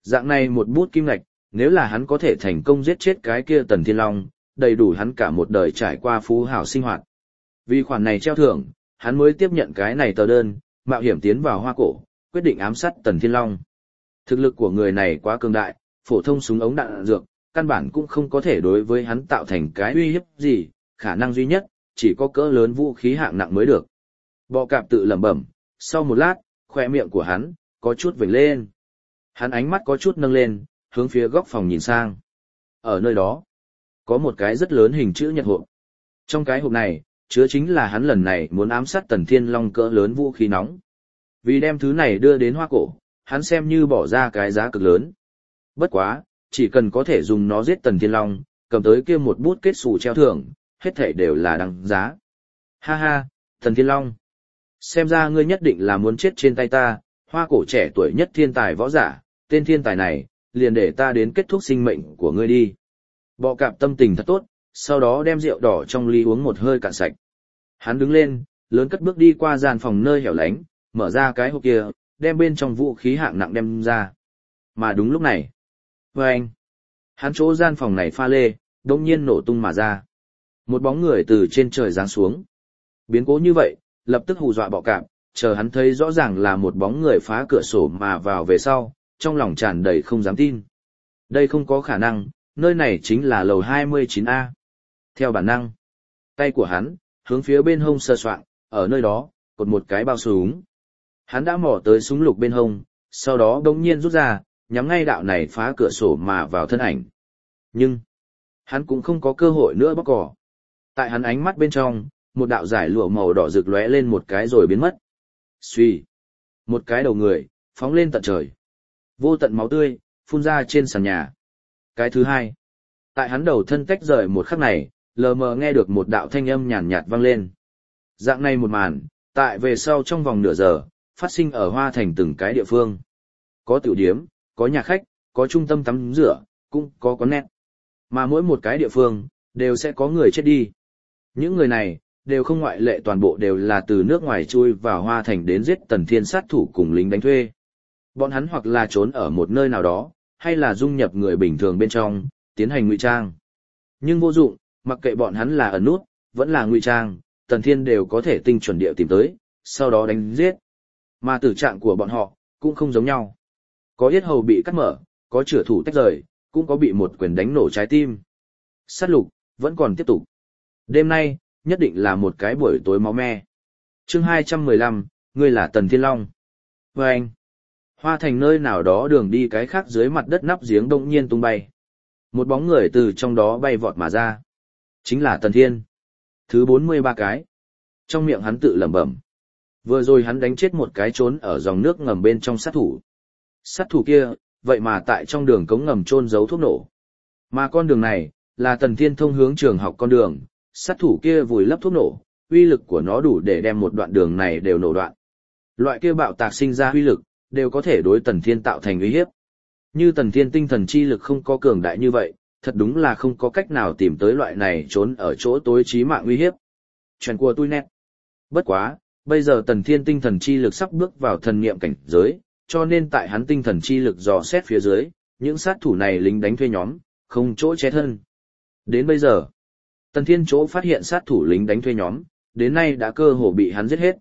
[SPEAKER 1] Dạng này một bút kim ngạch, nếu là hắn có thể thành công giết chết cái kia Tần Thiên Long, đầy đủ hắn cả một đời trải qua phú hào sinh hoạt. Vì khoản này treo thưởng, hắn mới tiếp nhận cái này tờ đơn, mạo hiểm tiến vào Hoa Cổ, quyết định ám sát Tần Thiên Long. Thực lực của người này quá cường đại, phổ thông súng ống đạn dược, căn bản cũng không có thể đối với hắn tạo thành cái uy hiếp gì, khả năng duy nhất, chỉ có cỡ lớn vũ khí hạng nặng mới được. Bọ cạp tự lẩm bẩm, sau một lát, khoe miệng của hắn, có chút vểnh lên. Hắn ánh mắt có chút nâng lên, hướng phía góc phòng nhìn sang. Ở nơi đó, có một cái rất lớn hình chữ nhật hộp. Trong cái hộp này, chứa chính là hắn lần này muốn ám sát Tần Thiên Long cỡ lớn vũ khí nóng. Vì đem thứ này đưa đến Hoa Cổ, hắn xem như bỏ ra cái giá cực lớn. Bất quá, chỉ cần có thể dùng nó giết Tần Thiên Long, cầm tới kia một bút kết xù treo thưởng, hết thảy đều là đăng giá. Ha ha, Tần Thiên Long. Xem ra ngươi nhất định là muốn chết trên tay ta, Hoa Cổ trẻ tuổi nhất thiên tài võ giả, tên thiên tài này, liền để ta đến kết thúc sinh mệnh của ngươi đi. Bọ cạp tâm tình thật tốt, sau đó đem rượu đỏ trong ly uống một hơi cạn sạch. Hắn đứng lên, lớn cất bước đi qua gian phòng nơi hẻo lánh, mở ra cái hộp kia, đem bên trong vũ khí hạng nặng đem ra. Mà đúng lúc này, vâng, hắn chỗ gian phòng này pha lê, đột nhiên nổ tung mà ra. Một bóng người từ trên trời giáng xuống. Biến cố như vậy, lập tức hù dọa bọ cạp, chờ hắn thấy rõ ràng là một bóng người phá cửa sổ mà vào về sau, trong lòng tràn đầy không dám tin. Đây không có khả năng, nơi này chính là lầu 29A. Theo bản năng, tay của hắn, hướng phía bên hông sờ soạng, ở nơi đó, cột một cái bao súng. Hắn đã mò tới súng lục bên hông, sau đó đống nhiên rút ra, nhắm ngay đạo này phá cửa sổ mà vào thân ảnh. Nhưng, hắn cũng không có cơ hội nữa bóc cỏ. Tại hắn ánh mắt bên trong, một đạo giải lụa màu đỏ rực lóe lên một cái rồi biến mất. Xuy, một cái đầu người, phóng lên tận trời. Vô tận máu tươi, phun ra trên sàn nhà. Cái thứ hai, tại hắn đầu thân tách rời một khắc này, lờ mờ nghe được một đạo thanh âm nhàn nhạt vang lên. Dạng này một màn, tại về sau trong vòng nửa giờ, phát sinh ở Hoa Thành từng cái địa phương. Có tiểu điếm, có nhà khách, có trung tâm tắm rửa, cũng có quán net. Mà mỗi một cái địa phương, đều sẽ có người chết đi. Những người này, đều không ngoại lệ, toàn bộ đều là từ nước ngoài chui vào Hoa Thành đến giết Tần Thiên sát thủ cùng lính đánh thuê. Bọn hắn hoặc là trốn ở một nơi nào đó, hay là dung nhập người bình thường bên trong, tiến hành ngụy trang. Nhưng vô dụng, mặc kệ bọn hắn là ẩn nút, vẫn là ngụy trang, Tần Thiên đều có thể tinh chuẩn địa tìm tới, sau đó đánh giết. Mà tử trạng của bọn họ, cũng không giống nhau. Có yết hầu bị cắt mở, có chữa thủ tách rời, cũng có bị một quyền đánh nổ trái tim. Sát lục, vẫn còn tiếp tục. Đêm nay, nhất định là một cái buổi tối máu me. Chương 215, ngươi là Tần Thiên Long. Và anh, Hoa Thành nơi nào đó đường đi cái khác dưới mặt đất nắp giếng đông nhiên tung bay. Một bóng người từ trong đó bay vọt mà ra. Chính là Tần Thiên. Thứ 43 cái. Trong miệng hắn tự lẩm bẩm. Vừa rồi hắn đánh chết một cái trốn ở dòng nước ngầm bên trong sát thủ. Sát thủ kia, vậy mà tại trong đường cống ngầm chôn giấu thuốc nổ. Mà con đường này, là Tần Thiên thông hướng trường học con đường, sát thủ kia vùi lấp thuốc nổ, uy lực của nó đủ để đem một đoạn đường này đều nổ đoạn. Loại kia bạo tạc sinh ra uy lực, đều có thể đối Tần Thiên tạo thành uy hiếp. Như Tần Thiên tinh thần chi lực không có cường đại như vậy, thật đúng là không có cách nào tìm tới loại này trốn ở chỗ tối chí mạng uy hiếp. Chuyện của tôi nét. Bất quá, bây giờ Tần Thiên tinh thần chi lực sắp bước vào thần niệm cảnh giới, cho nên tại hắn tinh thần chi lực dò xét phía dưới, những sát thủ này lính đánh thuê nhóm, không chỗ che thân. Đến bây giờ, Tần Thiên chỗ phát hiện sát thủ lính đánh thuê nhóm, đến nay đã cơ hồ bị hắn giết hết.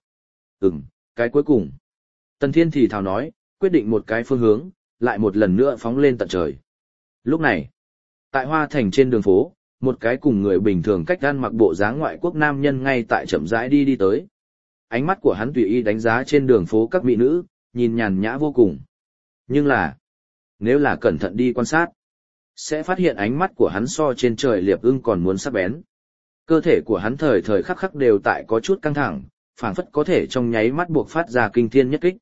[SPEAKER 1] Cái cuối cùng. Tần Thiên thì thào nói, quyết định một cái phương hướng, lại một lần nữa phóng lên tận trời. Lúc này, tại Hoa Thành trên đường phố, một cái cùng người bình thường cách ăn mặc bộ dáng ngoại quốc nam nhân ngay tại chậm rãi đi tới. Ánh mắt của hắn tùy ý đánh giá trên đường phố các mỹ nữ, nhìn nhàn nhã vô cùng. Nhưng là, nếu là cẩn thận đi quan sát, sẽ phát hiện ánh mắt của hắn so trên trời liệp ưng còn muốn sắc bén. Cơ thể của hắn thời thời khắc khắc đều tại có chút căng thẳng, phảng phất có thể trong nháy mắt buộc phát ra kinh thiên nhất kích.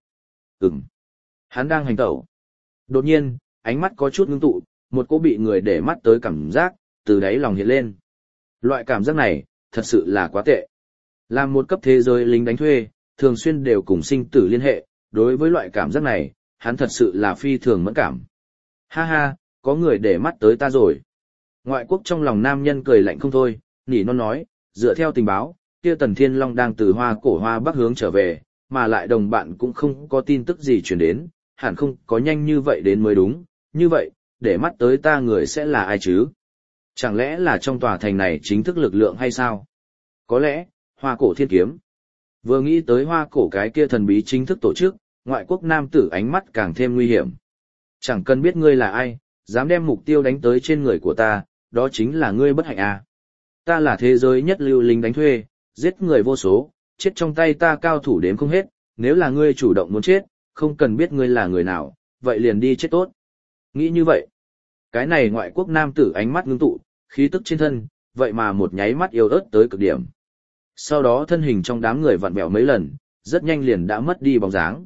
[SPEAKER 1] Hắn đang hành tẩu. Đột nhiên, ánh mắt có chút ngưng tụ, một cỗ bị người để mắt tới cảm giác, từ đáy lòng hiện lên. Loại cảm giác này, thật sự là quá tệ. Làm một cấp thế giới lính đánh thuê, thường xuyên đều cùng sinh tử liên hệ, đối với loại cảm giác này, hắn thật sự là phi thường mẫn cảm. Ha ha, có người để mắt tới ta rồi. Ngoại quốc trong lòng nam nhân cười lạnh không thôi, nỉ non nói, dựa theo tình báo, kia Tần Thiên Long đang từ Hoa Cổ Hoa Bắc hướng trở về, mà lại đồng bạn cũng không có tin tức gì truyền đến, hẳn không có nhanh như vậy đến mới đúng, như vậy, để mắt tới ta người sẽ là ai chứ? Chẳng lẽ là trong tòa thành này chính thức lực lượng hay sao? Có lẽ, Hoa Cổ Thiên Kiếm. Vừa nghĩ tới Hoa Cổ cái kia thần bí chính thức tổ chức, ngoại quốc nam tử ánh mắt càng thêm nguy hiểm. Chẳng cần biết ngươi là ai, dám đem mục tiêu đánh tới trên người của ta, đó chính là ngươi bất hạnh à. Ta là thế giới nhất lưu lính đánh thuê, giết người vô số, chết trong tay ta cao thủ đếm không hết, nếu là ngươi chủ động muốn chết, không cần biết ngươi là người nào, vậy liền đi chết tốt. Nghĩ như vậy, cái này ngoại quốc nam tử ánh mắt ngưng tụ, khí tức trên thân, vậy mà một nháy mắt yếu ớt tới cực điểm. Sau đó thân hình trong đám người vặn vẹo mấy lần, rất nhanh liền đã mất đi bóng dáng.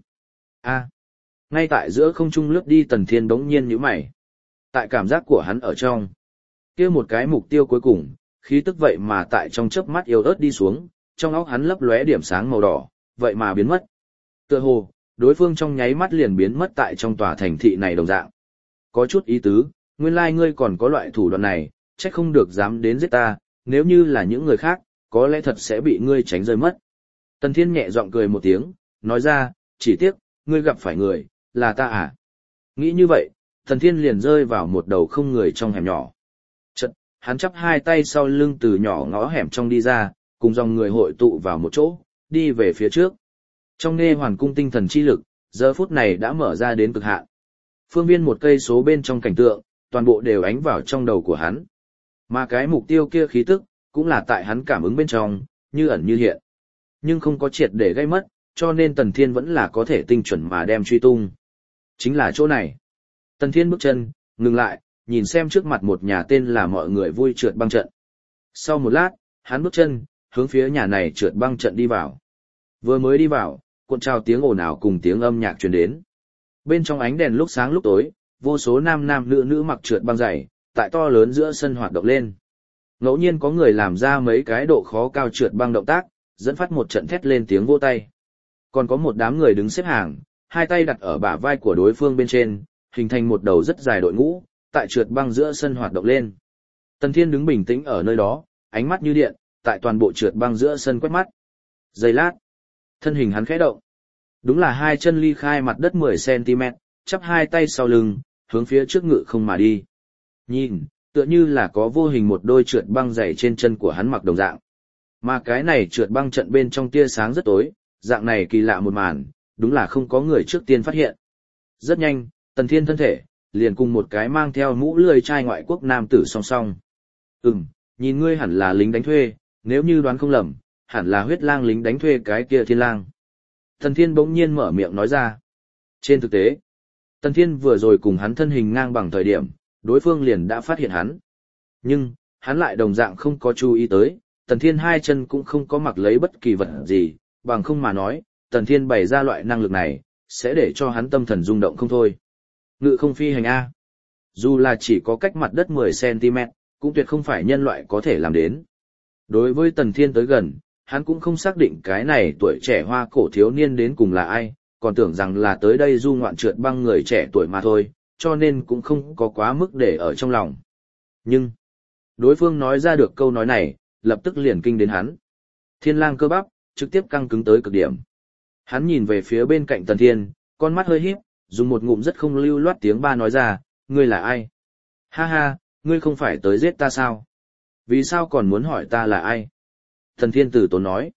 [SPEAKER 1] Ngay tại giữa không trung lướt đi Tần Thiên bỗng nhiên nhíu mày. Tại cảm giác của hắn ở trong, kia một cái mục tiêu cuối cùng, khí tức vậy mà tại trong chớp mắt yếu ớt đi xuống, trong óc hắn lấp lóe điểm sáng màu đỏ, vậy mà biến mất. Tựa hồ, đối phương trong nháy mắt liền biến mất tại trong tòa thành thị này đồng dạng. Có chút ý tứ, nguyên lai ngươi còn có loại thủ đoạn này, chắc không được dám đến giết ta, nếu như là những người khác, có lẽ thật sẽ bị ngươi tránh rơi mất. Tần Thiên nhẹ giọng cười một tiếng, nói ra, chỉ tiếc, ngươi gặp phải người, là ta à? Nghĩ như vậy, Tần Thiên liền rơi vào một đầu không người trong hẻm nhỏ. Chật, hắn chắp hai tay sau lưng từ nhỏ ngõ hẻm trong đi ra, cùng dòng người hội tụ vào một chỗ, đi về phía trước. Trong Nghe Hoàn Cung tinh thần chi lực, giờ phút này đã mở ra đến cực hạn. Phương viên một cây số bên trong cảnh tượng, toàn bộ đều ánh vào trong đầu của hắn. Mà cái mục tiêu kia khí tức, cũng là tại hắn cảm ứng bên trong, như ẩn như hiện. Nhưng không có triệt để gây mất, cho nên Tần Thiên vẫn là có thể tinh chuẩn mà đem truy tung. Chính là chỗ này. Tần Thiên bước chân, ngừng lại, nhìn xem trước mặt một nhà tên là Mọi Người Vui trượt băng trận. Sau một lát, hắn bước chân, hướng phía nhà này trượt băng trận đi vào. Vừa mới đi vào, cuộn trào tiếng ồn ào cùng tiếng âm nhạc truyền đến. Bên trong ánh đèn lúc sáng lúc tối, vô số nam nam nữ nữ mặc trượt băng dày, tại to lớn giữa sân hoạt động lên. Ngẫu nhiên có người làm ra mấy cái độ khó cao trượt băng động tác, dẫn phát một trận thét lên tiếng vỗ tay. Còn có một đám người đứng xếp hàng, hai tay đặt ở bả vai của đối phương bên trên, hình thành một đầu rất dài đội ngũ, tại trượt băng giữa sân hoạt động lên. Tần Thiên đứng bình tĩnh ở nơi đó, ánh mắt như điện, tại toàn bộ trượt băng giữa sân quét mắt. Giây lát, thân hình hắn khẽ động. Đúng là hai chân ly khai mặt đất 10cm, chắp hai tay sau lưng, hướng phía trước ngự không mà đi. Nhìn, tựa như là có vô hình một đôi trượt băng dày trên chân của hắn mặc đồng dạng. Mà cái này trượt băng trận bên trong tia sáng rất tối, dạng này kỳ lạ một màn, đúng là không có người trước tiên phát hiện. Rất nhanh, Tần Thiên thân thể, liền cùng một cái mang theo mũ lười trai ngoại quốc nam tử song song. Nhìn ngươi hẳn là lính đánh thuê, nếu như đoán không lầm, hẳn là huyết lang lính đánh thuê cái kia Thiên Lang. Tần Thiên bỗng nhiên mở miệng nói ra. Trên thực tế, Tần Thiên vừa rồi cùng hắn thân hình ngang bằng thời điểm, đối phương liền đã phát hiện hắn. Nhưng, hắn lại đồng dạng không có chú ý tới, Tần Thiên hai chân cũng không có mặc lấy bất kỳ vật gì, bằng không mà nói, Tần Thiên bày ra loại năng lực này, sẽ để cho hắn tâm thần rung động không thôi. Ngự không phi hành A. Dù là chỉ có cách mặt đất 10cm, cũng tuyệt không phải nhân loại có thể làm đến. Đối với Tần Thiên tới gần, hắn cũng không xác định cái này tuổi trẻ Hoa Cổ thiếu niên đến cùng là ai, còn tưởng rằng là tới đây du ngoạn trượt băng người trẻ tuổi mà thôi, cho nên cũng không có quá mức để ở trong lòng. Nhưng, đối phương nói ra được câu nói này, lập tức liền kinh đến hắn. Thiên Lang cơ bắp, trực tiếp căng cứng tới cực điểm. Hắn nhìn về phía bên cạnh Tần Thiên, con mắt hơi híp, dùng một ngụm rất không lưu loát tiếng ba nói ra, ngươi là ai? Ha ha, ngươi không phải tới giết ta sao? Vì sao còn muốn hỏi ta là ai? Tần Thiên tử tốn nói.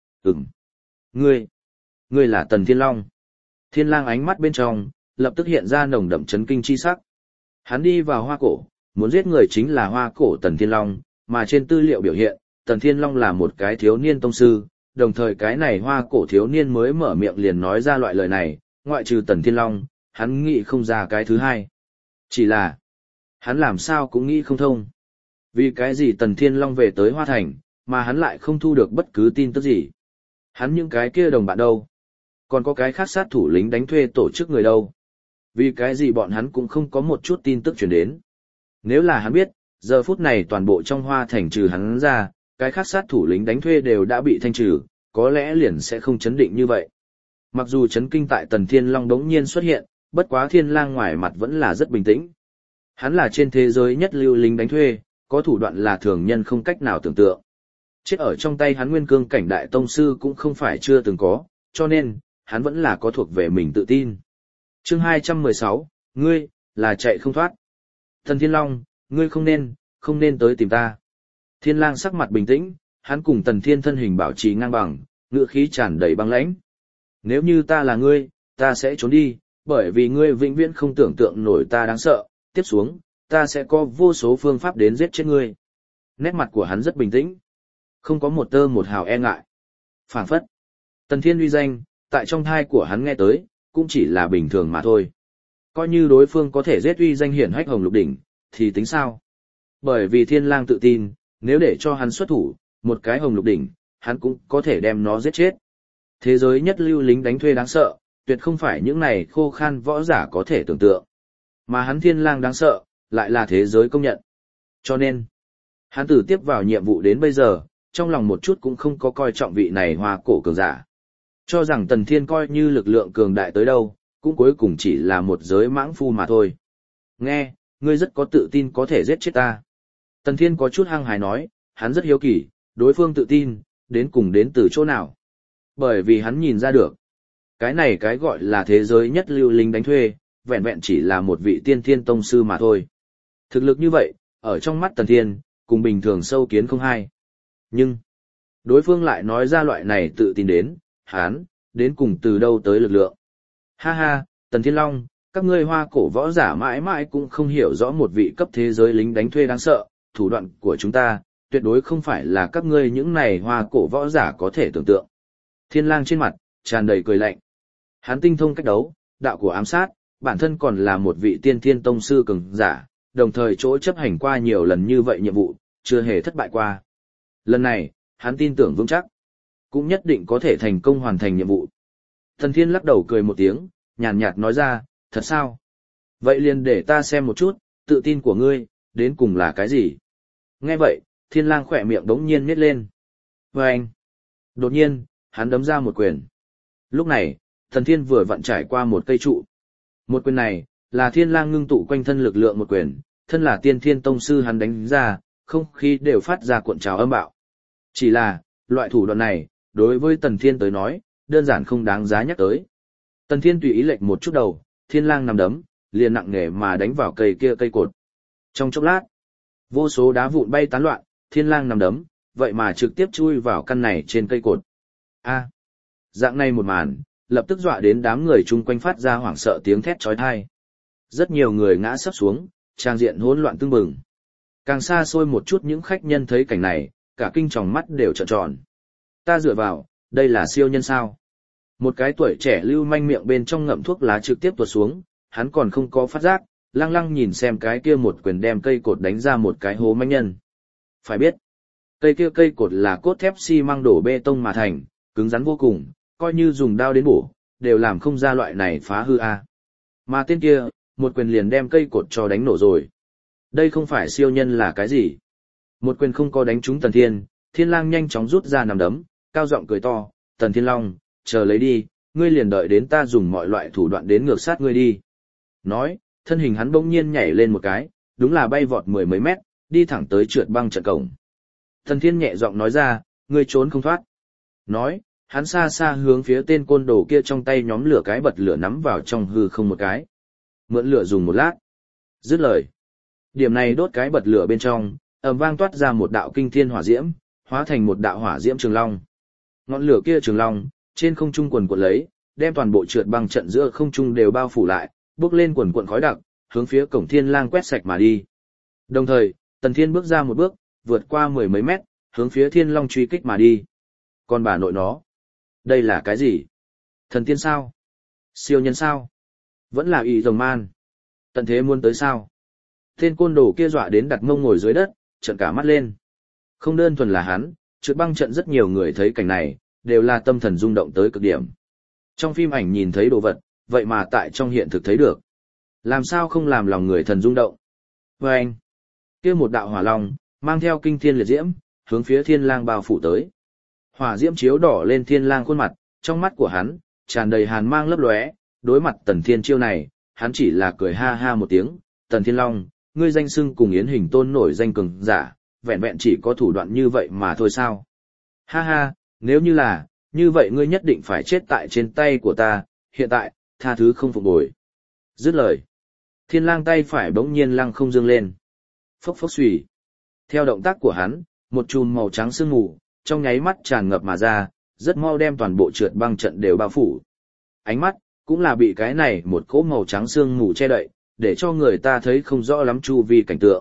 [SPEAKER 1] Ngươi là Tần Thiên Long. Thiên Lang ánh mắt bên trong, lập tức hiện ra nồng đậm chấn kinh chi sắc. Hắn đi vào Hoa Cổ, muốn giết người chính là Hoa Cổ Tần Thiên Long, mà trên tư liệu biểu hiện, Tần Thiên Long là một cái thiếu niên tông sư, đồng thời cái này Hoa Cổ thiếu niên mới mở miệng liền nói ra loại lời này, ngoại trừ Tần Thiên Long, hắn nghĩ không ra cái thứ hai. Chỉ là, hắn làm sao cũng nghĩ không thông. Vì cái gì Tần Thiên Long về tới Hoa Thành, mà hắn lại không thu được bất cứ tin tức gì. Hắn những cái kia đồng bạn đâu? Còn có cái khác sát thủ lính đánh thuê tổ chức người đâu? Vì cái gì bọn hắn cũng không có một chút tin tức truyền đến. Nếu là hắn biết, giờ phút này toàn bộ trong Hoa Thành trừ hắn ra, cái khác sát thủ lính đánh thuê đều đã bị thanh trừ, có lẽ liền sẽ không chấn định như vậy. Mặc dù chấn kinh tại Tần Thiên Long đống nhiên xuất hiện, bất quá Thiên Lang ngoài mặt vẫn là rất bình tĩnh. Hắn là trên thế giới nhất lưu lính đánh thuê, có thủ đoạn là thường nhân không cách nào tưởng tượng. Chết ở trong tay hắn nguyên cương cảnh đại tông sư cũng không phải chưa từng có, cho nên, hắn vẫn là có thuộc về mình tự tin. Chương 216, ngươi, là chạy không thoát. Tần Thiên Long, ngươi không nên tới tìm ta. Thiên Lang sắc mặt bình tĩnh, hắn cùng Tần Thiên thân hình bảo trì ngang bằng, ngữ khí tràn đầy băng lãnh. Nếu như ta là ngươi, ta sẽ trốn đi, bởi vì ngươi vĩnh viễn không tưởng tượng nổi ta đáng sợ, tiếp xuống, ta sẽ có vô số phương pháp đến giết chết ngươi. Nét mặt của hắn rất bình tĩnh, không có một tơ một hào e ngại. Phảng phất, Tần Thiên uy danh, tại trong thai của hắn nghe tới, cũng chỉ là bình thường mà thôi. Coi như đối phương có thể giết uy danh hiển hách Hồng Lục Đỉnh, thì tính sao? Bởi vì Thiên Lang tự tin, nếu để cho hắn xuất thủ, một cái Hồng Lục Đỉnh, hắn cũng có thể đem nó giết chết. Thế giới nhất lưu lính đánh thuê đáng sợ, tuyệt không phải những này khô khan võ giả có thể tưởng tượng. Mà hắn Thiên Lang đáng sợ, lại là thế giới công nhận. Cho nên, hắn từ tiếp vào nhiệm vụ đến bây giờ, trong lòng một chút cũng không có coi trọng vị này Hoa cổ cường giả. Cho rằng Tần Thiên coi như lực lượng cường đại tới đâu, cũng cuối cùng chỉ là một giới mãng phu mà thôi. Nghe, ngươi rất có tự tin có thể giết chết ta. Tần Thiên có chút hăng hái nói, hắn rất hiếu kỳ, đối phương tự tin, đến cùng đến từ chỗ nào. Bởi vì hắn nhìn ra được, cái này cái gọi là thế giới nhất lưu lính đánh thuê, vẹn vẹn chỉ là một vị tiên thiên tông sư mà thôi. Thực lực như vậy, ở trong mắt Tần Thiên, cùng bình thường sâu kiến không hai. Nhưng, đối phương lại nói ra loại này tự tin đến cùng từ đâu tới lực lượng. Ha ha, Tần Thiên Long, các ngươi Hoa cổ võ giả mãi mãi cũng không hiểu rõ một vị cấp thế giới lính đánh thuê đáng sợ, thủ đoạn của chúng ta, tuyệt đối không phải là các ngươi những này Hoa cổ võ giả có thể tưởng tượng. Thiên Lang trên mặt, tràn đầy cười lạnh. Hắn tinh thông cách đấu, đạo của ám sát, bản thân còn là một vị tiên thiên tông sư cường giả, đồng thời chỗ chấp hành qua nhiều lần như vậy nhiệm vụ, chưa hề thất bại qua. Lần này, hắn tin tưởng vững chắc, cũng nhất định có thể thành công hoàn thành nhiệm vụ. Thần Thiên lắc đầu cười một tiếng, nhàn nhạt nói ra, thật sao? Vậy liền để ta xem một chút, tự tin của ngươi, đến cùng là cái gì? Nghe vậy, Thiên Lang khỏe miệng đống nhiên nhếch lên. Vâng! Đột nhiên, hắn đấm ra một quyền. Lúc này, Thần Thiên vừa vặn trải qua một cây trụ. Một quyền này, là Thiên Lang ngưng tụ quanh thân lực lượng một quyền, thân là tiên thiên tông sư hắn đánh ra, không khí đều phát ra cuộn trào âm bạo. Chỉ là, loại thủ đoạn này, đối với Tần Thiên tới nói, đơn giản không đáng giá nhắc tới. Tần Thiên tùy ý lệch một chút đầu, Thiên Lang nằm đấm, liền nặng nề mà đánh vào cây cột. Trong chốc lát, vô số đá vụn bay tán loạn, Thiên Lang nằm đấm, vậy mà trực tiếp chui vào căn này trên cây cột. A, dạng này một màn, lập tức dọa đến đám người chung quanh phát ra hoảng sợ tiếng thét chói tai. Rất nhiều người ngã sấp xuống, trang diện hỗn loạn tưng bừng. Càng xa xôi một chút những khách nhân thấy cảnh này, cả kinh tròng mắt đều trợn tròn. Ta dựa vào, đây là siêu nhân sao? Một cái tuổi trẻ lưu manh miệng bên trong ngậm thuốc lá trực tiếp tuột xuống, hắn còn không có phát giác, lăng lăng nhìn xem cái kia một quyền đem cây cột đánh ra một cái hố manh nhân. Phải biết, cây cột là cốt thép xi măng đổ bê tông mà thành, cứng rắn vô cùng, coi như dùng đao đến bổ, đều làm không ra loại này phá hư a. Mà tên kia, một quyền liền đem cây cột cho đánh nổ rồi. Đây không phải siêu nhân là cái gì? Một quyền không có đánh trúng Tần Thiên, Thiên Lang nhanh chóng rút ra nằm đấm, cao giọng cười to, Tần Thiên Long, chờ lấy đi, ngươi liền đợi đến ta dùng mọi loại thủ đoạn đến ngược sát ngươi đi. Nói, thân hình hắn bỗng nhiên nhảy lên một cái, đúng là bay vọt mười mấy mét, đi thẳng tới trượt băng trận cổng. Tần Thiên nhẹ giọng nói ra, ngươi trốn không thoát. Nói, hắn xa xa hướng phía tên côn đồ kia trong tay nhóm lửa cái bật lửa nắm vào trong hư không một cái. Mượn lửa dùng một lát. Dứt lời. Điểm này đốt cái bật lửa bên trong, ầm vang toát ra một đạo kinh thiên hỏa diễm, hóa thành một đạo hỏa diễm trường long. Ngọn lửa kia trường long, trên không trung quần cuộn lấy, đem toàn bộ trượt băng trận giữa không trung đều bao phủ lại, bốc lên quần cuộn khói đặc, hướng phía cổng Thiên Lang quét sạch mà đi. Đồng thời, Tần Thiên bước ra một bước, vượt qua mười mấy mét, hướng phía Thiên Long truy kích mà đi. Còn bà nội nó, đây là cái gì? Thần tiên sao? Siêu nhân sao? Vẫn là y rồng man. Tận thế muốn tới sao? Tên côn đồ kia dọa đến đặt mông ngồi dưới đất, trợn cả mắt lên. Không đơn thuần là hắn, trượt băng trận rất nhiều người thấy cảnh này, đều là tâm thần rung động tới cực điểm. Trong phim ảnh nhìn thấy đồ vật, vậy mà tại trong hiện thực thấy được. Làm sao không làm lòng người thần rung động? Và anh, kia một đạo hỏa long, mang theo kinh thiên liệt diễm, hướng phía Thiên Lang bao phủ tới. Hỏa diễm chiếu đỏ lên Thiên Lang khuôn mặt, trong mắt của hắn, tràn đầy hàn mang lấp lóe, đối mặt Tần Thiên chiêu này, hắn chỉ là cười ha ha một tiếng, Tần Thiên Long, ngươi danh xưng cùng Yến Hình Tôn nổi danh cường giả, vẹn vẹn chỉ có thủ đoạn như vậy mà thôi sao? Ha ha, nếu như là, như vậy ngươi nhất định phải chết tại trên tay của ta, hiện tại, tha thứ không phục bồi. Dứt lời. Thiên Lang tay phải bỗng nhiên lăng không dương lên. Phốc phốc xùy. Theo động tác của hắn, một chùm màu trắng sương mù, trong nháy mắt tràn ngập mà ra, rất mau đem toàn bộ trượt băng trận đều bao phủ. Ánh mắt, cũng là bị cái này một cỗ màu trắng sương mù che đậy, để cho người ta thấy không rõ lắm chu vi cảnh tượng.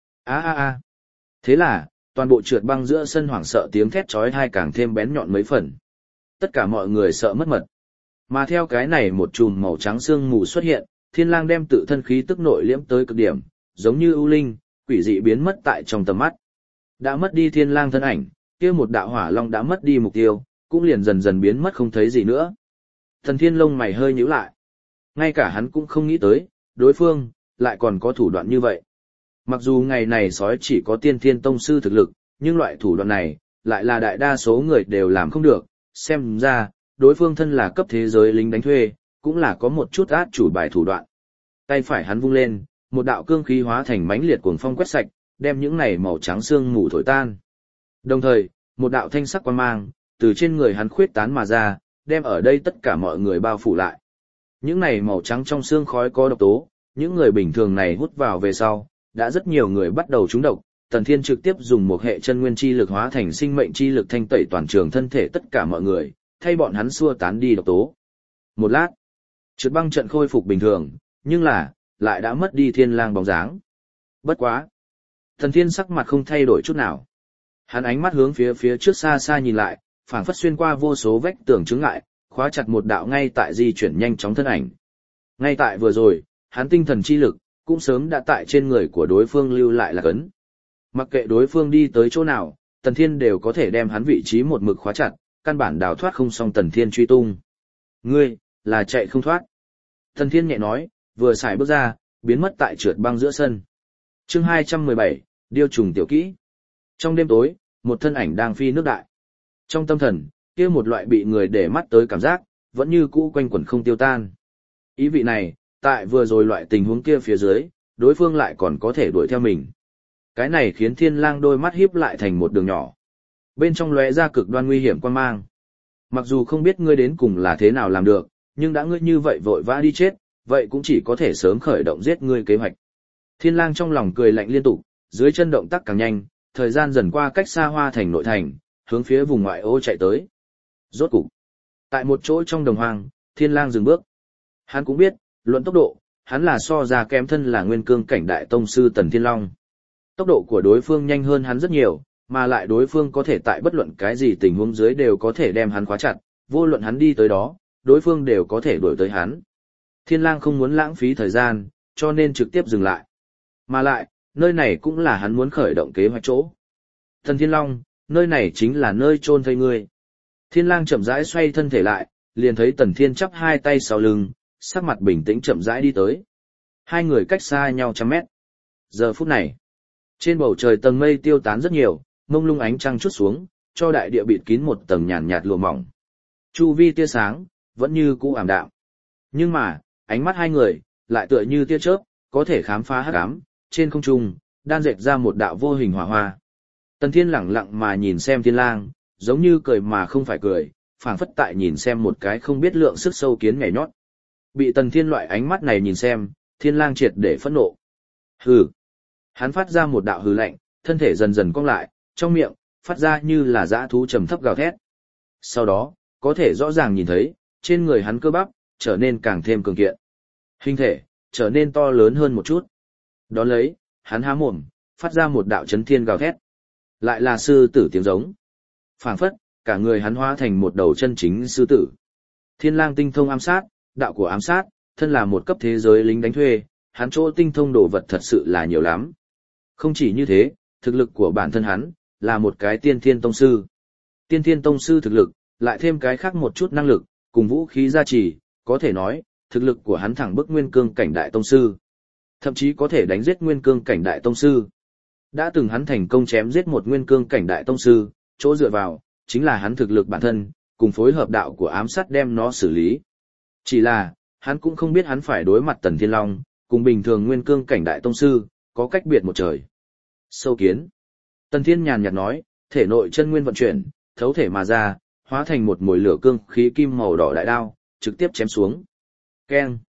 [SPEAKER 1] Thế là, toàn bộ trượt băng giữa sân hoảng sợ tiếng thét chói tai càng thêm bén nhọn mấy phần. Tất cả mọi người sợ mất mật. Mà theo cái này một chùm màu trắng sương mù xuất hiện, Thiên Lang đem tự thân khí tức nội liễm tới cực điểm, giống như ưu linh, quỷ dị biến mất tại trong tầm mắt. Đã mất đi Thiên Lang thân ảnh, kia một đạo hỏa long đã mất đi mục tiêu, cũng liền dần dần biến mất không thấy gì nữa. Thần Thiên lông mày hơi nhíu lại. Ngay cả hắn cũng không nghĩ tới, đối phương lại còn có thủ đoạn như vậy. Mặc dù ngày này sói chỉ có tiên thiên tông sư thực lực, nhưng loại thủ đoạn này lại là đại đa số người đều làm không được, xem ra đối phương thân là cấp thế giới lính đánh thuê, cũng là có một chút át chủ bài thủ đoạn. Tay phải hắn vung lên, một đạo cương khí hóa thành mãnh liệt cuồng phong quét sạch, đem những này màu trắng xương mù thổi tan. Đồng thời, một đạo thanh sắc quang mang từ trên người hắn khuyết tán mà ra, đem ở đây tất cả mọi người bao phủ lại. Những này màu trắng trong xương khói có độc tố, những người bình thường này hút vào về sau, đã rất nhiều người bắt đầu trúng độc. Tần Thiên trực tiếp dùng một hệ chân nguyên chi lực hóa thành sinh mệnh chi lực thanh tẩy toàn trường thân thể tất cả mọi người, thay bọn hắn xua tán đi độc tố. Một lát, trượt băng trận khôi phục bình thường, nhưng lại đã mất đi Thiên Lang bóng dáng. Bất quá, Tần Thiên sắc mặt không thay đổi chút nào. Hắn ánh mắt hướng phía trước xa xa nhìn lại, phảng phất xuyên qua vô số vách tường chướng ngại, khóa chặt một đạo ngay tại di chuyển nhanh chóng thân ảnh. Ngay tại vừa rồi, hắn tinh thần chi lực cũng sớm đã tại trên người của đối phương lưu lại lạc ấn. Mặc kệ đối phương đi tới chỗ nào, Tần Thiên đều có thể đem hắn vị trí một mực khóa chặt, căn bản đào thoát không xong Tần Thiên truy tung. Ngươi, là chạy không thoát. Tần Thiên nhẹ nói, vừa xài bước ra, biến mất tại trượt băng giữa sân. Chương 217, điêu trùng tiểu kỹ. Trong đêm tối, một thân ảnh đang phi nước đại. Trong tâm thần, kia một loại bị người để mắt tới cảm giác, vẫn như cũ quanh quẩn không tiêu tan. Ý vị này, tại vừa rồi loại tình huống kia phía dưới, đối phương lại còn có thể đuổi theo mình. Cái này khiến Thiên Lang đôi mắt híp lại thành một đường nhỏ. Bên trong lóe ra cực đoan nguy hiểm quan mang. Mặc dù không biết ngươi đến cùng là thế nào làm được, nhưng đã ngươi như vậy vội vã đi chết, vậy cũng chỉ có thể sớm khởi động giết ngươi kế hoạch. Thiên Lang trong lòng cười lạnh liên tục, dưới chân động tác càng nhanh, thời gian dần qua cách xa Hoa Thành nội thành, hướng phía vùng ngoại ô chạy tới. Rốt cục, tại một chỗ trong đồng hoang, Thiên Lang dừng bước. Hắn cũng biết, luận tốc độ, hắn là so ra kém thân là nguyên cương cảnh đại tông sư Tần Thiên Long. Tốc độ của đối phương nhanh hơn hắn rất nhiều, mà lại đối phương có thể tại bất luận cái gì tình huống dưới đều có thể đem hắn khóa chặt, vô luận hắn đi tới đó, đối phương đều có thể đuổi tới hắn. Thiên Lang không muốn lãng phí thời gian, cho nên trực tiếp dừng lại. Mà lại, nơi này cũng là hắn muốn khởi động kế hoạch chỗ. Tần Thiên Long, nơi này chính là nơi chôn thây ngươi. Thiên Lang chậm rãi xoay thân thể lại, liền thấy Tần Thiên chắp hai tay sau lưng, sắc mặt bình tĩnh chậm rãi đi tới. Hai người cách xa nhau trăm mét. Giờ phút này, trên bầu trời tầng mây tiêu tán rất nhiều, mông lung ánh trăng chút xuống, cho đại địa bịt kín một tầng nhàn nhạt lụa mỏng. Chu vi tia sáng vẫn như cũ ảm đạm. Nhưng mà, ánh mắt hai người lại tựa như tia chớp, có thể khám phá hắc ám, trên không trung đan dệt ra một đạo vô hình hỏa hoa. Tần Thiên lẳng lặng mà nhìn xem Thiên Lang, giống như cười mà không phải cười, phảng phất tại nhìn xem một cái không biết lượng sức sâu kiến nhảy nhót. Bị Tần Thiên loại ánh mắt này nhìn xem, Thiên Lang triệt để phẫn nộ. Hừ. Hắn phát ra một đạo hừ lạnh, thân thể dần dần cong lại, trong miệng phát ra như là dã thú trầm thấp gào thét. Sau đó, có thể rõ ràng nhìn thấy, trên người hắn cơ bắp trở nên càng thêm cường kiện. Hình thể trở nên to lớn hơn một chút. Đón lấy, hắn há mồm, phát ra một đạo chấn thiên gào thét. Lại là sư tử tiếng giống. Phảng phất, cả người hắn hóa thành một đầu chân chính sư tử. Thiên Lang tinh thông ám sát, đạo của ám sát, thân là một cấp thế giới lính đánh thuê, hắn chỗ tinh thông đồ vật thật sự là nhiều lắm. Không chỉ như thế, thực lực của bản thân hắn là một cái tiên thiên tông sư. Tiên thiên tông sư thực lực, lại thêm cái khác một chút năng lực, cùng vũ khí gia trì, có thể nói, thực lực của hắn thẳng bức nguyên cương cảnh đại tông sư. Thậm chí có thể đánh giết nguyên cương cảnh đại tông sư. Đã từng hắn thành công chém giết một nguyên cương cảnh đại tông sư, chỗ dựa vào, chính là hắn thực lực bản thân, cùng phối hợp đạo của ám sát đem nó xử lý. Chỉ là, hắn cũng không biết hắn phải đối mặt Tần Thiên Long, cùng bình thường nguyên cương cảnh đại tông sư, có cách biệt một trời. Sâu kiến. Tần Thiên nhàn nhạt nói, thể nội chân nguyên vận chuyển, thấu thể mà ra, hóa thành một mồi lửa cương khí kim màu đỏ đại đao, trực tiếp chém xuống. Keng.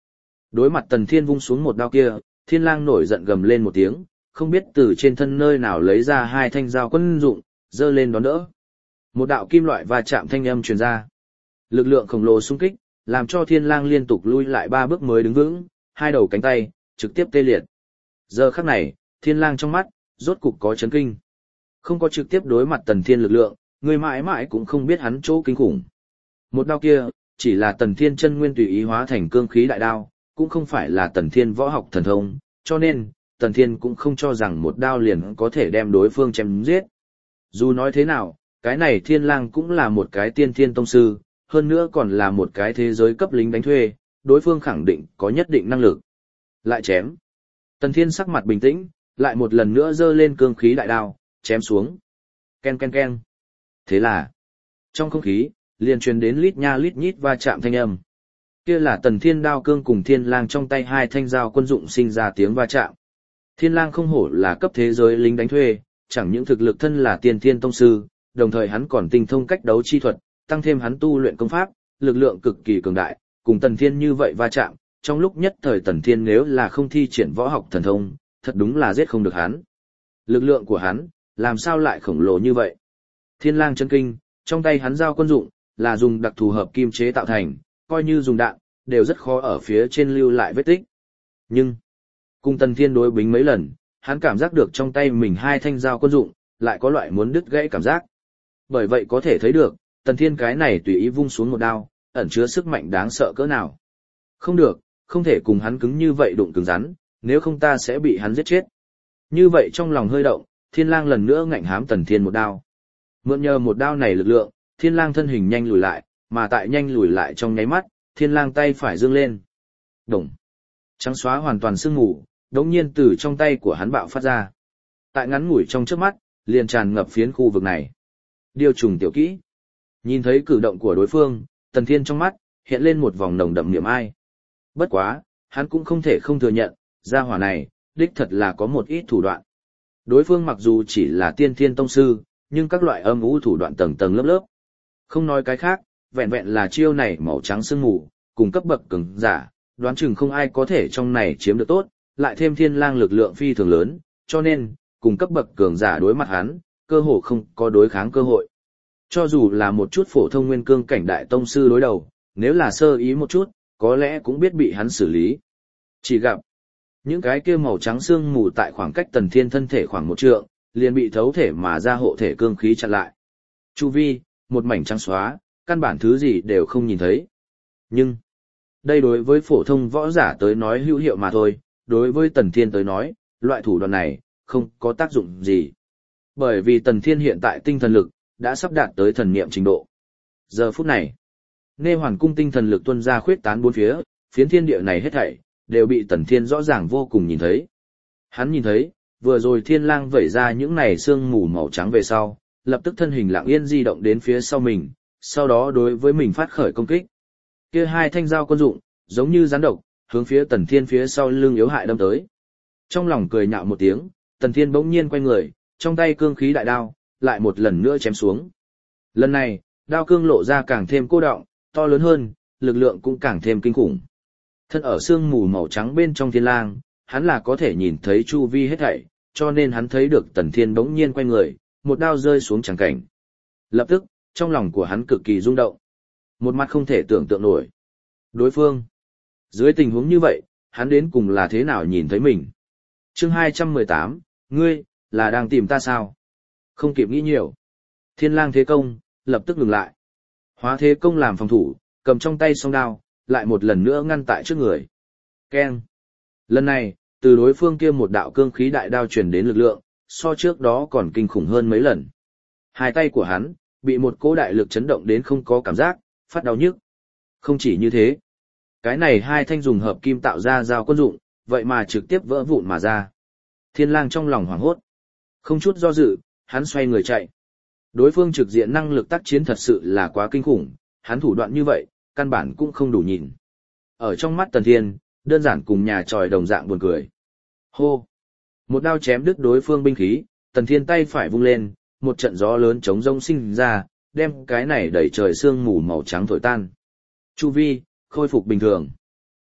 [SPEAKER 1] Đối mặt Tần Thiên vung xuống một đao kia, Thiên Lang nổi giận gầm lên một tiếng, không biết từ trên thân nơi nào lấy ra hai thanh dao quân dụng, giơ lên đón đỡ. Một đạo kim loại va chạm thanh âm truyền ra. Lực lượng khổng lồ xung kích, làm cho Thiên Lang liên tục lui lại 3 bước mới đứng vững, hai đầu cánh tay trực tiếp tê liệt. Giờ khắc này, Thiên Lang trong mắt rốt cục có chấn kinh. Không có trực tiếp đối mặt Tần Thiên lực lượng, người mãi mãi cũng không biết hắn chỗ kinh khủng. Một đao kia, chỉ là Tần Thiên chân nguyên tùy ý hóa thành cương khí đại đao, cũng không phải là Tần Thiên võ học thần thông, cho nên, Tần Thiên cũng không cho rằng một đao liền có thể đem đối phương chém giết. Dù nói thế nào, cái này Thiên Lang cũng là một cái tiên thiên tông sư, hơn nữa còn là một cái thế giới cấp lính đánh thuê, đối phương khẳng định có nhất định năng lực. Lại chém. Tần Thiên sắc mặt bình tĩnh, lại một lần nữa giơ lên cương khí đại đao, chém xuống. Ken ken ken. Thế là, trong không khí, liền truyền đến lít nha lít nhít va chạm thanh âm. Kia là Tần Thiên đao cương cùng Thiên Lang trong tay hai thanh dao quân dụng sinh ra tiếng va chạm. Thiên Lang không hổ là cấp thế giới lính đánh thuê, chẳng những thực lực thân là tiên thiên tông sư, đồng thời hắn còn tinh thông cách đấu chi thuật, tăng thêm hắn tu luyện công pháp, lực lượng cực kỳ cường đại, cùng Tần Thiên như vậy va chạm, trong lúc nhất thời Tần Thiên nếu là không thi triển võ học thần thông, thật đúng là giết không được hắn. Lực lượng của hắn, làm sao lại khổng lồ như vậy? Thiên Lang chấn kinh, trong tay hắn dao quân dụng, là dùng đặc thù hợp kim chế tạo thành, coi như dùng đạn, đều rất khó ở phía trên lưu lại vết tích. Nhưng, cùng Tần Thiên đối bính mấy lần, hắn cảm giác được trong tay mình hai thanh dao quân dụng, lại có loại muốn đứt gãy cảm giác. Bởi vậy có thể thấy được, Tần Thiên cái này tùy ý vung xuống một đao, ẩn chứa sức mạnh đáng sợ cỡ nào. Không được, không thể cùng hắn cứng như vậy đụng cứng rắn, nếu không ta sẽ bị hắn giết chết. Như vậy trong lòng hơi động, Thiên Lang lần nữa ngạnh hám Tần Thiên một đao. Mượn nhờ một đao này lực lượng, Thiên Lang thân hình nhanh lùi lại, mà tại nhanh lùi lại trong nháy mắt, Thiên Lang tay phải giương lên. Đùng. Trắng xóa hoàn toàn sương mù, đống nhiên từ trong tay của hắn bạo phát ra. Tại ngắn ngủi trong chớp mắt, liền tràn ngập phiến khu vực này. Điều trùng tiểu kỹ. Nhìn thấy cử động của đối phương, Tần Thiên trong mắt hiện lên một vòng nồng đậm niềm ai. Bất quá, hắn cũng không thể không thừa nhận, gia hỏa này đích thật là có một ít thủ đoạn. Đối phương mặc dù chỉ là tiên thiên tông sư, nhưng các loại âm u thủ đoạn tầng tầng lớp lớp. Không nói cái khác, vẹn vẹn là chiêu này màu trắng sương mù, cùng cấp bậc cường giả, đoán chừng không ai có thể trong này chiếm được tốt, lại thêm Thiên Lang lực lượng phi thường lớn, cho nên, cùng cấp bậc cường giả đối mặt hắn, cơ hồ không có đối kháng cơ hội. Cho dù là một chút phổ thông nguyên cương cảnh đại tông sư đối đầu, nếu là sơ ý một chút, có lẽ cũng biết bị hắn xử lý. Chỉ gặp, những cái kia màu trắng sương mù tại khoảng cách Tần Thiên thân thể khoảng 1 trượng, liền bị thấu thể mà ra hộ thể cương khí chặn lại. Chu vi, một mảnh trắng xóa, căn bản thứ gì đều không nhìn thấy. Nhưng, đây đối với phổ thông võ giả tới nói hữu hiệu mà thôi, đối với Tần Thiên tới nói, loại thủ đoạn này, không có tác dụng gì. Bởi vì Tần Thiên hiện tại tinh thần lực, đã sắp đạt tới thần niệm trình độ. Giờ phút này, Nghe Hoàn Cung tinh thần lực tuôn ra khuyết tán bốn phía, phiến thiên địa này hết thảy đều bị Tần Thiên rõ ràng vô cùng nhìn thấy. Hắn nhìn thấy, vừa rồi Thiên Lang vẩy ra những này sương mù màu trắng về sau, lập tức thân hình lặng yên di động đến phía sau mình, sau đó đối với mình phát khởi công kích. Kia hai thanh dao quân dụng, giống như rắn độc, hướng phía Tần Thiên phía sau lưng yếu hại đâm tới. Trong lòng cười nhạo một tiếng, Tần Thiên bỗng nhiên quay người, trong tay cương khí đại đao, lại một lần nữa chém xuống. Lần này, đao cương lộ ra càng thêm cô đọng, to lớn hơn, lực lượng cũng càng thêm kinh khủng. Thân ở sương mù màu trắng bên trong Thiên Lang, hắn là có thể nhìn thấy chu vi hết thảy, cho nên hắn thấy được Tần Thiên bỗng nhiên quay người, một đao rơi xuống chẳng cảnh. Lập tức, trong lòng của hắn cực kỳ rung động. Một mặt không thể tưởng tượng nổi. Đối phương, dưới tình huống như vậy, hắn đến cùng là thế nào nhìn thấy mình. Chương 218, ngươi, là đang tìm ta sao? Không kịp nghĩ nhiều. Thiên Lang thế công, lập tức ngừng lại. Hóa thế công làm phòng thủ, cầm trong tay song đao, lại một lần nữa ngăn tại trước người. Keng. Lần này, từ đối phương kia một đạo cương khí đại đao truyền đến lực lượng, so trước đó còn kinh khủng hơn mấy lần. Hai tay của hắn, bị một cỗ đại lực chấn động đến không có cảm giác, phát đau nhức. Không chỉ như thế, cái này hai thanh dùng hợp kim tạo ra dao quân dụng, vậy mà trực tiếp vỡ vụn mà ra. Thiên Lang trong lòng hoảng hốt. Không chút do dự, hắn xoay người chạy. Đối phương trực diện năng lực tác chiến thật sự là quá kinh khủng, hắn thủ đoạn như vậy, căn bản cũng không đủ nhìn. Ở trong mắt Tần Thiên, đơn giản cùng nhà tròi đồng dạng buồn cười. Hô! Một đao chém đứt đối phương binh khí, Tần Thiên tay phải vung lên, một trận gió lớn chống rông sinh ra, đem cái này đẩy trời sương mù màu trắng thổi tan. Chu vi, khôi phục bình thường.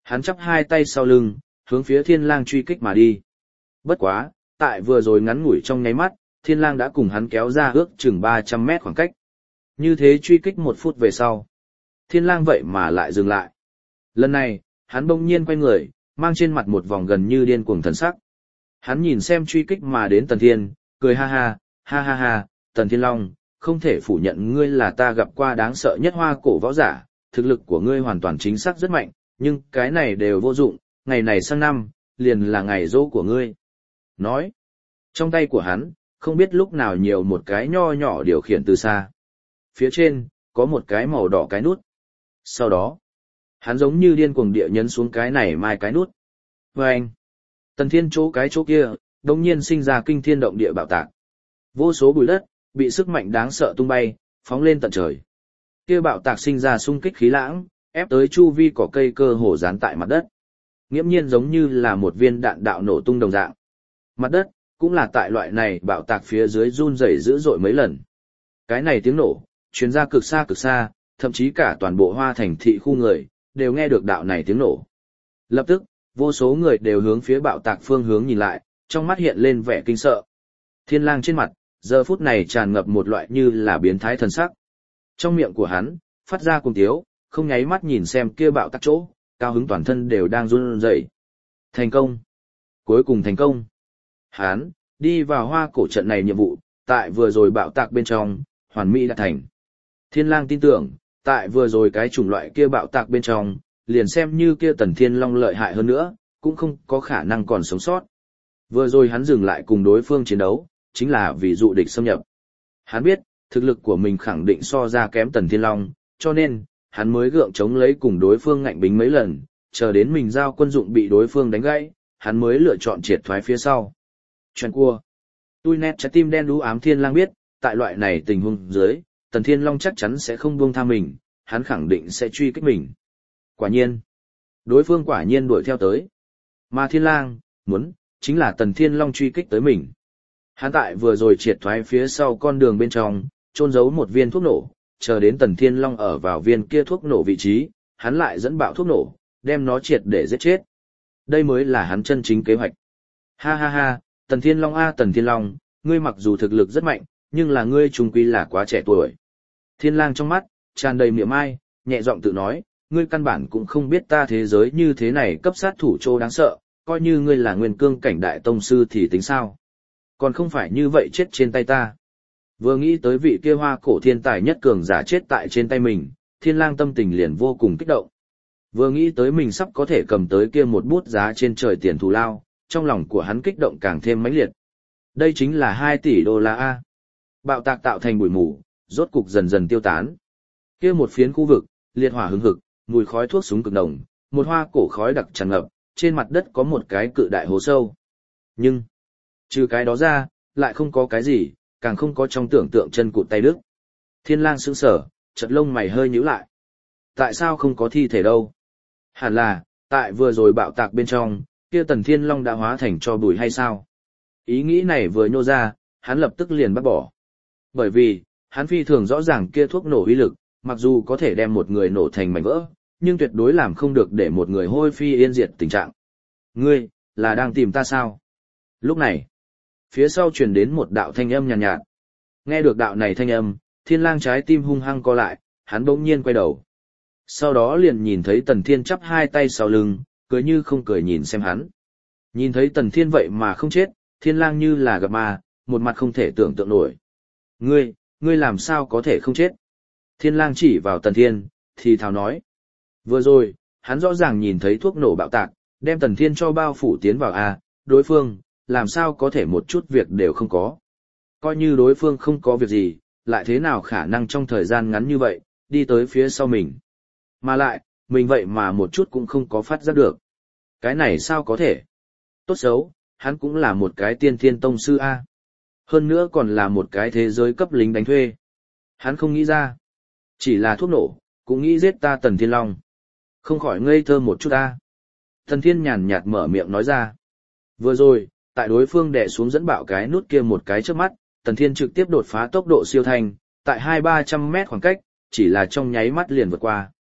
[SPEAKER 1] Hắn chắp hai tay sau lưng, hướng phía thiên lang truy kích mà đi. Bất quá, tại vừa rồi ngắn ngủi trong nháy mắt, thiên lang đã cùng hắn kéo ra ước chừng 300 mét khoảng cách. Như thế truy kích 1 phút về sau. Thiên lang vậy mà lại dừng lại. Lần này, hắn bỗng nhiên quay người, mang trên mặt một vòng gần như điên cuồng thần sắc. Hắn nhìn xem truy kích mà đến Tần Thiên, cười ha ha, Tần Thiên Long, không thể phủ nhận ngươi là ta gặp qua đáng sợ nhất hoa cổ võ giả, thực lực của ngươi hoàn toàn chính xác rất mạnh, nhưng cái này đều vô dụng, ngày này sang năm, liền là ngày dỗ của ngươi. Nói, trong tay của hắn, không biết lúc nào nhiều một cái nho nhỏ điều khiển từ xa. Phía trên, có một cái màu đỏ cái nút. Sau đó, hắn giống như điên cuồng địa nhấn xuống cái này mai cái nút. Vâng! Tần Thiên chỗ kia, đồng nhiên sinh ra kinh thiên động địa bạo tạc. Vô số bụi đất, bị sức mạnh đáng sợ tung bay, phóng lên tận trời. Kia bạo tạc sinh ra xung kích khí lãng, ép tới chu vi cỏ cây cơ hồ dán tại mặt đất. Nghiễm nhiên giống như là một viên đạn đạo nổ tung đồng dạng. Mặt đất, cũng là tại loại này bạo tạc phía dưới run rẩy dữ dội mấy lần. Cái này tiếng nổ, truyền ra cực xa, thậm chí cả toàn bộ Hoa Thành thị khu người, đều nghe được đạo này tiếng nổ. Lập tức, vô số người đều hướng phía bạo tạc phương hướng nhìn lại, trong mắt hiện lên vẻ kinh sợ. Thiên lang trên mặt, giờ phút này tràn ngập một loại như là biến thái thần sắc. Trong miệng của hắn, phát ra cùng tiếu, không nháy mắt nhìn xem kia bạo tạc chỗ, cao hứng toàn thân đều đang run rẩy. Thành công! Cuối cùng thành công! Hắn, đi vào hoa cổ trận này nhiệm vụ, tại vừa rồi bạo tạc bên trong, hoàn mỹ đã thành. Thiên lang tin tưởng, tại vừa rồi cái chủng loại kia bạo tạc bên trong, liền xem như kia Tần Thiên Long lợi hại hơn nữa, cũng không có khả năng còn sống sót. Vừa rồi hắn dừng lại cùng đối phương chiến đấu, chính là vì dụ địch xâm nhập. Hắn biết, thực lực của mình khẳng định so ra kém Tần Thiên Long, cho nên, hắn mới gượng chống lấy cùng đối phương ngạnh bính mấy lần, chờ đến mình giao quân dụng bị đối phương đánh gãy, hắn mới lựa chọn triệt thoái phía sau. Chuyện cua. Tui nét trái tim đen đú ám Thiên Lang biết, tại loại này tình huống dưới, Tần Thiên Long chắc chắn sẽ không buông tha mình, hắn khẳng định sẽ truy kích mình. Quả nhiên, đối phương quả nhiên đuổi theo tới. Mà Thiên Lang, muốn, chính là Tần Thiên Long truy kích tới mình. Hắn tại vừa rồi triệt thoái phía sau con đường bên trong, chôn giấu một viên thuốc nổ, chờ đến Tần Thiên Long ở vào viên kia thuốc nổ vị trí, hắn lại dẫn bạo thuốc nổ, đem nó triệt để giết chết. Đây mới là hắn chân chính kế hoạch. Ha, Tần Thiên Long Tần Thiên Long, ngươi mặc dù thực lực rất mạnh, nhưng là ngươi trung quy là quá trẻ tuổi. Thiên Lang trong mắt, tràn đầy miệng ai, nhẹ giọng tự nói, ngươi căn bản cũng không biết ta thế giới như thế này cấp sát thủ trô đáng sợ, coi như ngươi là nguyên cương cảnh đại tông sư thì tính sao. Còn không phải như vậy chết trên tay ta. Vừa nghĩ tới vị kia hoa cổ thiên tài nhất cường giả chết tại trên tay mình, Thiên Lang tâm tình liền vô cùng kích động. Vừa nghĩ tới mình sắp có thể cầm tới kia một bút giá trên trời tiền thù lao, trong lòng của hắn kích động càng thêm mãnh liệt. Đây chính là 2 tỷ đô la A. Bạo tạc tạo thành bụi mù, rốt cục dần dần tiêu tán. Kia một phiến khu vực, liệt hỏa hừng hực, mùi khói thuốc súng cực nồng, một hoa cổ khói đặc tràn ngập, trên mặt đất có một cái cự đại hố sâu. Nhưng, trừ cái đó ra, lại không có cái gì, càng không có trong tưởng tượng chân cụt tay đứt. Thiên Lang sững sờ, chợt lông mày hơi nhíu lại. Tại sao không có thi thể đâu? Hẳn là, tại vừa rồi bạo tạc bên trong, kia Tần Thiên Long đã hóa thành tro bụi hay sao? Ý nghĩ này vừa nhô ra, hắn lập tức liền bác bỏ. Bởi vì, hắn phi thường rõ ràng kia thuốc nổ uy lực, mặc dù có thể đem một người nổ thành mảnh vỡ, nhưng tuyệt đối làm không được để một người hôi phi yên diệt tình trạng. Ngươi, là đang tìm ta sao? Lúc này, phía sau truyền đến một đạo thanh âm nhàn nhạt. Nghe được đạo này thanh âm, Thiên Lang trái tim hung hăng co lại, hắn bỗng nhiên quay đầu. Sau đó liền nhìn thấy Tần Thiên chắp hai tay sau lưng, cười như không cười nhìn xem hắn. Nhìn thấy Tần Thiên vậy mà không chết, Thiên Lang như là gặp ma, một mặt không thể tưởng tượng nổi. Ngươi làm sao có thể không chết? Thiên Lang chỉ vào Tần Thiên, thì thào nói. Vừa rồi, hắn rõ ràng nhìn thấy thuốc nổ bạo tạc, đem Tần Thiên cho bao phủ tiến vào đối phương, làm sao có thể một chút việc đều không có. Coi như đối phương không có việc gì, lại thế nào khả năng trong thời gian ngắn như vậy, đi tới phía sau mình. Mà lại, mình vậy mà một chút cũng không có phát giác được. Cái này sao có thể? Tốt xấu, hắn cũng là một cái tiên thiên tông sư A. Hơn nữa còn là một cái thế giới cấp lính đánh thuê. Hắn không nghĩ ra. Chỉ là thuốc nổ, cũng nghĩ giết ta Tần Thiên Long. Không khỏi ngây thơ một chút A. Tần Thiên nhàn nhạt mở miệng nói ra. Vừa rồi, tại đối phương đè xuống dẫn bạo cái nút kia một cái trước mắt, Tần Thiên trực tiếp đột phá tốc độ siêu thanh, tại 200-300 mét khoảng cách, chỉ là trong nháy mắt liền vượt qua.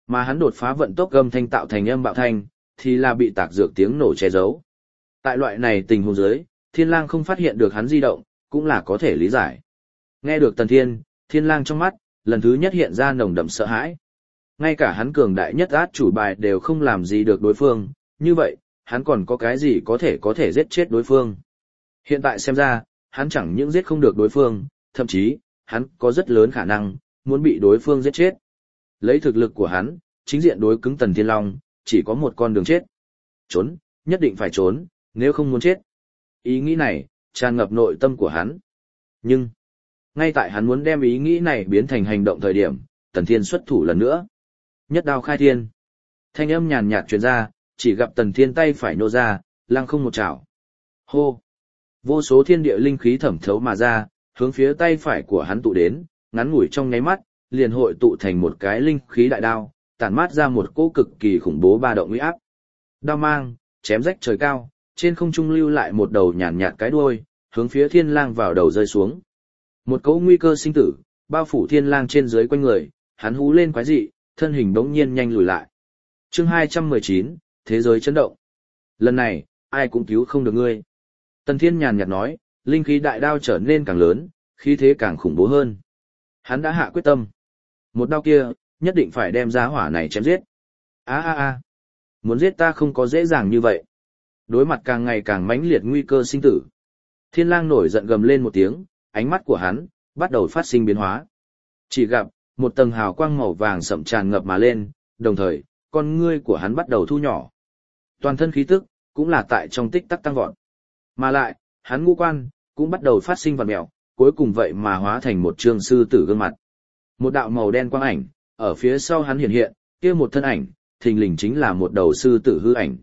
[SPEAKER 1] Mà hắn đột phá vận tốc âm thanh tạo thành âm bạo thanh, thì là bị tạc dược tiếng nổ che giấu. Tại loại này tình huống dưới, Thiên Lang không phát hiện được hắn di động, cũng là có thể lý giải. Nghe được Tần Thiên, Thiên Lang trong mắt, lần thứ nhất hiện ra nồng đậm sợ hãi. Ngay cả hắn cường đại nhất át chủ bài đều không làm gì được đối phương, như vậy, hắn còn có cái gì có thể giết chết đối phương. Hiện tại xem ra, hắn chẳng những giết không được đối phương, thậm chí, hắn có rất lớn khả năng, muốn bị đối phương giết chết. Lấy thực lực của hắn, chính diện đối cứng Tần Thiên Long, chỉ có một con đường chết. Trốn, nhất định phải trốn, nếu không muốn chết. Ý nghĩ này, tràn ngập nội tâm của hắn. Nhưng, ngay tại hắn muốn đem ý nghĩ này biến thành hành động thời điểm, Tần Thiên xuất thủ lần nữa. Nhất đao khai thiên. Thanh âm nhàn nhạt truyền ra, chỉ gặp Tần Thiên tay phải nô ra, lăng không một chảo. Hô! Vô số thiên địa linh khí thẩm thấu mà ra, hướng phía tay phải của hắn tụ đến, ngắn ngủi trong nháy mắt, liền hội tụ thành một cái linh khí đại đao, tản mát ra một cỗ cực kỳ khủng bố ba động uy áp. Đao mang, chém rách trời cao, trên không trung lưu lại một đầu nhàn nhạt cái đuôi, hướng phía Thiên Lang vào đầu rơi xuống. Một cỗ nguy cơ sinh tử, bao phủ Thiên Lang trên dưới quanh người, hắn hú lên quái dị, thân hình bỗng nhiên nhanh lùi lại. Chương 219, thế giới chấn động. Lần này, ai cũng cứu không được ngươi. Tần Thiên nhàn nhạt nói, linh khí đại đao trở nên càng lớn, khí thế càng khủng bố hơn. Hắn đã hạ quyết tâm. Một đao kia, nhất định phải đem giá hỏa này chém giết. Muốn giết ta không có dễ dàng như vậy. Đối mặt càng ngày càng mãnh liệt nguy cơ sinh tử. Thiên Lang nổi giận gầm lên một tiếng, ánh mắt của hắn bắt đầu phát sinh biến hóa. Chỉ gặp một tầng hào quang màu vàng sậm tràn ngập mà lên, đồng thời, con ngươi của hắn bắt đầu thu nhỏ. Toàn thân khí tức cũng là tại trong tích tắc tăng vọt. Mà lại, hắn ngũ quan cũng bắt đầu phát sinh vặn mèo, cuối cùng vậy mà hóa thành một trương sư tử gương mặt. Một đạo màu đen quang ảnh ở phía sau hắn hiện hiện, kia một thân ảnh, thình lình chính là một đầu sư tử hư ảnh.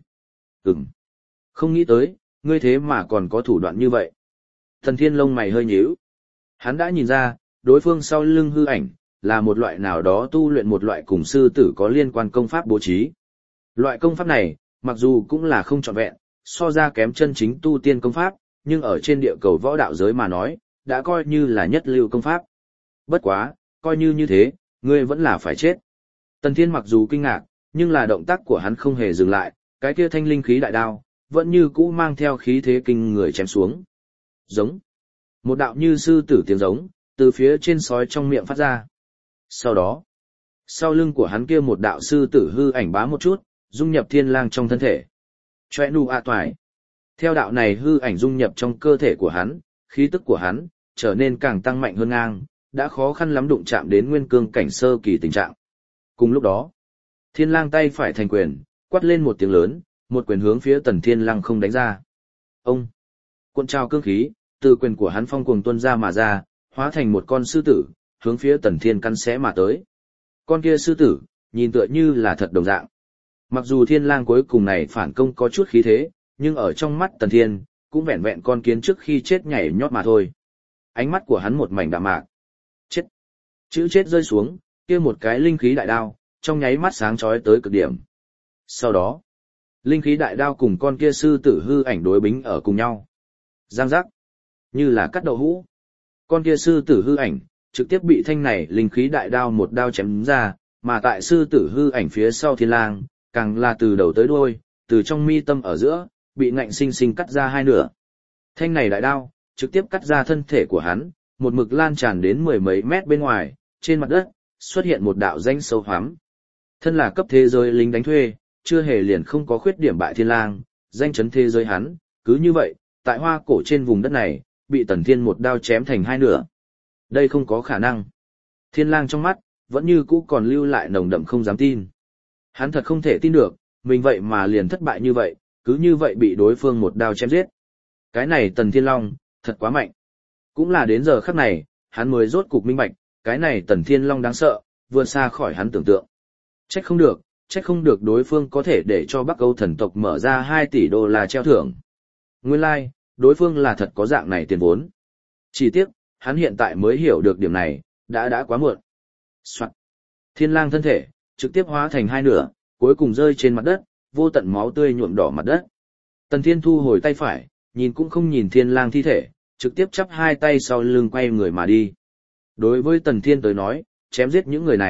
[SPEAKER 1] Không nghĩ tới, ngươi thế mà còn có thủ đoạn như vậy. Thần Thiên lông mày hơi nhíu. Hắn đã nhìn ra, đối phương sau lưng hư ảnh, là một loại nào đó tu luyện một loại cùng sư tử có liên quan công pháp bố trí. Loại công pháp này, mặc dù cũng là không trọn vẹn, so ra kém chân chính tu tiên công pháp, nhưng ở trên địa cầu võ đạo giới mà nói, đã coi như là nhất lưu công pháp. Bất quá, coi như thế, ngươi vẫn là phải chết. Tần Thiên mặc dù kinh ngạc, nhưng là động tác của hắn không hề dừng lại, cái kia thanh linh khí đại đao, vẫn như cũ mang theo khí thế kinh người chém xuống. Giống. Một đạo như sư tử tiếng giống, từ phía trên sói trong miệng phát ra. Sau đó, sau lưng của hắn kia một đạo sư tử hư ảnh bá một chút, dung nhập Thiên Lang trong thân thể. Choe nu a toại. Theo đạo này hư ảnh dung nhập trong cơ thể của hắn, khí tức của hắn trở nên càng tăng mạnh hơn ngang, đã khó khăn lắm đụng chạm đến nguyên cương cảnh sơ kỳ tình trạng. Cùng lúc đó, Thiên Lang tay phải thành quyền, quát lên một tiếng lớn, một quyền hướng phía Tần Thiên Lang không đánh ra. Ông cuộn trào cương khí, từ quyền của hắn phong cuồng tuôn ra mà ra, hóa thành một con sư tử, hướng phía Tần Thiên căn xé mà tới. Con kia sư tử, nhìn tựa như là thật đồng dạng. Mặc dù Thiên Lang cuối cùng này phản công có chút khí thế, nhưng ở trong mắt Tần Thiên, cũng vẹn vẹn con kiến trước khi chết nhảy nhót mà thôi. Ánh mắt của hắn một mảnh đạm mạc. Chết. Chữ chết rơi xuống, kia một cái linh khí đại đao, trong nháy mắt sáng chói tới cực điểm. Sau đó, linh khí đại đao cùng con kia sư tử hư ảnh đối bính ở cùng nhau. Giang giác. Như là cắt đậu hũ. Con kia sư tử hư ảnh, trực tiếp bị thanh này linh khí đại đao một đao chém ra, mà tại sư tử hư ảnh phía sau Thiên Lang, càng là từ đầu tới đuôi, từ trong mi tâm ở giữa, bị ngạnh sinh sinh cắt ra hai nửa. Thanh này đại đao, trực tiếp cắt ra thân thể của hắn, một mực lan tràn đến mười mấy mét bên ngoài, trên mặt đất, xuất hiện một đạo danh sâu hoắm. Thân là cấp thế giới lính đánh thuê, chưa hề liền không có khuyết điểm bại Thiên Lang, danh chấn thế giới hắn, cứ như vậy, tại hoa cổ trên vùng đất này, bị Tần Thiên một đao chém thành hai nửa. Đây không có khả năng. Thiên Lang trong mắt, vẫn như cũ còn lưu lại nồng đậm không dám tin. Hắn thật không thể tin được, mình vậy mà liền thất bại như vậy, cứ như vậy bị đối phương một đao chém giết. Cái này Tần Thiên Long, thật quá mạnh. Cũng là đến giờ khắc này, hắn mới rốt cục minh bạch, cái này Tần Thiên Long đáng sợ, vượt xa khỏi hắn tưởng tượng. Trách không được đối phương có thể để cho Bắc Âu thần tộc mở ra 2 tỷ đô la treo thưởng. Nguyên lai, like, đối phương là thật có dạng này tiền vốn. Chỉ tiếc, hắn hiện tại mới hiểu được điểm này, đã quá muộn. Soạn. Thiên Lang thân thể, trực tiếp hóa thành hai nửa, cuối cùng rơi trên mặt đất, vô tận máu tươi nhuộm đỏ mặt đất. Tần Thiên thu hồi tay phải, nhìn cũng không nhìn Thiên Lang thi thể, trực tiếp chắp hai tay sau lưng quay người mà đi. Đối với Tần Thiên tới nói, chém giết những người này,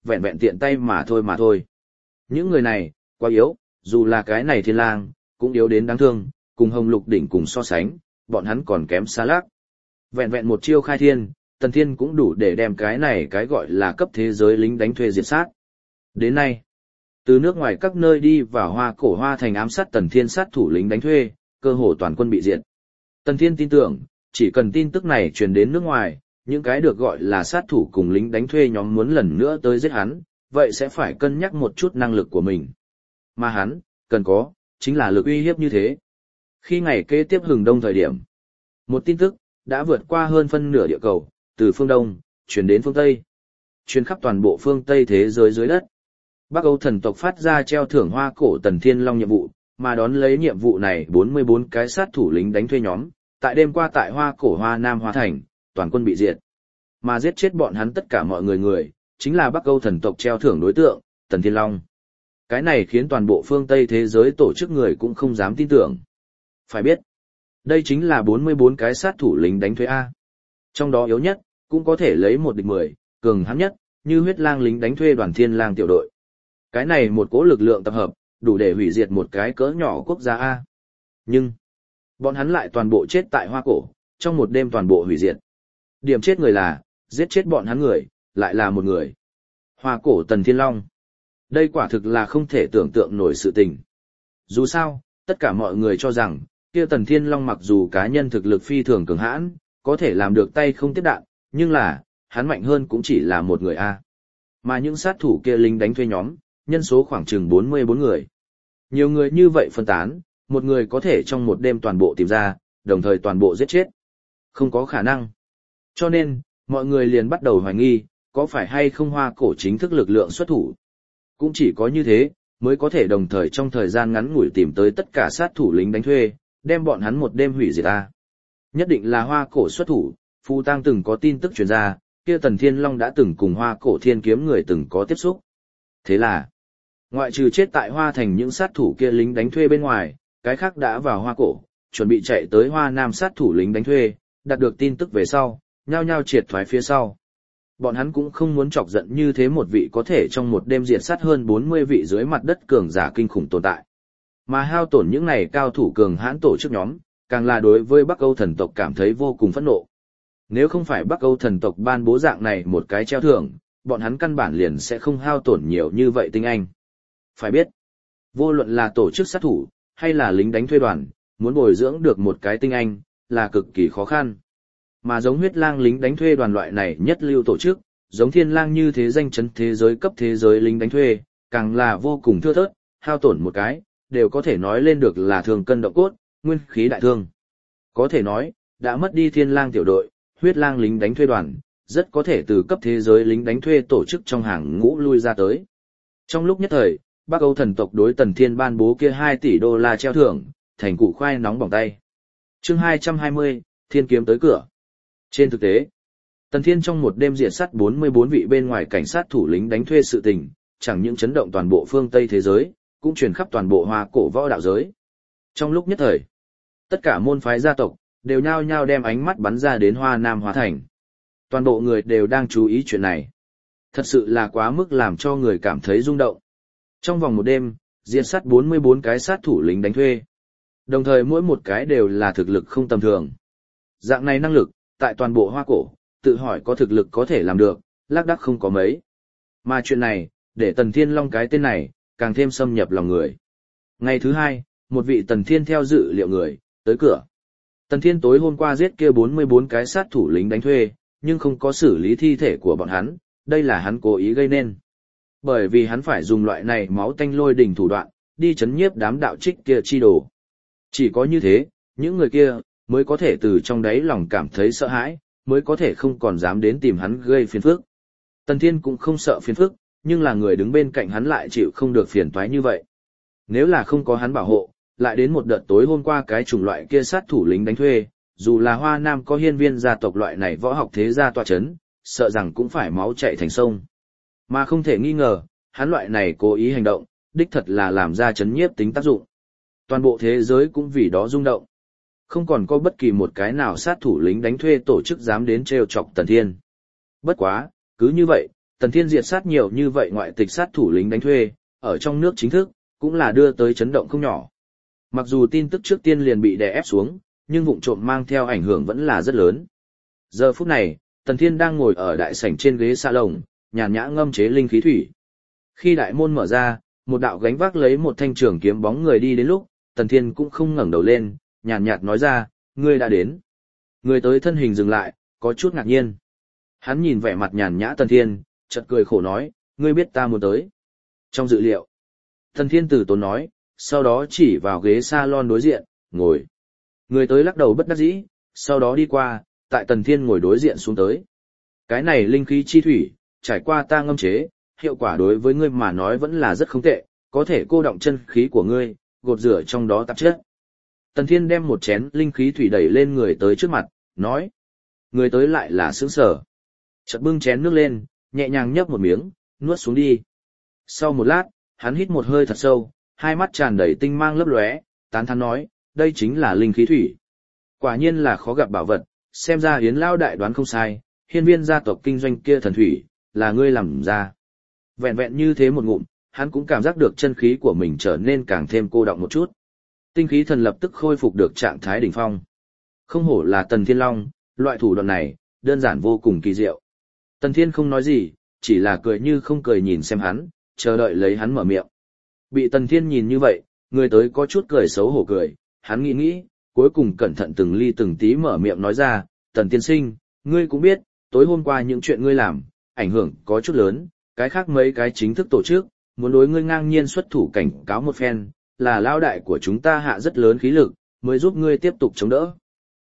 [SPEAKER 1] vẹn vẹn tiện tay mà thôi. Những người này, quá yếu, dù là cái này thiên lang, cũng yếu đến đáng thương, cùng Hồng Lục đỉnh cùng so sánh, bọn hắn còn kém xa lác. Vẹn vẹn một chiêu khai thiên, Tần Thiên cũng đủ để đem cái này cái gọi là cấp thế giới lính đánh thuê diệt sát. Đến nay, từ nước ngoài các nơi đi vào Hoa Cổ Hoa Thành ám sát Tần Thiên sát thủ lính đánh thuê, cơ hồ toàn quân bị diệt. Tần Thiên tin tưởng, chỉ cần tin tức này truyền đến nước ngoài, những cái được gọi là sát thủ cùng lính đánh thuê nhóm muốn lần nữa tới giết hắn, vậy sẽ phải cân nhắc một chút năng lực của mình. Mà hắn, cần có, chính là lực uy hiếp như thế. Khi ngày kế tiếp hừng đông thời điểm, một tin tức đã vượt qua hơn phân nửa địa cầu, từ phương Đông, chuyển đến phương Tây. Truyền khắp toàn bộ phương Tây thế giới dưới đất. Bắc Âu thần tộc phát ra treo thưởng Hoa Cổ Tần Thiên Long nhiệm vụ, mà đón lấy nhiệm vụ này 44 cái sát thủ lính đánh thuê nhóm, tại đêm qua tại Hoa Cổ Hoa Nam Hoa Thành, toàn quân bị diệt. Mà giết chết bọn hắn tất cả mọi người, chính là Bắc Âu thần tộc treo thưởng đối tượng, Tần Thiên Long. Cái này khiến toàn bộ phương Tây thế giới tổ chức người cũng không dám tin tưởng. Phải biết, đây chính là 44 cái sát thủ lính đánh thuê A. Trong đó yếu nhất, cũng có thể lấy 1 địch 10, cường hãn nhất, như huyết lang lính đánh thuê đoàn Thiên Lang tiểu đội. Cái này một cỗ lực lượng tập hợp, đủ để hủy diệt một cái cỡ nhỏ quốc gia A. Nhưng, bọn hắn lại toàn bộ chết tại Hoa Cổ, trong một đêm toàn bộ hủy diệt. Điểm chết người là, giết chết bọn hắn người, lại là một người. Hoa Cổ Tần Thiên Long. Đây quả thực là không thể tưởng tượng nổi sự tình. Dù sao, tất cả mọi người cho rằng, kia Tần Thiên Long mặc dù cá nhân thực lực phi thường cường hãn, có thể làm được tay không tiếp đạn, nhưng là, hắn mạnh hơn cũng chỉ là một người A. Mà những sát thủ kia lính đánh thuê nhóm, nhân số khoảng chừng 44 người. Nhiều người như vậy phân tán, một người có thể trong một đêm toàn bộ tìm ra, đồng thời toàn bộ giết chết. Không có khả năng. Cho nên, mọi người liền bắt đầu hoài nghi, có phải hay không Hoa Cổ chính thức lực lượng xuất thủ. Cũng chỉ có như thế, mới có thể đồng thời trong thời gian ngắn ngủi tìm tới tất cả sát thủ lính đánh thuê, đem bọn hắn một đêm hủy diệt ta. Nhất định là Hoa Cổ xuất thủ, Phu Tăng từng có tin tức truyền ra, kia Tần Thiên Long đã từng cùng Hoa Cổ Thiên Kiếm người từng có tiếp xúc. Thế là, ngoại trừ chết tại Hoa Thành những sát thủ kia lính đánh thuê bên ngoài, cái khác đã vào Hoa Cổ, chuẩn bị chạy tới Hoa Nam sát thủ lính đánh thuê, đạt được tin tức về sau, nhao nhao triệt thoái phía sau. Bọn hắn cũng không muốn chọc giận như thế một vị có thể trong một đêm diệt sát hơn 40 vị dưới mặt đất cường giả kinh khủng tồn tại. Mà hao tổn những này cao thủ cường hãn tổ chức nhóm, càng là đối với Bắc Âu thần tộc cảm thấy vô cùng phẫn nộ. Nếu không phải Bắc Âu thần tộc ban bố dạng này một cái treo thưởng, bọn hắn căn bản liền sẽ không hao tổn nhiều như vậy tinh anh. Phải biết, vô luận là tổ chức sát thủ, hay là lính đánh thuê đoàn, muốn bồi dưỡng được một cái tinh anh, là cực kỳ khó khăn. Mà giống huyết lang lính đánh thuê đoàn loại này nhất lưu tổ chức, giống thiên lang như thế danh chấn thế giới cấp thế giới lính đánh thuê, càng là vô cùng thưa thớt, hao tổn một cái, đều có thể nói lên được là thường cân động cốt, nguyên khí đại thương. Có thể nói, đã mất đi thiên lang tiểu đội, huyết lang lính đánh thuê đoàn, rất có thể từ cấp thế giới lính đánh thuê tổ chức trong hàng ngũ lui ra tới. Trong lúc nhất thời, Bắc Âu thần tộc đối Tần Thiên ban bố kia 2 tỷ đô la treo thưởng, thành củ khoai nóng bỏng tay. Chương 220, Thiên kiếm tới cửa. Trên thực tế, Tần Thiên trong một đêm diệt sát 44 vị bên ngoài cảnh sát thủ lính đánh thuê sự tình, chẳng những chấn động toàn bộ phương Tây thế giới, cũng truyền khắp toàn bộ Hoa Cổ võ đạo giới. Trong lúc nhất thời, tất cả môn phái gia tộc đều nhao nhao đem ánh mắt bắn ra đến Hoa Nam Hoa Thành. Toàn bộ người đều đang chú ý chuyện này. Thật sự là quá mức làm cho người cảm thấy rung động. Trong vòng một đêm, diệt sát 44 cái sát thủ lính đánh thuê. Đồng thời mỗi một cái đều là thực lực không tầm thường. Dạng này năng lực, tại toàn bộ Hoa Cổ, tự hỏi có thực lực có thể làm được, lác đác không có mấy. Mà chuyện này, để Tần Thiên Long cái tên này, càng thêm xâm nhập lòng người. Ngày thứ hai, một vị Tần Thiên theo dự liệu người, tới cửa. Tần Thiên tối hôm qua giết kia 44 cái sát thủ lính đánh thuê, nhưng không có xử lý thi thể của bọn hắn, đây là hắn cố ý gây nên. Bởi vì hắn phải dùng loại này máu tanh lôi đỉnh thủ đoạn, đi chấn nhiếp đám đạo trích kia chi đồ. Chỉ có như thế, những người kia, mới có thể từ trong đáy lòng cảm thấy sợ hãi, mới có thể không còn dám đến tìm hắn gây phiền phức. Tần Thiên cũng không sợ phiền phức, nhưng là người đứng bên cạnh hắn lại chịu không được phiền toái như vậy. Nếu là không có hắn bảo hộ, lại đến một đợt tối hôm qua cái chủng loại kia sát thủ lính đánh thuê, dù là Hoa Nam có hiên viên gia tộc loại này võ học thế gia tọa chấn, sợ rằng cũng phải máu chảy thành sông. Mà không thể nghi ngờ, hắn loại này cố ý hành động, đích thật là làm ra chấn nhiếp tính tác dụng. Toàn bộ thế giới cũng vì đó rung động. Không còn có bất kỳ một cái nào sát thủ lính đánh thuê tổ chức dám đến trêu chọc Tần Thiên. Bất quá, cứ như vậy, Tần Thiên diệt sát nhiều như vậy ngoại tịch sát thủ lính đánh thuê, ở trong nước chính thức, cũng là đưa tới chấn động không nhỏ. Mặc dù tin tức trước tiên liền bị đè ép xuống, nhưng vụng trộm mang theo ảnh hưởng vẫn là rất lớn. Giờ phút này, Tần Thiên đang ngồi ở đại sảnh trên ghế salon, nhàn nhã ngâm chế linh khí thủy. Khi đại môn mở ra, một đạo gánh vác lấy một thanh trường kiếm bóng người đi đến lúc, Tần Thiên cũng không ngẩng đầu lên, nhàn nhạt nói ra, ngươi đã đến. Người tới thân hình dừng lại, có chút ngạc nhiên. Hắn nhìn vẻ mặt nhàn nhã Tần Thiên, chợt cười khổ nói, ngươi biết ta muốn tới. Trong dự liệu, Tần Thiên từ tốn nói, sau đó chỉ vào ghế salon đối diện, ngồi. Người tới lắc đầu bất đắc dĩ, sau đó đi qua, tại Tần Thiên ngồi đối diện xuống tới. Cái này linh khí chi thủy, trải qua ta ngâm chế, hiệu quả đối với ngươi mà nói vẫn là rất không tệ, có thể cô động chân khí của ngươi, gột rửa trong đó tạp chất. Tần Thiên đem một chén linh khí thủy đẩy lên người tới trước mặt, nói. Người tới lại là sướng sở. Chợt bưng chén nước lên, nhẹ nhàng nhấp một miếng, nuốt xuống đi. Sau một lát, hắn hít một hơi thật sâu, hai mắt tràn đầy tinh mang lấp lóe, tán thán nói, đây chính là linh khí thủy. Quả nhiên là khó gặp bảo vật, xem ra Yến Lao đại đoán không sai, hiên viên gia tộc kinh doanh kia thần thủy, là ngươi làm ra. Vẹn vẹn như thế một ngụm, hắn cũng cảm giác được chân khí của mình trở nên càng thêm cô đọng một chút. Tinh khí thần lập tức khôi phục được trạng thái đỉnh phong. Không hổ là Tần Thiên Long, loại thủ đoạn này, đơn giản vô cùng kỳ diệu. Tần Thiên không nói gì, chỉ là cười như không cười nhìn xem hắn, chờ đợi lấy hắn mở miệng. Bị Tần Thiên nhìn như vậy, người tới có chút cười xấu hổ cười, hắn nghĩ nghĩ, cuối cùng cẩn thận từng ly từng tí mở miệng nói ra, Tần tiên sinh, ngươi cũng biết, tối hôm qua những chuyện ngươi làm, ảnh hưởng có chút lớn, cái khác mấy cái chính thức tổ chức, muốn đối ngươi ngang nhiên xuất thủ cảnh cáo một phen, là lao đại của chúng ta hạ rất lớn khí lực, mới giúp ngươi tiếp tục chống đỡ.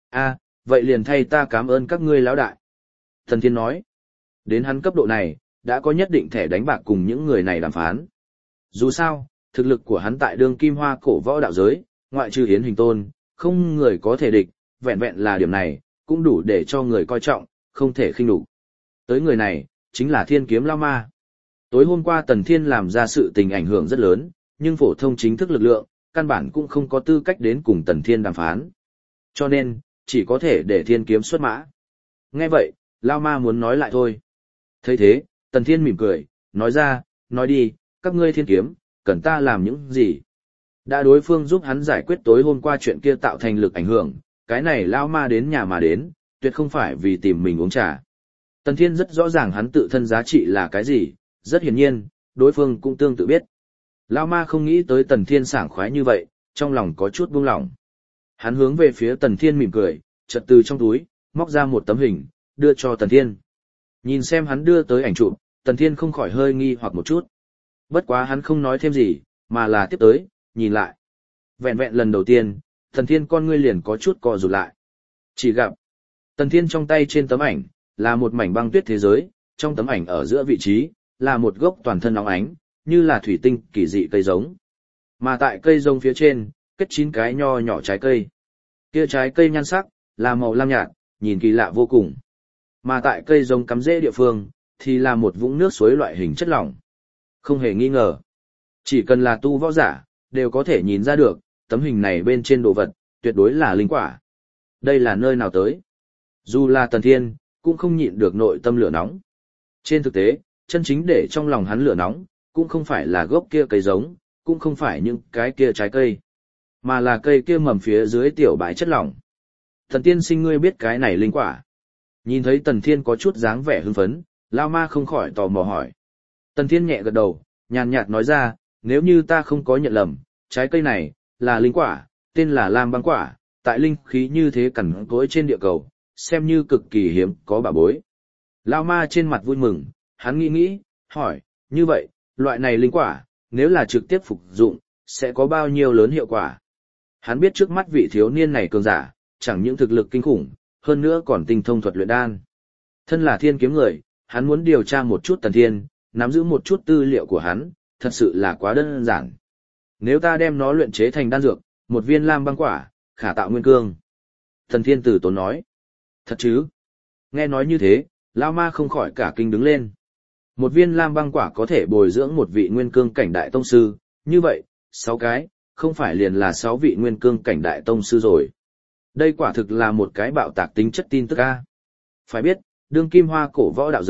[SPEAKER 1] Vậy liền thay ta cảm ơn các ngươi lão đại. Tần Thiên nói, đến hắn cấp độ này, đã có nhất định thẻ đánh bạc cùng những người này đàm phán. Dù sao, thực lực của hắn tại đương kim hoa cổ võ đạo giới, ngoại trừ Yến Hình Tôn, không người có thể địch, vẹn vẹn là điểm này, cũng đủ để cho người coi trọng, không thể khinh nhục. Tới người này, chính là Thiên Kiếm Lao Ma. Tối hôm qua Tần Thiên làm ra sự tình ảnh hưởng rất lớn, nhưng phổ thông chính thức lực lượng, căn bản cũng không có tư cách đến cùng Tần Thiên đàm phán. Cho nên, chỉ có thể để Thiên Kiếm xuất mã. Nghe vậy, Lao Ma muốn nói lại thôi. Thấy thế, Tần Thiên mỉm cười, nói ra, nói đi, các ngươi Thiên Kiếm, cần ta làm những gì? Đã đối phương giúp hắn giải quyết tối hôm qua chuyện kia tạo thành lực ảnh hưởng, cái này Lao Ma đến nhà mà đến, tuyệt không phải vì tìm mình uống trà. Tần Thiên rất rõ ràng hắn tự thân giá trị là cái gì, rất hiển nhiên, đối phương cũng tương tự biết. Lao Ma không nghĩ tới Tần Thiên sảng khoái như vậy, trong lòng có chút buông lỏng. Hắn hướng về phía Tần Thiên mỉm cười, chợt từ trong túi, móc ra một tấm hình, đưa cho Tần Thiên. Nhìn xem hắn đưa tới ảnh chụp, Tần Thiên không khỏi hơi nghi hoặc một chút. Bất quá hắn không nói thêm gì, mà là tiếp tới, nhìn lại. Vẹn vẹn lần đầu tiên, Tần Thiên con ngươi liền có chút co rụt lại. Chỉ gặp, Tần Thiên trong tay trên tấm ảnh, là một mảnh băng tuyết thế giới, trong tấm ảnh ở giữa vị trí, là một gốc toàn thân óng ánh, như là thủy tinh kỳ dị cây giống. Mà tại cây giống phía trên, kết 9 cái nho nhỏ trái cây. Kia trái cây nhan sắc, là màu lam nhạt, nhìn kỳ lạ vô cùng. Mà tại cây giống cắm rễ địa phương, thì là một vũng nước suối loại hình chất lỏng. Không hề nghi ngờ. Chỉ cần là tu võ giả, đều có thể nhìn ra được, tấm hình này bên trên đồ vật, tuyệt đối là linh quả. Đây là nơi nào tới? Dù là Tần Thiên, cũng không nhịn được nội tâm lửa nóng. Trên thực tế, chân chính để trong lòng hắn lửa nóng, cũng không phải là gốc kia cây giống, cũng không phải những cái kia trái cây, mà là cây kia mầm phía dưới tiểu bãi chất lỏng. Thần tiên sinh ngươi biết cái này linh quả. Nhìn thấy Tần Thiên có chút dáng vẻ hưng phấn, Lao Ma không khỏi tò mò hỏi. Tần Thiên nhẹ gật đầu, nhàn nhạt nói ra, nếu như ta không có nhận lầm, trái cây này, là linh quả, tên là Lam Băng Quả, tại linh khí như thế cằn cỗi trên địa cầu, xem như cực kỳ hiếm có bảo bối. Lao Ma trên mặt vui mừng, hắn nghĩ, hỏi, như vậy, loại này linh quả, nếu là trực tiếp phục dụng, sẽ có bao nhiêu lớn hiệu quả? Hắn biết trước mắt vị thiếu niên này cường giả, chẳng những thực lực kinh khủng, hơn nữa còn tinh thông thuật luyện đan. Thân là Thiên Kiếm người, hắn muốn điều tra một chút Tần Thiên, nắm giữ một chút tư liệu của hắn, thật sự là quá đơn giản. Nếu ta đem nó luyện chế thành đan dược, một viên Lam Băng Quả, khả tạo nguyên cương. Tần Thiên Tử tốn nói. Thật chứ? Nghe nói như thế, Lao Ma không khỏi cả kinh đứng lên. Một viên Lam Băng Quả có thể bồi dưỡng một vị nguyên cương cảnh đại tông sư, như vậy, 6 cái, không phải liền là 6 vị nguyên cương cảnh đại tông sư rồi. Đây quả thực là một cái bạo tạc tính chất tin tức a. Phải biết, đương kim hoa cổ võ đạo giới,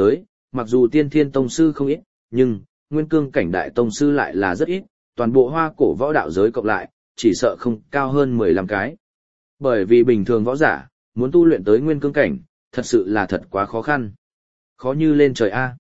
[SPEAKER 1] mặc dù tiên thiên tông sư không ít, nhưng nguyên cương cảnh đại tông sư lại là rất ít, toàn bộ hoa cổ võ đạo giới cộng lại, chỉ sợ không cao hơn 15 cái. Bởi vì bình thường võ giả, muốn tu luyện tới nguyên cương cảnh, thật sự là thật quá khó khăn. Khó như lên trời A.